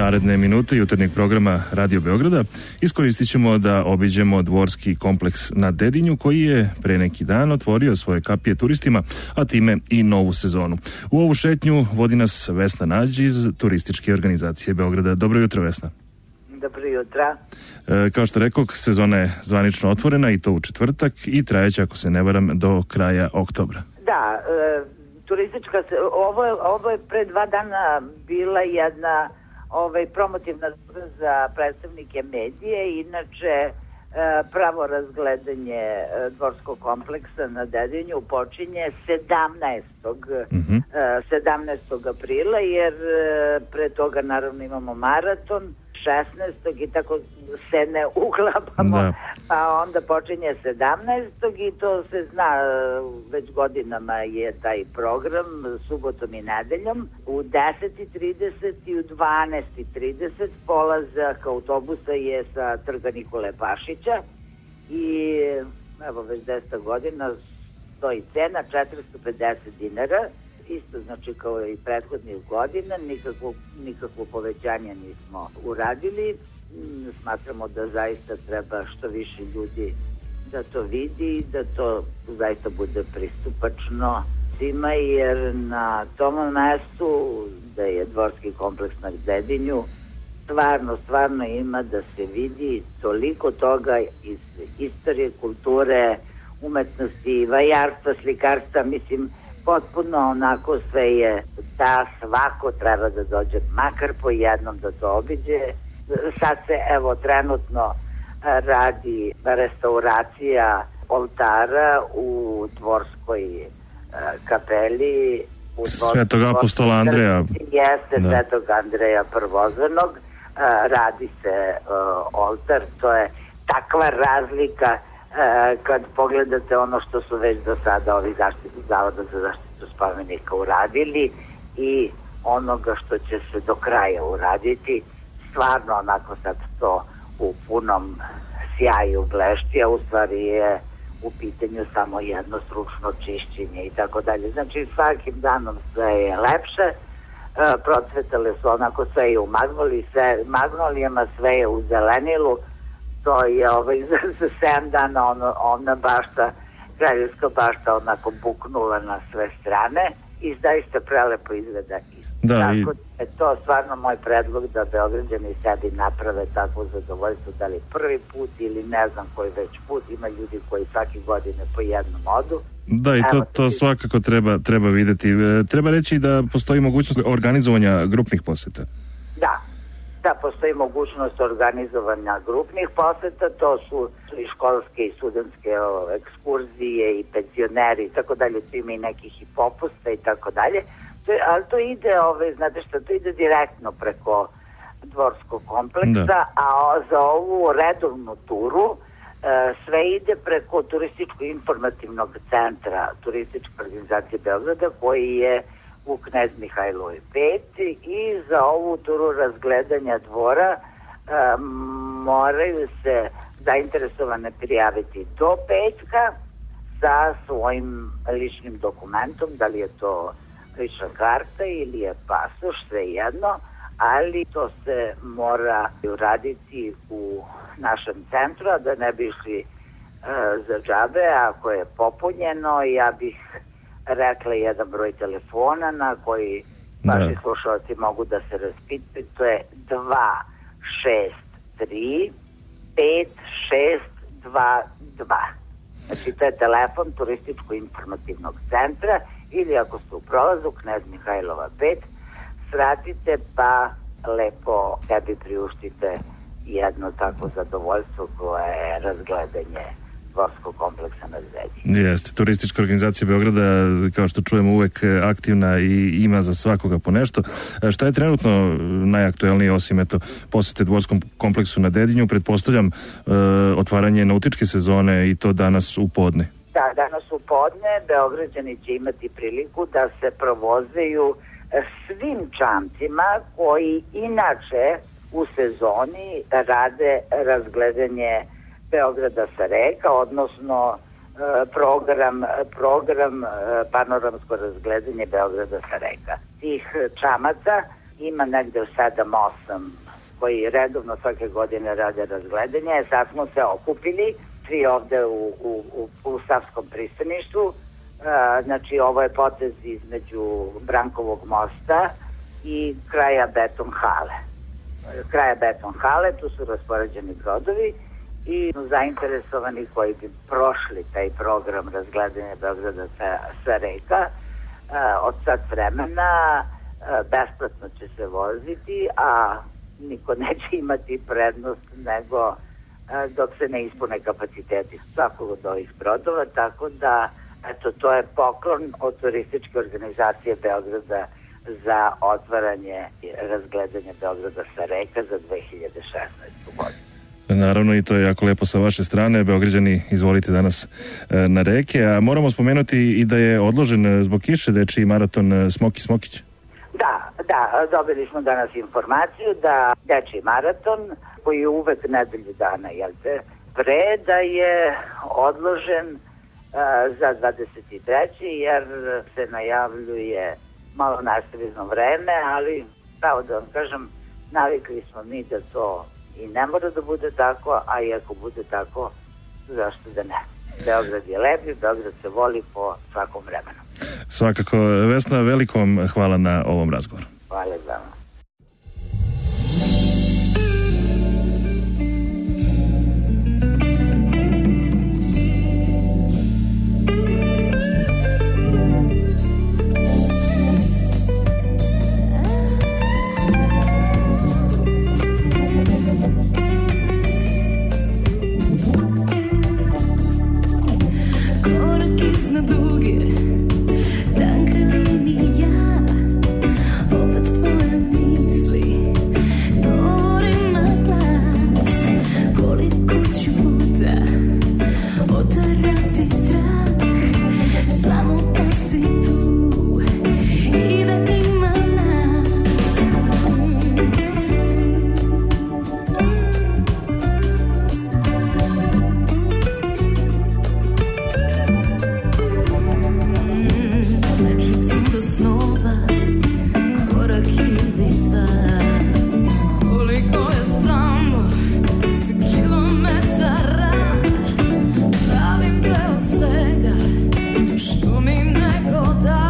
naredne minute jutarnjeg programa Radio Beograda iskoristit ćemo da obiđemo dvorski kompleks na Dedinju koji je pre neki dan otvorio svoje kapije turistima, a time i novu sezonu. U ovu šetnju vodi nas Vesna Nađ iz turističke organizacije Beograda. Dobro jutro, Vesna.
Dobro jutro.
Kao što rekao, sezona je zvanično otvorena i to u četvrtak i trajeće, ako se ne varam, do kraja oktobra.
Da, turistička ovo je pre 2 dana bila jedna promotivna za predstavnike medije. Inače, pravo razgledanje dvorskog kompleksa na Dedinju počinje 17. aprila, jer pre toga naravno imamo maraton 16. i tako se ne uklapamo, pa onda počinje 17. i to se zna, već godinama je taj program subotom i nedeljom. U 10:30 i u 12:30 polazak autobusa je sa Trga Nikole Pašića i evo već 10 godina stoji cena 450 dinara. Isto znači kao i prethodnih godina, nikakvo povećanje nismo uradili. Smatramo da zaista treba što više ljudi da to vidi i da to zaista bude pristupačno svima, jer na tom mestu da je dvorski kompleks na Dedinju stvarno ima da se vidi toliko toga iz istorije, kulture, umetnosti, vajarstva, slikarstva, mislim, potpuno onako sve je da svako treba da dođe makar po jednom da to obiđe. Sad se evo trenutno radi restauracija oltara u dvorskoj kapeli
Svetog apostola Andreja.
Jeste, Svetog Andreja Prvozvanog. Radi se oltar, to je takva razlika kad pogledate ono što su već do sada ovi Zavoda za zaštitu spomenika uradili i onoga što će se do kraja uraditi. Stvarno onako sad to u punom sjaju blešti, a u stvari je u pitanju samo jedno stručno čišćenje i tako dalje. Znači svakim danom sve je lepše, procvetale su onako, sve je u magnolijama, sve je u zelenilu. To je za 7 dana ona bašta, kraljevska bašta onako buknula na sve strane i zaista prelepo izgleda. Tako je to stvarno moj predlog da Beograđani sebi naprave takvo zadovoljstvo, da li prvi put ili ne znam koji već put. Ima ljudi koji svake godine po jednom odu.
Da, i to svakako treba videti. Treba reći da postoji mogućnost organizovanja grupnih poseta.
Da, postoji mogućnost organizovanja grupnih poseta, to su i školske i studentske ekskurzije i penzioneri i tako dalje, tu ima i nekih i popusta i tako dalje, ali to ide, znate što, to ide direktno preko dvorskog kompleksa, a za ovu redovnu turu sve ide preko turističko-informativnog centra Turističke organizacije Beograda, koji je u Knez Mihajlovoj 5, i za ovu turu razgledanja dvora moraju se zainteresovane prijaviti do petka sa svojim ličnim dokumentom, da li je to lična karta ili je pasoš, svejedno, ali to se mora uraditi u našem centru, a da ne bi išli za džabe. Ako je popunjeno, ja bih rekla jedan broj telefona na koji vaši slušalci mogu da se raspitaju. To je 263 5622. Znači to je telefon Turističko-informativnog centra, ili ako ste u prolazu Knez Mihajlova 5, svratite pa lepo sebi priuštite jedno takvo zadovoljstvo koje je razgledanje dvorskog kompleksa na Dedinju.
Jeste, Turistička organizacija Beograda, kao što čujemo, uvek aktivna i ima za svakoga po nešto. Šta je trenutno najaktuelnije, osim posete dvorskom kompleksu na Dedinju? Pretpostavljam otvaranje nautičke sezone, i to danas u podne.
Da, danas u podne Beograđani će imati priliku da se provozaju svim čamcima koji inače u sezoni rade razgledanje Beograda sa reka, odnosno program panoramsko razgledanje Beograda sa reka. Tih čamaca ima negde 7-8 koji redovno svake godine rade razgledanje. Sad smo se okupili svi ovde u Savskom pristaništu. Znači ovo je potez između Brankovog mosta i kraja Beton hale. Tu su raspoređeni brodovi i zainteresovani koji bi prošli taj program razgledanja Beograda sa reka od sad vremena besplatno će se voziti, a niko neće imati prednost nego dok se ne ispune kapaciteti svakog od ovih brodova, tako da eto, to je poklon od turističke organizacije Beograda za otvaranje razgledanja Beograda sa reka za 2016. godinu.
Naravno, i to je jako lepo sa vaše strane. Beograđani, izvolite danas na reke, a moramo spomenuti i da je odložen zbog kiše dečiji maraton Smoki Smokić.
Da, dobili smo danas informaciju da dečiji maraton, koji je uvek nedelju dana, pre, da je odložen za 23. jer se najavljuje malo nastavizno vreme, ali pravo da vam kažem, navikli smo mi da to i ne mora da bude tako, a i ako bude tako, zašto da ne? Beograd je lep i Beograd se voli po svakom vremenu.
Svakako, Vesna, veliko vam hvala na ovom razgovoru.
Hvala za vam.
Što mi nego da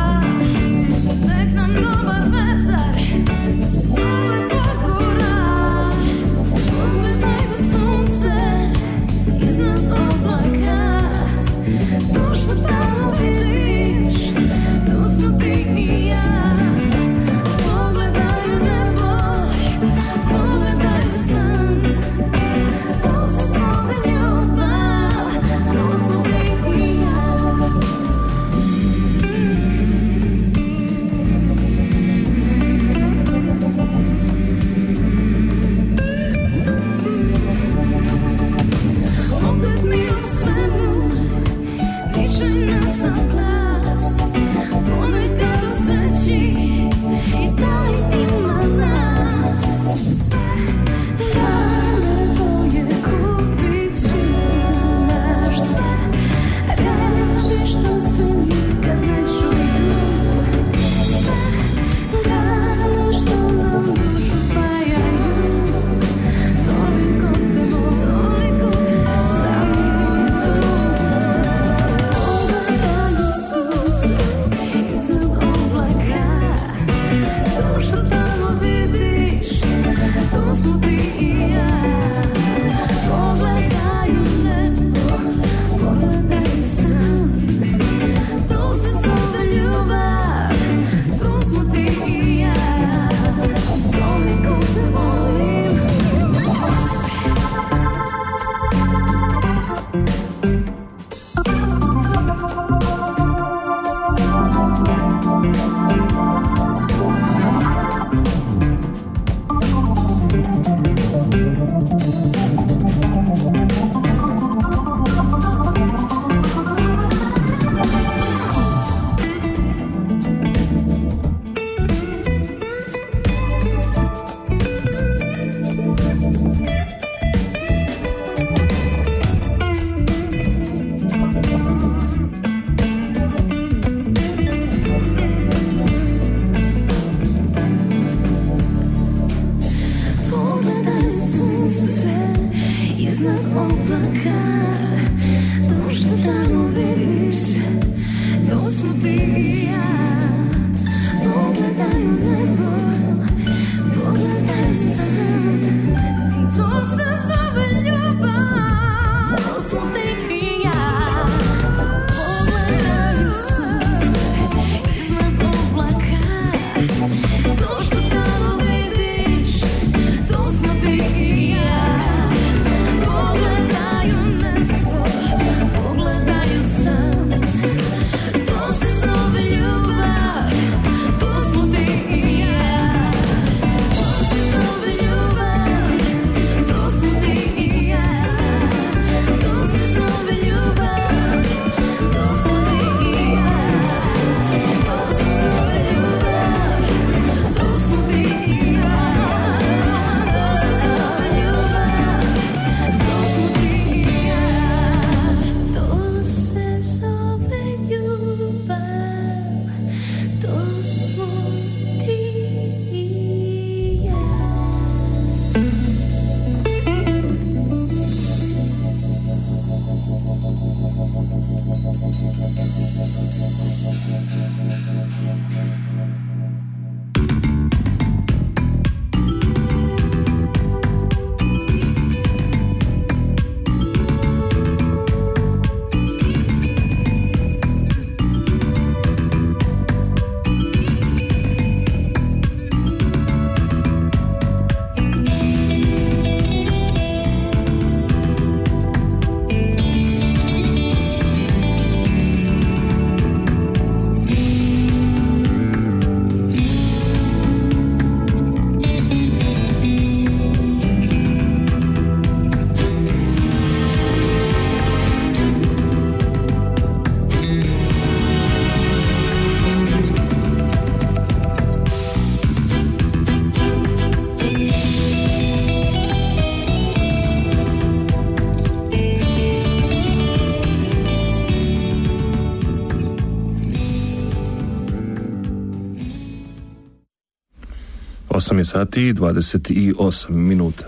8 sati i 28 minuta.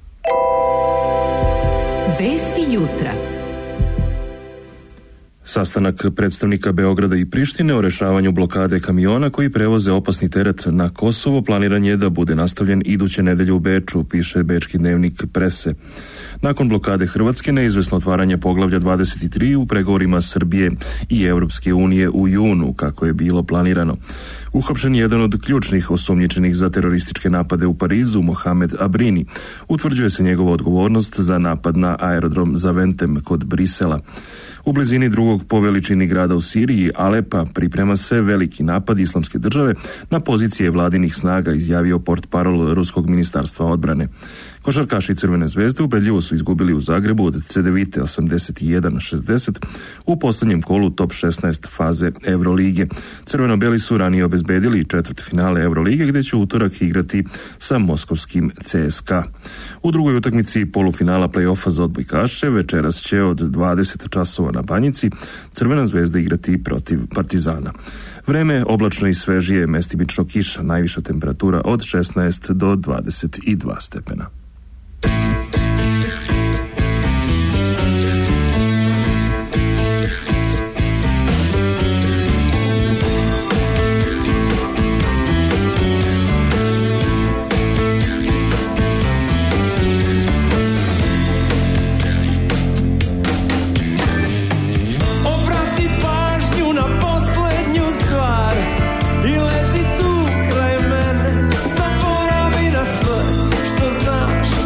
Vesti jutra.
Sastanak predstavnika Beograda i Prištine o rešavanju blokade kamiona koji prevoze opasni teret na Kosovo planiran je da bude nastavljen iduće nedelje u Beču, piše bečki dnevnik Prese. Nakon blokade Hrvatske neizvesno otvaranje poglavlja 23 u pregovorima Srbije i Evropske unije u junu, kako je bilo planirano. Uhapšen je jedan od ključnih osumnjičenih za terorističke napade u Parizu, Mohamed Abrini. Utvrđuje se njegova odgovornost za napad na aerodrom Zaventem kod Brisela. U blizini drugog po veličini grada u Siriji, Alepa, priprema se veliki napad Islamske države na pozicije vladinih snaga, izjavio portparol Ruskog ministarstva odbrane. Košarkaši Crvene zvezde ubedljivo su izgubili u Zagrebu od Cedevite 81-60 u posljednjem kolu top 16 faze Evrolige. Crveno-beli su ranije obezbedili četvrtfinale Evrolige gdje će utorak igrati sa moskovskim CSKA. U drugoj utakmici polufinala play-offa za odbojkaše večeras će od 20 časova na Banjici Crvena zvezda igrati protiv Partizana. Vreme oblačno i svežije, mestimično kiša, najviša temperatura od 16 do 22 stepena.
Zaboravi na sve što znaš.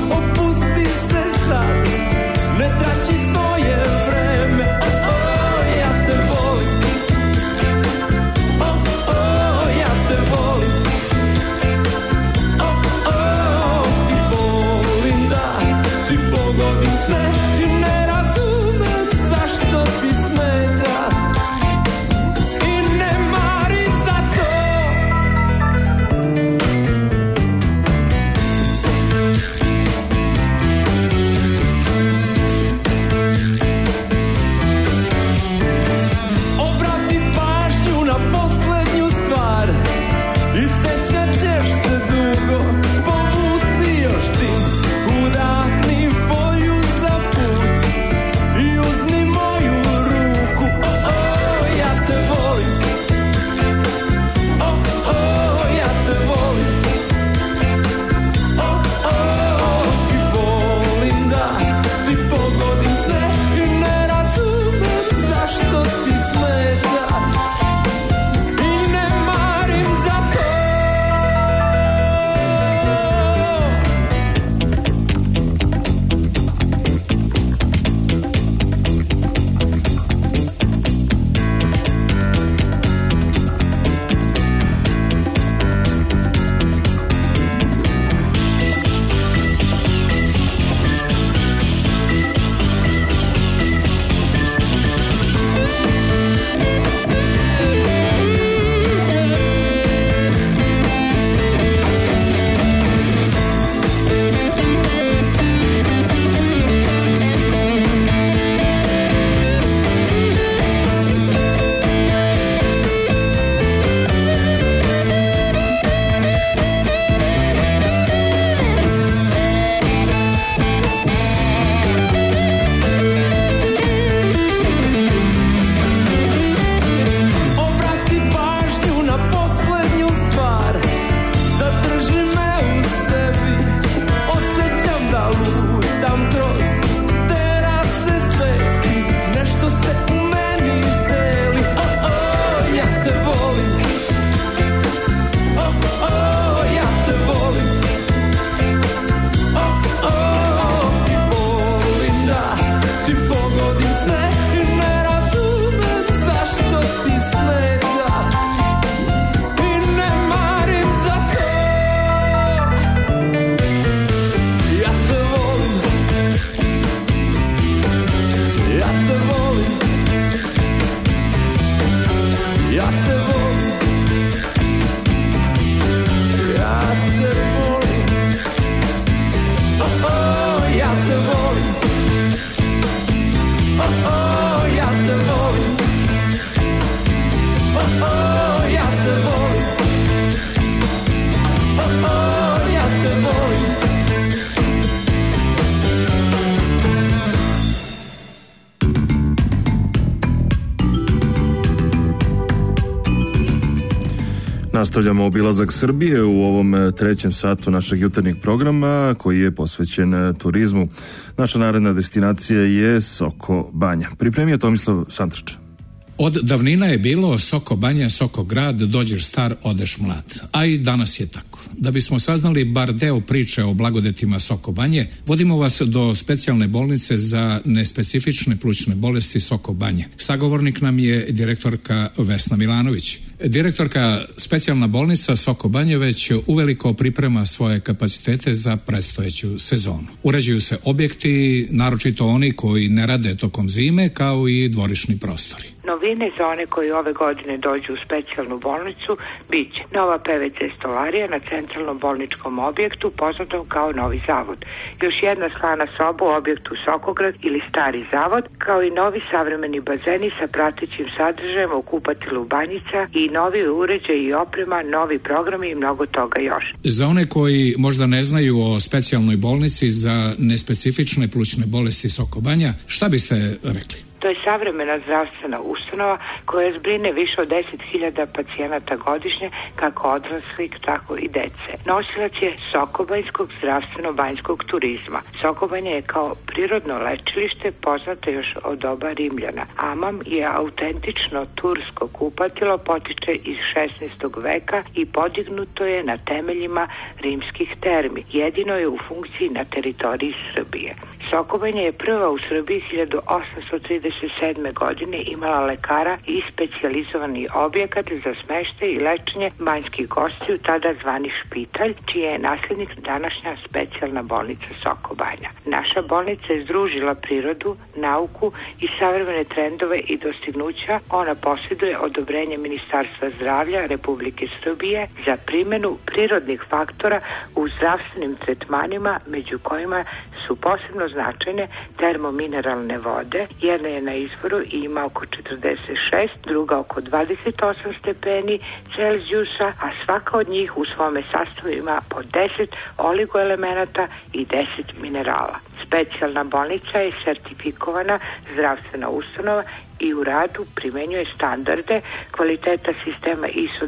Nastavljamo obilazak Srbije u ovom trećem satu našeg jutarnjeg programa koji je posvećen turizmu. Naša naredna destinacija je Soko Banja. Pripremio Tomislav Santrač.
Od davnina je bilo Soko Banja, Soko grad, dođeš star, odeš mlad. A i danas je tako. Da bismo saznali bar deo priče o blagodetima Soko Banje, vodimo vas do specijalne bolnice za nespecifične plućne bolesti Soko Banje. Sagovornik nam je direktorka Vesna Milanović. Direktorka, specijalna bolnica Soko Banje već uveliko priprema svoje kapacitete za predstojeću sezonu. Uređuju se objekti, naročito oni koji ne rade tokom zime, kao i dvorišni prostori.
Novine za one koji ove godine dođu u specijalnu bolnicu biće nova PVC stolarija na centralnom bolničkom objektu poznatom kao Novi Zavod, još jedna slana soba u objektu Sokograd ili Stari Zavod, kao i novi savremeni bazeni sa pratećim sadržajem u kupatilu Banjica i novi uređaj i oprema, novi programi i mnogo toga još.
Za one koji možda ne znaju o specijalnoj bolnici za nespecifične plućne bolesti Soko Banja, šta biste rekli?
To je savremena zdravstvena ustanova koja zbrine više od 10.000 pacijenata godišnje, kako odraslih, tako i dece. Nosilac je Sokobanjskog zdravstveno-banjskog turizma. Sokobanja je kao prirodno lečilište poznato još od doba Rimljana. Amam je autentično tursko kupatilo, potiče iz 16. veka i podignuto je na temeljima rimskih termi. Jedino je u funkciji na teritoriji Srbije. Sokobanja je prva u Srbiji 1837. godine imala lekara i specijalizovani objekat za smeštaj i lečenje banjskih gostiju, tada zvani Špitalj, čiji je nasljednik današnja specijalna bolnica Sokobanja. Naša bolnica je združila prirodu, nauku i savremene trendove i dostignuća. Ona posjeduje odobrenje Ministarstva zdravlja Republike Srbije za primjenu prirodnih faktora u zdravstvenim tretmanima, među kojima su posebno značajne termomineralne vode. Jedna je na izvoru i ima oko 46, druga oko 28 stepeni Celzijusa, a svaka od njih u svome sastavu ima po 10 oligoelemenata i 10 minerala. Specijalna bolnica je sertifikovana zdravstvena ustanova i u radu primenjuje standarde kvaliteta sistema ISO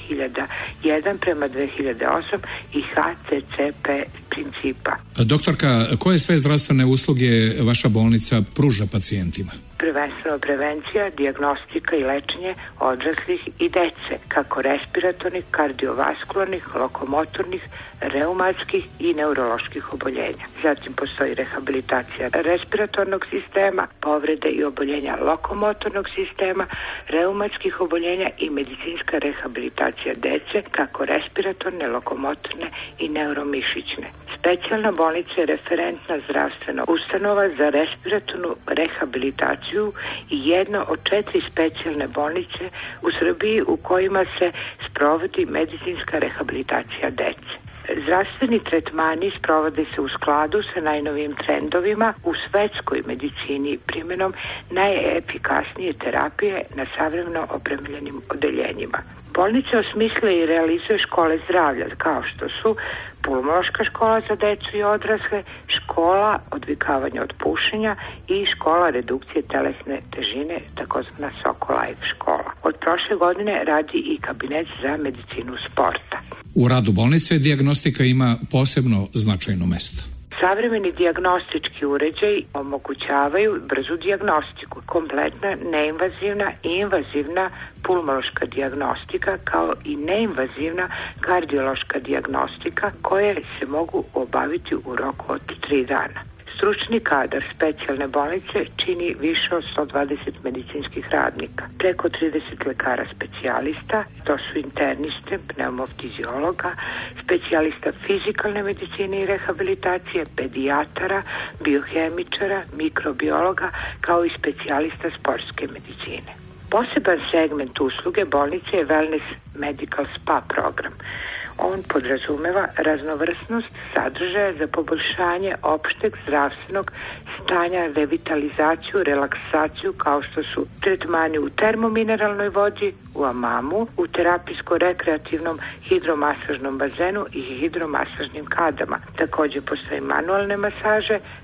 9001 prema 2008 i HCCP principa.
Doktorka, koje sve zdravstvene usluge vaša bolnica pruža pacijentima?
Prvenstveno prevencija, dijagnostika i lečenje odraslih i dece, kako respiratornih, kardiovaskularnih, lokomotornih, reumatskih i neuroloških oboljenja. Zatim postoji rehabilitacija respiratornog sistema, povrede i oboljenja lokomotornog sistema, reumatskih oboljenja i medicinska rehabilitacija dece, kako respiratorne, lokomotorne i neuromišićne. Specijalna bolnica je referentna zdravstvena ustanova za respiratornu rehabilitaciju i jedna od 4 specijalne bolnice u Srbiji u kojima se sprovodi medicinska rehabilitacija dece. Zdravstveni tretmani sprovode se u skladu sa najnovijim trendovima u svetskoj medicini primjenom najefikasnije terapije na savremeno opremljenim odeljenjima. Bolnica osmišlja i realizuje škole zdravlja kao što su pulmološka škola za decu i odrasle, škola odvikavanja od pušenja i škola redukcije telesne težine, takozvana Soko Life škola. Od prošle godine radi i kabinet za medicinu sporta.
U radu bolnice dijagnostika ima posebno značajno mesto.
Savremeni dijagnostički uređaji omogućavaju brzu dijagnostiku, kompletna neinvazivna i invazivna pulmološka dijagnostika kao i neinvazivna kardiološka dijagnostika koje se mogu obaviti u roku od 3 dana. Stručni kadar specijalne bolnice čini više od 120 medicinskih radnika, preko 30 lekara specijalista, to su interniste, pneumofiziologa, specijalista fizikalne medicine i rehabilitacije, pedijatara, biohemičara, mikrobiologa, kao i specijalista sportske medicine. Poseban segment usluge bolnice je Wellness Medical Spa program. On podrazumeva raznovrsnost sadržaja za poboljšanje opšteg zdravstvenog stanja, revitalizaciju, relaksaciju, kao što su tretmani u termomineralnoj vodi, u amamu, u terapijsko-rekreativnom hidromasažnom bazenu i hidromasažnim kadama. Također postoje manualne masaže,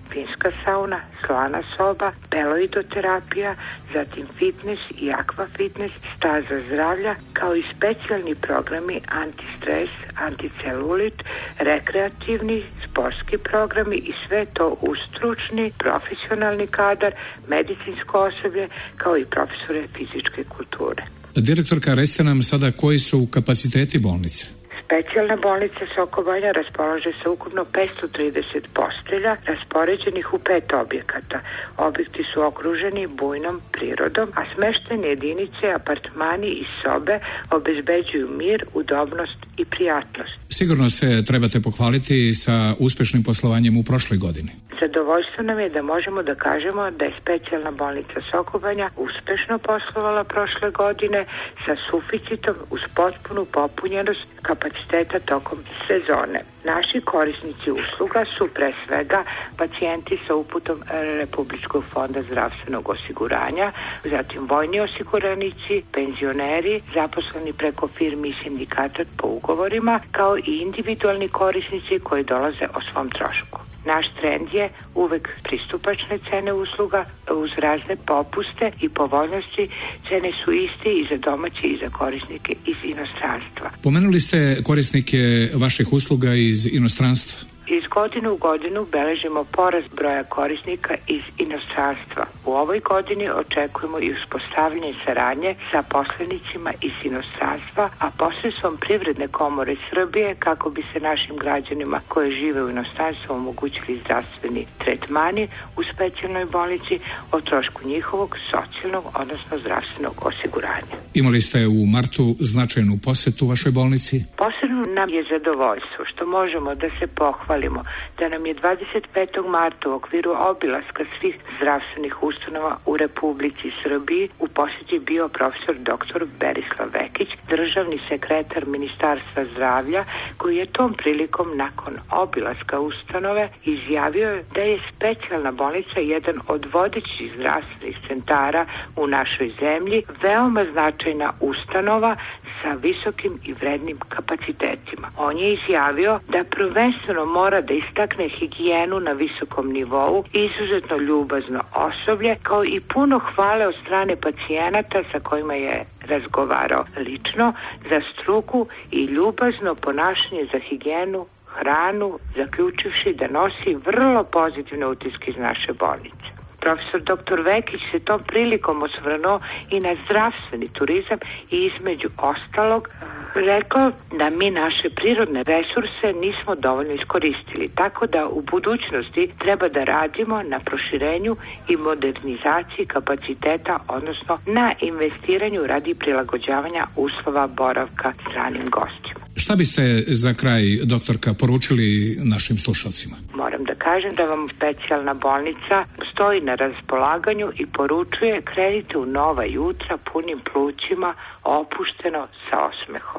finska sauna, slana soba, beloidoterapija, zatim fitness i aqua fitness, staza zdravlja, kao i specijalni programi antistres, anticelulit, rekreativni, sportski programi i sve to uz stručni, profesionalni kadar, medicinsko osoblje, kao i profesore fizičke kulture.
Direktorka, recite nam sada koji su kapaciteti bolnice?
Specijalna bolnica Soko Banja raspolaže sa ukupno 530 postelja raspoređenih u 5 objekata. Objekti su okruženi bujnom prirodom, a smeštene jedinice, apartmani i sobe obezbeđuju mir, udobnost i prijatnost.
Sigurno se trebate pohvaliti sa uspešnim poslovanjem u prošloj godini.
Zadovoljstvo nam je da možemo da kažemo da je specijalna bolnica Soko Banja uspešno poslovala prošle godine sa suficitom uz potpunu popunjenost kapaciteta tokom sezone. Naši korisnici usluga su pre svega pacijenti sa uputom Republičkog fonda zdravstvenog osiguranja, zatim vojni osiguranici, penzioneri, zaposleni preko firmi i sindikata po ugovorima, kao i individualni korisnici koji dolaze o svom trošku. Naš trend je uvek pristupačne cene usluga uz razne popuste i povoljnosti. Cene su iste i za domaće i za korisnike iz inostranstva.
Pomenuli ste korisnike vaših usluga iz inostranstva.
Iz godine u godinu beležimo porast broja korisnika iz inostranstva. U ovoj godini očekujemo i uspostavljanje saradnje sa poslenicima iz inostranstva, a posredstvom Privredne komore Srbije kako bi se našim građanima koji žive u inostranstvu omogućili zdravstveni tretmani u specijalnoj bolnici o trošku njihovog socijalnog, odnosno zdravstvenog osiguranja.
Imali ste u martu značajnu posetu vašoj bolnici?
Posebno nam je zadovoljstvo što možemo da se pohvalimo da nam je 25. marta u okviru obilaska svih zdravstvenih ustanova u Republici Srbiji u posjeti bio profesor dr. Berislav Vekić, državni sekretar Ministarstva zdravlja, koji je tom prilikom nakon obilaska ustanove izjavio da je specijalna bolnica jedan od vodećih zdravstvenih centara u našoj zemlji, veoma značajna ustanova sa visokim i vrednim kapacitetima. On je izjavio da prvenstveno mora da istakne higijenu na visokom nivou, izuzetno ljubazno osoblje, kao i puno hvale od strane pacijenata sa kojima je razgovarao lično za struku i ljubazno ponašanje za higijenu, hranu, zaključivši da nosi vrlo pozitivne utiske iz naše bolnice. Profesor dr. Vekić se tom prilikom osvrnuo i na zdravstveni turizam i između ostalog rekao da mi naše prirodne resurse nismo dovoljno iskoristili, tako da u budućnosti treba da radimo na proširenju i modernizaciji kapaciteta, odnosno na investiranju radi prilagođavanja uslova boravka stranim gostima.
Šta biste za kraj, doktorka, poručili našim slušalcima?
Moram da kažem da vam specijalna bolnica stoji na raspolaganju i poručuje krenite u nova jutra punim plućima, opušteno sa osmehom.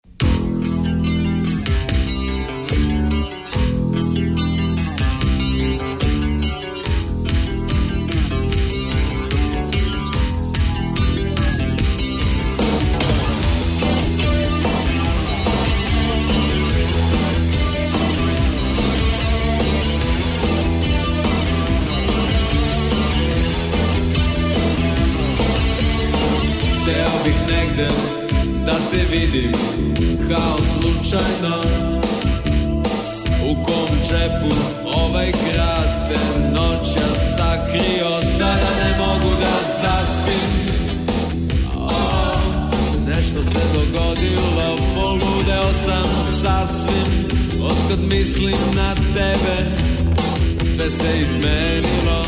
Da te vidim kao slučajno, u kom džepu ovaj grad te noćas sakrio, sada ne mogu da zaspim. Nešto se dogodilo, poludeo sam sasvim, otkad mislim na tebe, sve se izmenilo.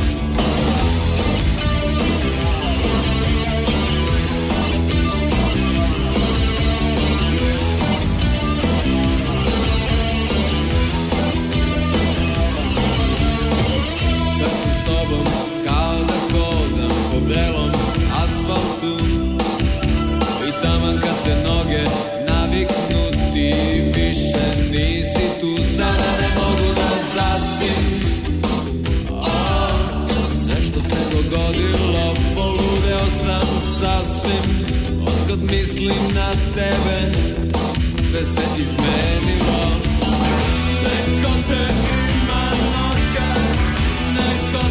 Vrelom asfaltu i taman kad se noge naviknu ti više nisi tu, sada ne mogu da zaspim. Nešto se dogodilo, poludeo sam sasvim, otkad mislim na tebe, sve se izmenilo. Neko te ima noćas,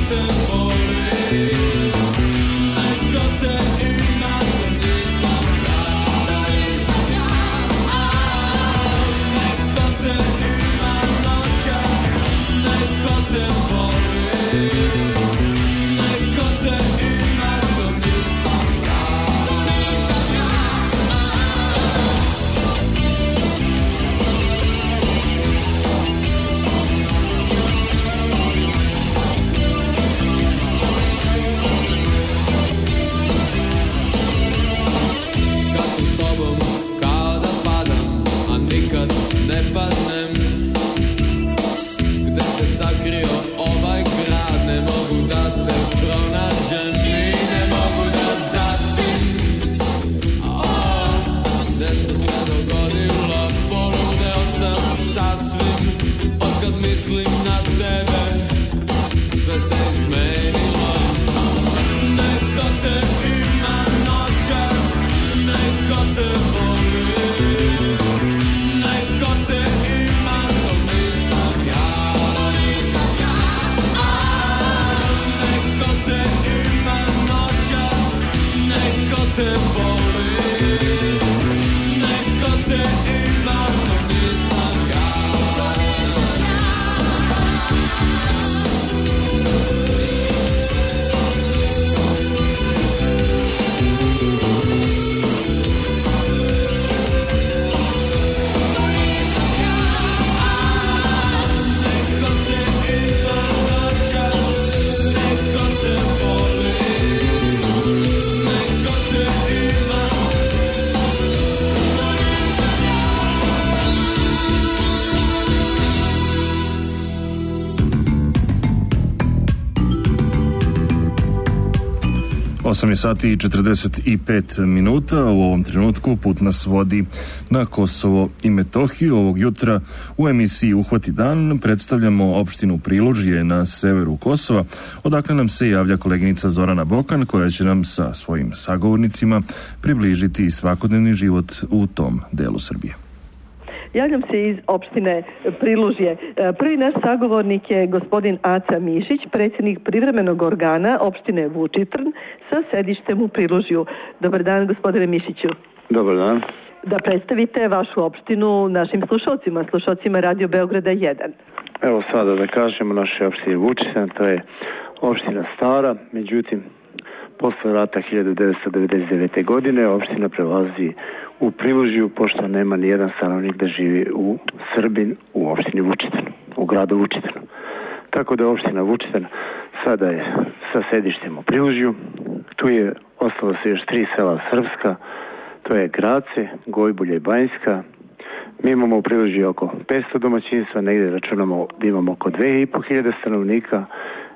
8 sati i 45 minuta. U ovom trenutku put nas vodi na Kosovo i Metohiju. Ovog jutra u emisiji Uhvati dan predstavljamo opštinu Prilužje na severu Kosova, odakle nam se javlja koleginica Zorana Bokan, koja će nam sa svojim sagovornicima približiti svakodnevni život u tom delu Srbije.
Javljam se iz opštine Prilužje. Prvi naš sagovornik je gospodin Aca Mišić, predsjednik privremenog organa opštine Vučitrn sa sedištem u Prilužju. Dobar dan, gospodine Mišiću.
Dobar dan.
Da predstavite vašu opštinu našim slušalcima Radio Beograda 1.
Evo sada da kažemo naše opštine Vučitrn, to je opština stara, međutim posle rata 1999. godine opština prelazi u Prilužju, pošto nema ni jedan stanovnik da živi u Srbin u opštini Vučitrn, u gradu Vučitrn. Tako da opština Vučitrn sada je sa sedištem u Prilužju. Tu je ostalo se još 3 sela srpska, to je Grace, Gojbulja i Banjska. Mi imamo u Prilužju oko 500 domaćinstva, negdje računamo da imamo oko 2500 stanovnika,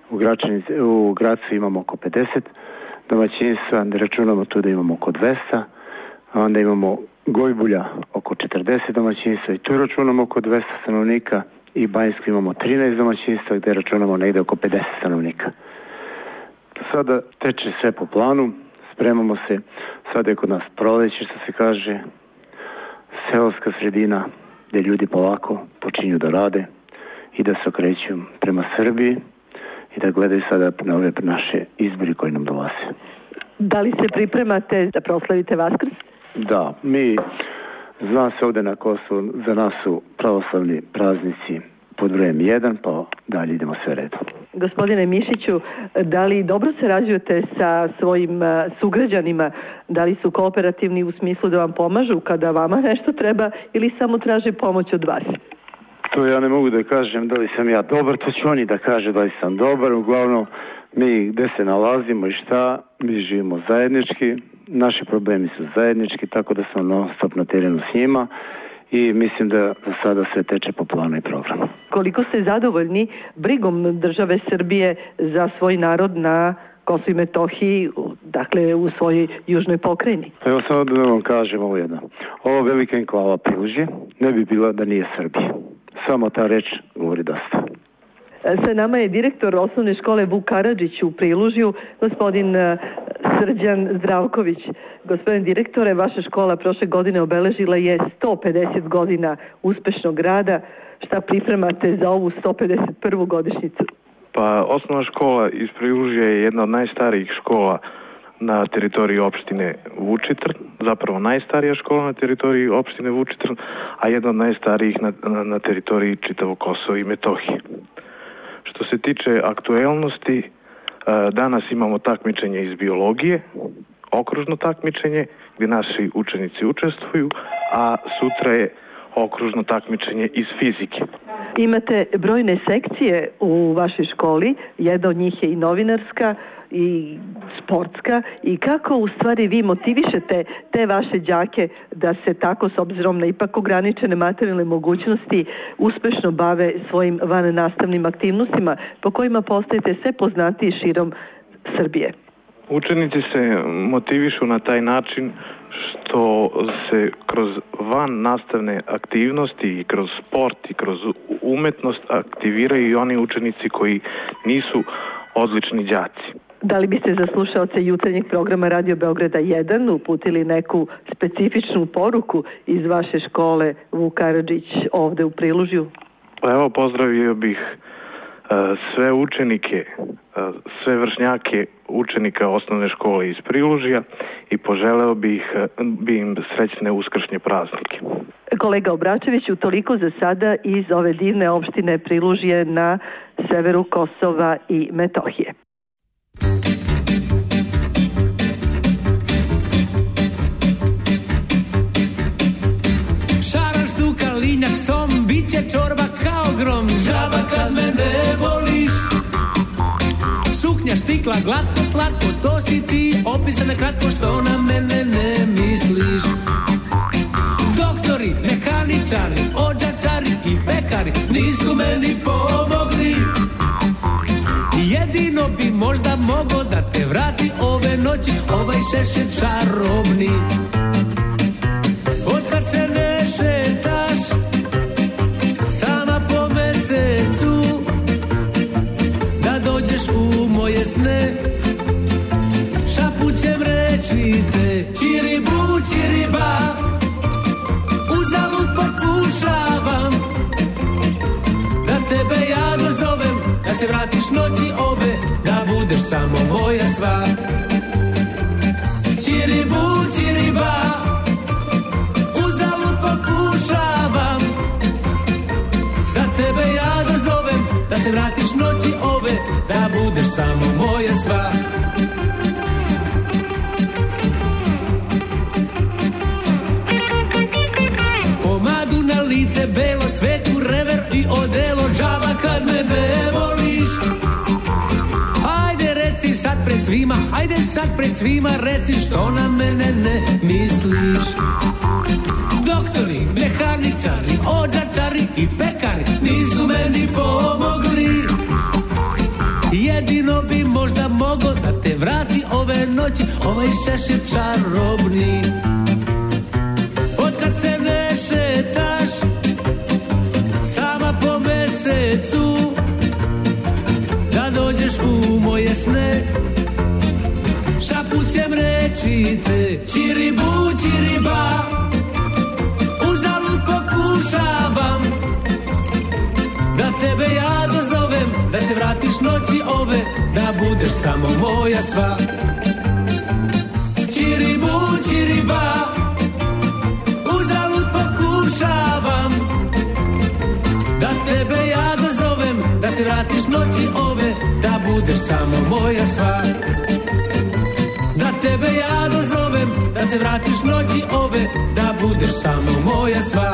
u Gracu imamo oko 50 domaćinstva, da računamo tu da imamo oko 200, a onda imamo Gojbulja oko 40 domaćinstva i tu računamo oko 200 stanovnika, i Banjsku imamo 13 domaćinstva gdje računamo negdje oko 50 stanovnika. Sada teče sve po planu, spremamo se, sada je kod nas proleće, što se kaže, seoska sredina gdje ljudi polako počinju da rade i da se okreću prema Srbiji i da gledaju sada na ove naše izbori koji nam dolaze.
Da li se pripremate da proslavite Vaskrs?
Da, zna se ovdje na Kosovu, za nas su pravoslavni praznici pod brojem 1, pa dalje idemo sve redom.
Gospodine Mišiću, da li dobro sarađujete sa svojim sugrađanima? Da li su kooperativni u smislu da vam pomažu kada vama nešto treba ili samo traže pomoć od vas?
To ja ne mogu da kažem da li sam ja dobar, to će oni da kaže da li sam dobar. Uglavnom, mi gde se nalazimo i šta, mi živimo zajednički, naši problemi su zajednički, tako da smo non stop na terenu s njima i mislim da za sada sve teče po planu i programu.
Koliko ste zadovoljni brigom države Srbije za svoj narod na Kosovu i Metohiji, dakle u svojoj južnoj pokrajini?
Evo samo da vam kažem ovo jedno. Ovo velika enklava Prilužje ne bi bila da nije Srbije. Samo ta reč govori dosta.
Sa nama je direktor osnovne škole Vuk Karadžić u Prilužju, gospodin Srđan Zdravković. Gospodin direktore, vaša škola prošle godine obeležila je 150 godina uspešnog rada. Šta pripremate za ovu 151. godišnjicu?
Pa osnovna škola iz Prilužja je jedna od najstarijih škola na teritoriji opštine Vučitrn, zapravo najstarija škola na teritoriji opštine Vučitrn, a jedna od najstarijih na teritoriji čitavog Kosova i Metohije. Što se tiče aktuelnosti, danas imamo takmičenje iz biologije, okružno takmičenje gdje naši učenici učestvuju, a sutra je okružno takmičenje iz fizike.
Imate brojne sekcije u vašoj školi, jedna od njih je i novinarska i sportska, i kako u stvari vi motivišete te vaše đake da se tako, s obzirom na ipak ograničene materijalne mogućnosti, uspešno bave svojim vannastavnim aktivnostima po kojima postajete sve poznatiji širom Srbije?
Učenici se motivišu na taj način što se kroz van nastavne aktivnosti i kroz sport i kroz umetnost aktiviraju i oni učenici koji nisu odlični đaci.
Da li biste za slušaoce jutarnjeg programa Radio Beograda 1 uputili neku specifičnu poruku iz vaše škole Vuk Karadžić ovde u Prilužju?
Pa evo, pozdravio bih sve učenike, sve vršnjake učenika osnovne škole iz Prilužja i poželeo bi im srećne uskršnje praznike.
Kolega Obračeviću, toliko za sada iz ove divne opštine Prilužje na severu Kosova i Metohije.
Šaraš tu kalinjak som, bit će čorba kao grom. Džaba kad me ne voliš. Suknja štikla glatko slatko, to si ti opisane kratko što na mene ne misliš. Doktori, mehaničari, odžačari i pekari nisu meni pomogli. Jedino bi možda mogo da te vrati ove noći ovaj šešir čarobni. Otkad se ne šetaš sama po mesecu, da dođeš u moje sne, šapućem reći te čiribu, čiriba, uzalud pokušavam da tebe ja dozovem, da se vratiš noći ove, da budeš samo moja sva. Čiribu, čiriba, uzalud pokušavam da tebe ja dozovem, da se vratiš noći ove, da budeš samo moja sva. Pomadu na lice belo, cvetu rever i odelo, džaba kad me ne voliš. Ajde reci sad pred svima, ajde sad pred svima reci što na mene ne misliš. Doktori, mehaničari, odžačari i pekari nisu meni pomogli. Jedino bi možda mogo da te vrati ove noći ovaj šešir čarobni. Otkad se ne šetaš sama po mesecu, da dođeš u moje sne, šapućem reći te čiribu, čiriba, uzalud pokušavam da tebe ja dozovem, da se vratiš noći ove, da budeš samo moja sva. Čiribu, čiriba, uzalud pokušavam da tebe ja dozovem, da se vratiš noći ove, da budeš samo moja sva. Da tebe ja dozovem, da se vratiš noći ove, da budeš samo moja sva.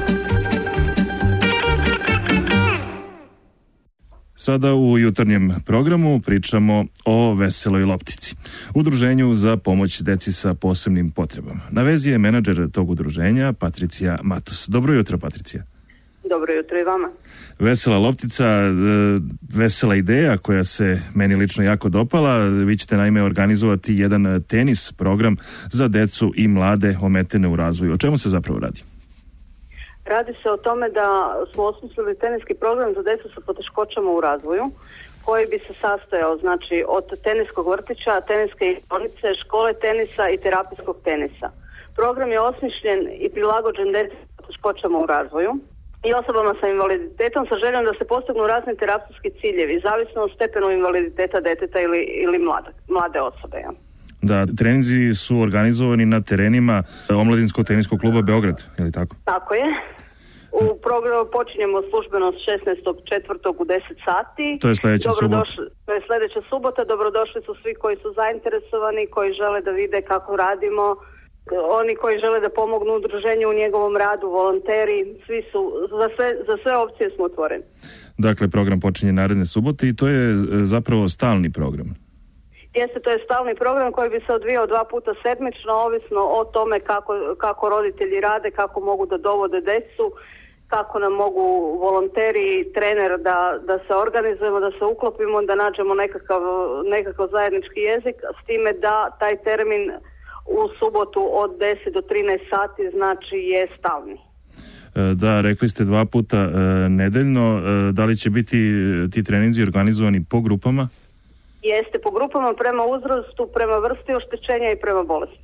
Sada u jutarnjem programu pričamo o Veseloj loptici, udruženju za pomoć deci sa posebnim potrebama. Na vezi je menadžer tog udruženja Patricija Matos. Dobro jutro, Patricija.
Dobro jutro i vama.
Vesela loptica, vesela ideja koja se meni lično jako dopala. Vi ćete naime organizovati jedan tenis program za decu i mlade ometene u razvoju. O čemu se zapravo radi?
Radi se o tome da smo osmislili teniski program za decu sa poteškoćama u razvoju, koji bi se sastojao znači od teniskog vrtića, teniske igronice, škole tenisa i terapijskog tenisa. Program je osmišljen i prilagođen deci sa poteškoćama u razvoju. i osobama sa invaliditetom sa željom da se postignu razni terapijski ciljevi, zavisno od stepenu invaliditeta deteta ili mlade osobe. Ja.
Da, treninzi su organizovani na terenima Omladinskog teniskog kluba Beograd, je li tako?
Tako je. U programu počinjemo službeno s 16.4. u 10 sati.
To je sljedeća subota.
To je sljedeća subota. Dobrodošli su svi koji su zainteresovani, koji žele da vide kako radimo, oni koji žele da pomognu udruženju u njegovom radu, volonteri, svi su, za sve opcije smo otvoreni.
Dakle, program počinje naredne subote i to je zapravo stalni program.
Jeste, to je stalni program koji bi se odvijao 2 puta sedmično, ovisno o tome kako roditelji rade, kako mogu da dovode decu, kako nam mogu volonteri i trener da se organizujemo, da se uklopimo, da nađemo nekakav zajednički jezik, s time da taj termin u subotu od 10 do 13 sati znači je stalni.
Da, rekli ste 2 puta nedeljno. Da li će biti ti treninzi organizovani po grupama?
Jeste, po grupama, prema uzrastu, prema vrsti oštećenja i prema bolesti.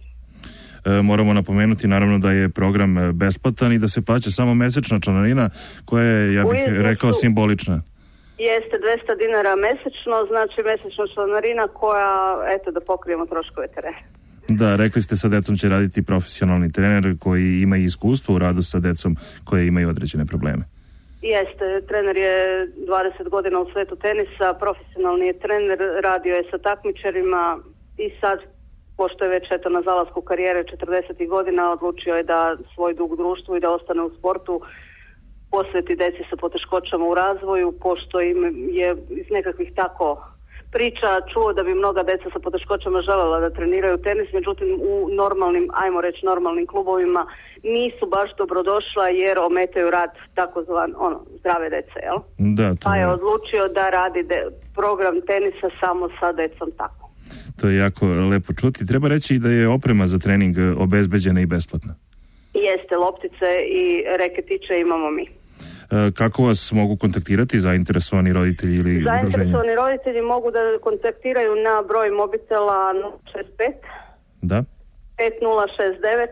Moramo napomenuti naravno da je program besplatan i da se plaća samo mesečna članarina koja je, ja bih rekao, simbolična.
Jeste, 200 dinara mesečno, znači mesečna članarina koja, eto, da pokrijemo troškove terena.
Da, rekli ste sa decom će raditi profesionalni trener koji ima iskustvo u radu sa decom koje imaju određene probleme.
Jeste, trener je 20 godina u svetu tenisa, profesionalni je trener, radio je sa takmičarima i sad, pošto je već na zalasku karijere 40 godina, odlučio je da svoj dug društvu i da ostane u sportu posveti deci sa poteškoćama u razvoju, pošto im je iz nekakvih tako priča čuo da bi mnoga deca sa poteškoćama željela da treniraju tenis, međutim u normalnim, ajmo reći normalnim klubovima nisu baš dobrodošla jer ometaju rad takozvan zdrave dece, jel?
Da,
pa je odlučio da radi program tenisa samo sa decom tako.
To je jako lepo čuti. Treba reći da je oprema za trening obezbeđena i besplatna.
Jeste, loptice i reketiće imamo mi.
Kako vas mogu kontaktirati zainteresovani roditelji ili udruženja?
Zainteresovani roditelji mogu da kontaktiraju na broj mobitela 065
da
5069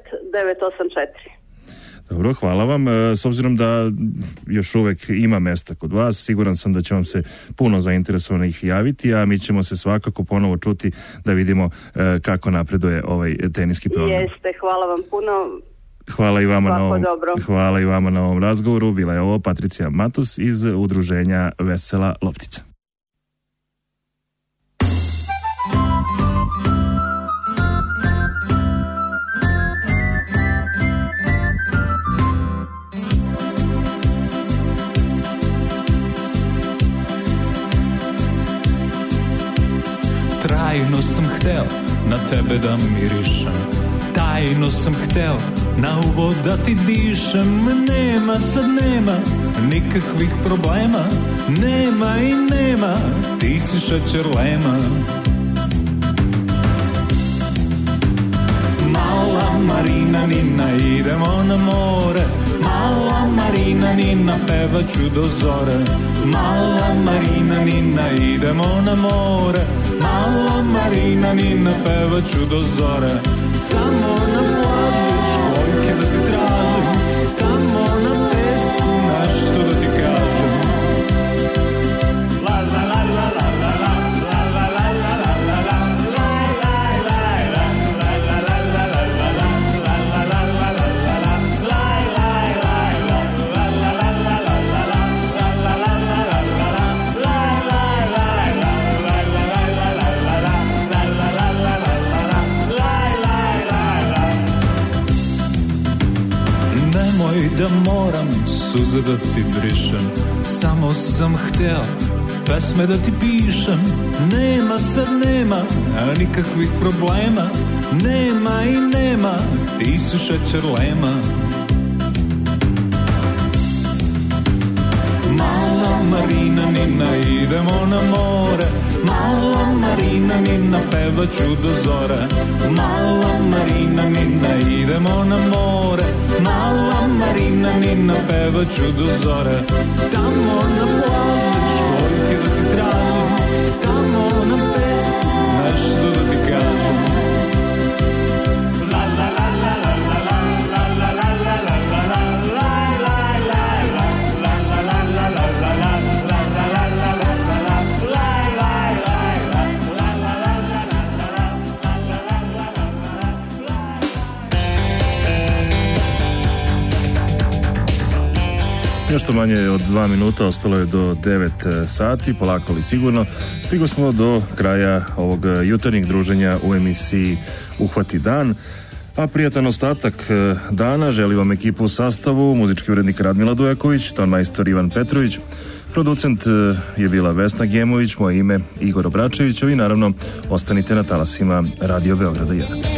984.
Dobro, hvala vam. S obzirom da još uvek ima mesta kod vas, siguran sam da će vam se puno zainteresovanih javiti, a mi ćemo se svakako ponovo čuti da vidimo kako napreduje ovaj teniski program.
Jeste, hvala vam puno.
Hvala i vama na ovom razgovoru. Bila je ovo Patricija Matus iz udruženja Vesela loptica.
Trajno sam hteo na tebe da mirišem, tajno sam hteo na uvo da ti dišem. Nema sad nema nikakvih problema, nema i nema, ti si šećer lema. Mala Marina Nina, idemo na more, mala Marina Nina, pevaću do zore. Mala Marina Nina, idemo na more, mala Marina Nina, pevaću do zore. Tamo na plaži školjke da ti tražim, tamo na pesku nešto da ti kažem. La la la la la la la la la la la la la da moram suze da ti brišem, samo sam hteo pesme da ti pišem. Nema sad nema nikakvih problema, nema i nema, ti si šećer lema. Mala Marina Nina, idemo na more, mala Marina Nina, pevaću do zore. Mala Marina Nina, idemo na more, mala Marina Nina, pevaću do zore. Tamo na plaži školjke da ti tražim, tamo na pesku nešto da ti kažem. La la la la la la la la la la la la la la la la la.
Nešto manje od 2 minuta, ostalo je do 9 sati, polako li sigurno. Stigli smo do kraja ovog jutarnjeg druženja u emisiji Uhvati dan. A prijatan ostatak dana želi vam ekipu u sastavu, muzički urednik Radmila Dujaković, tonmajstor Ivan Petrović, producent je bila Vesna Gemović, moje ime Igor Obračević, i naravno ostanite na talasima Radio Beograda 1.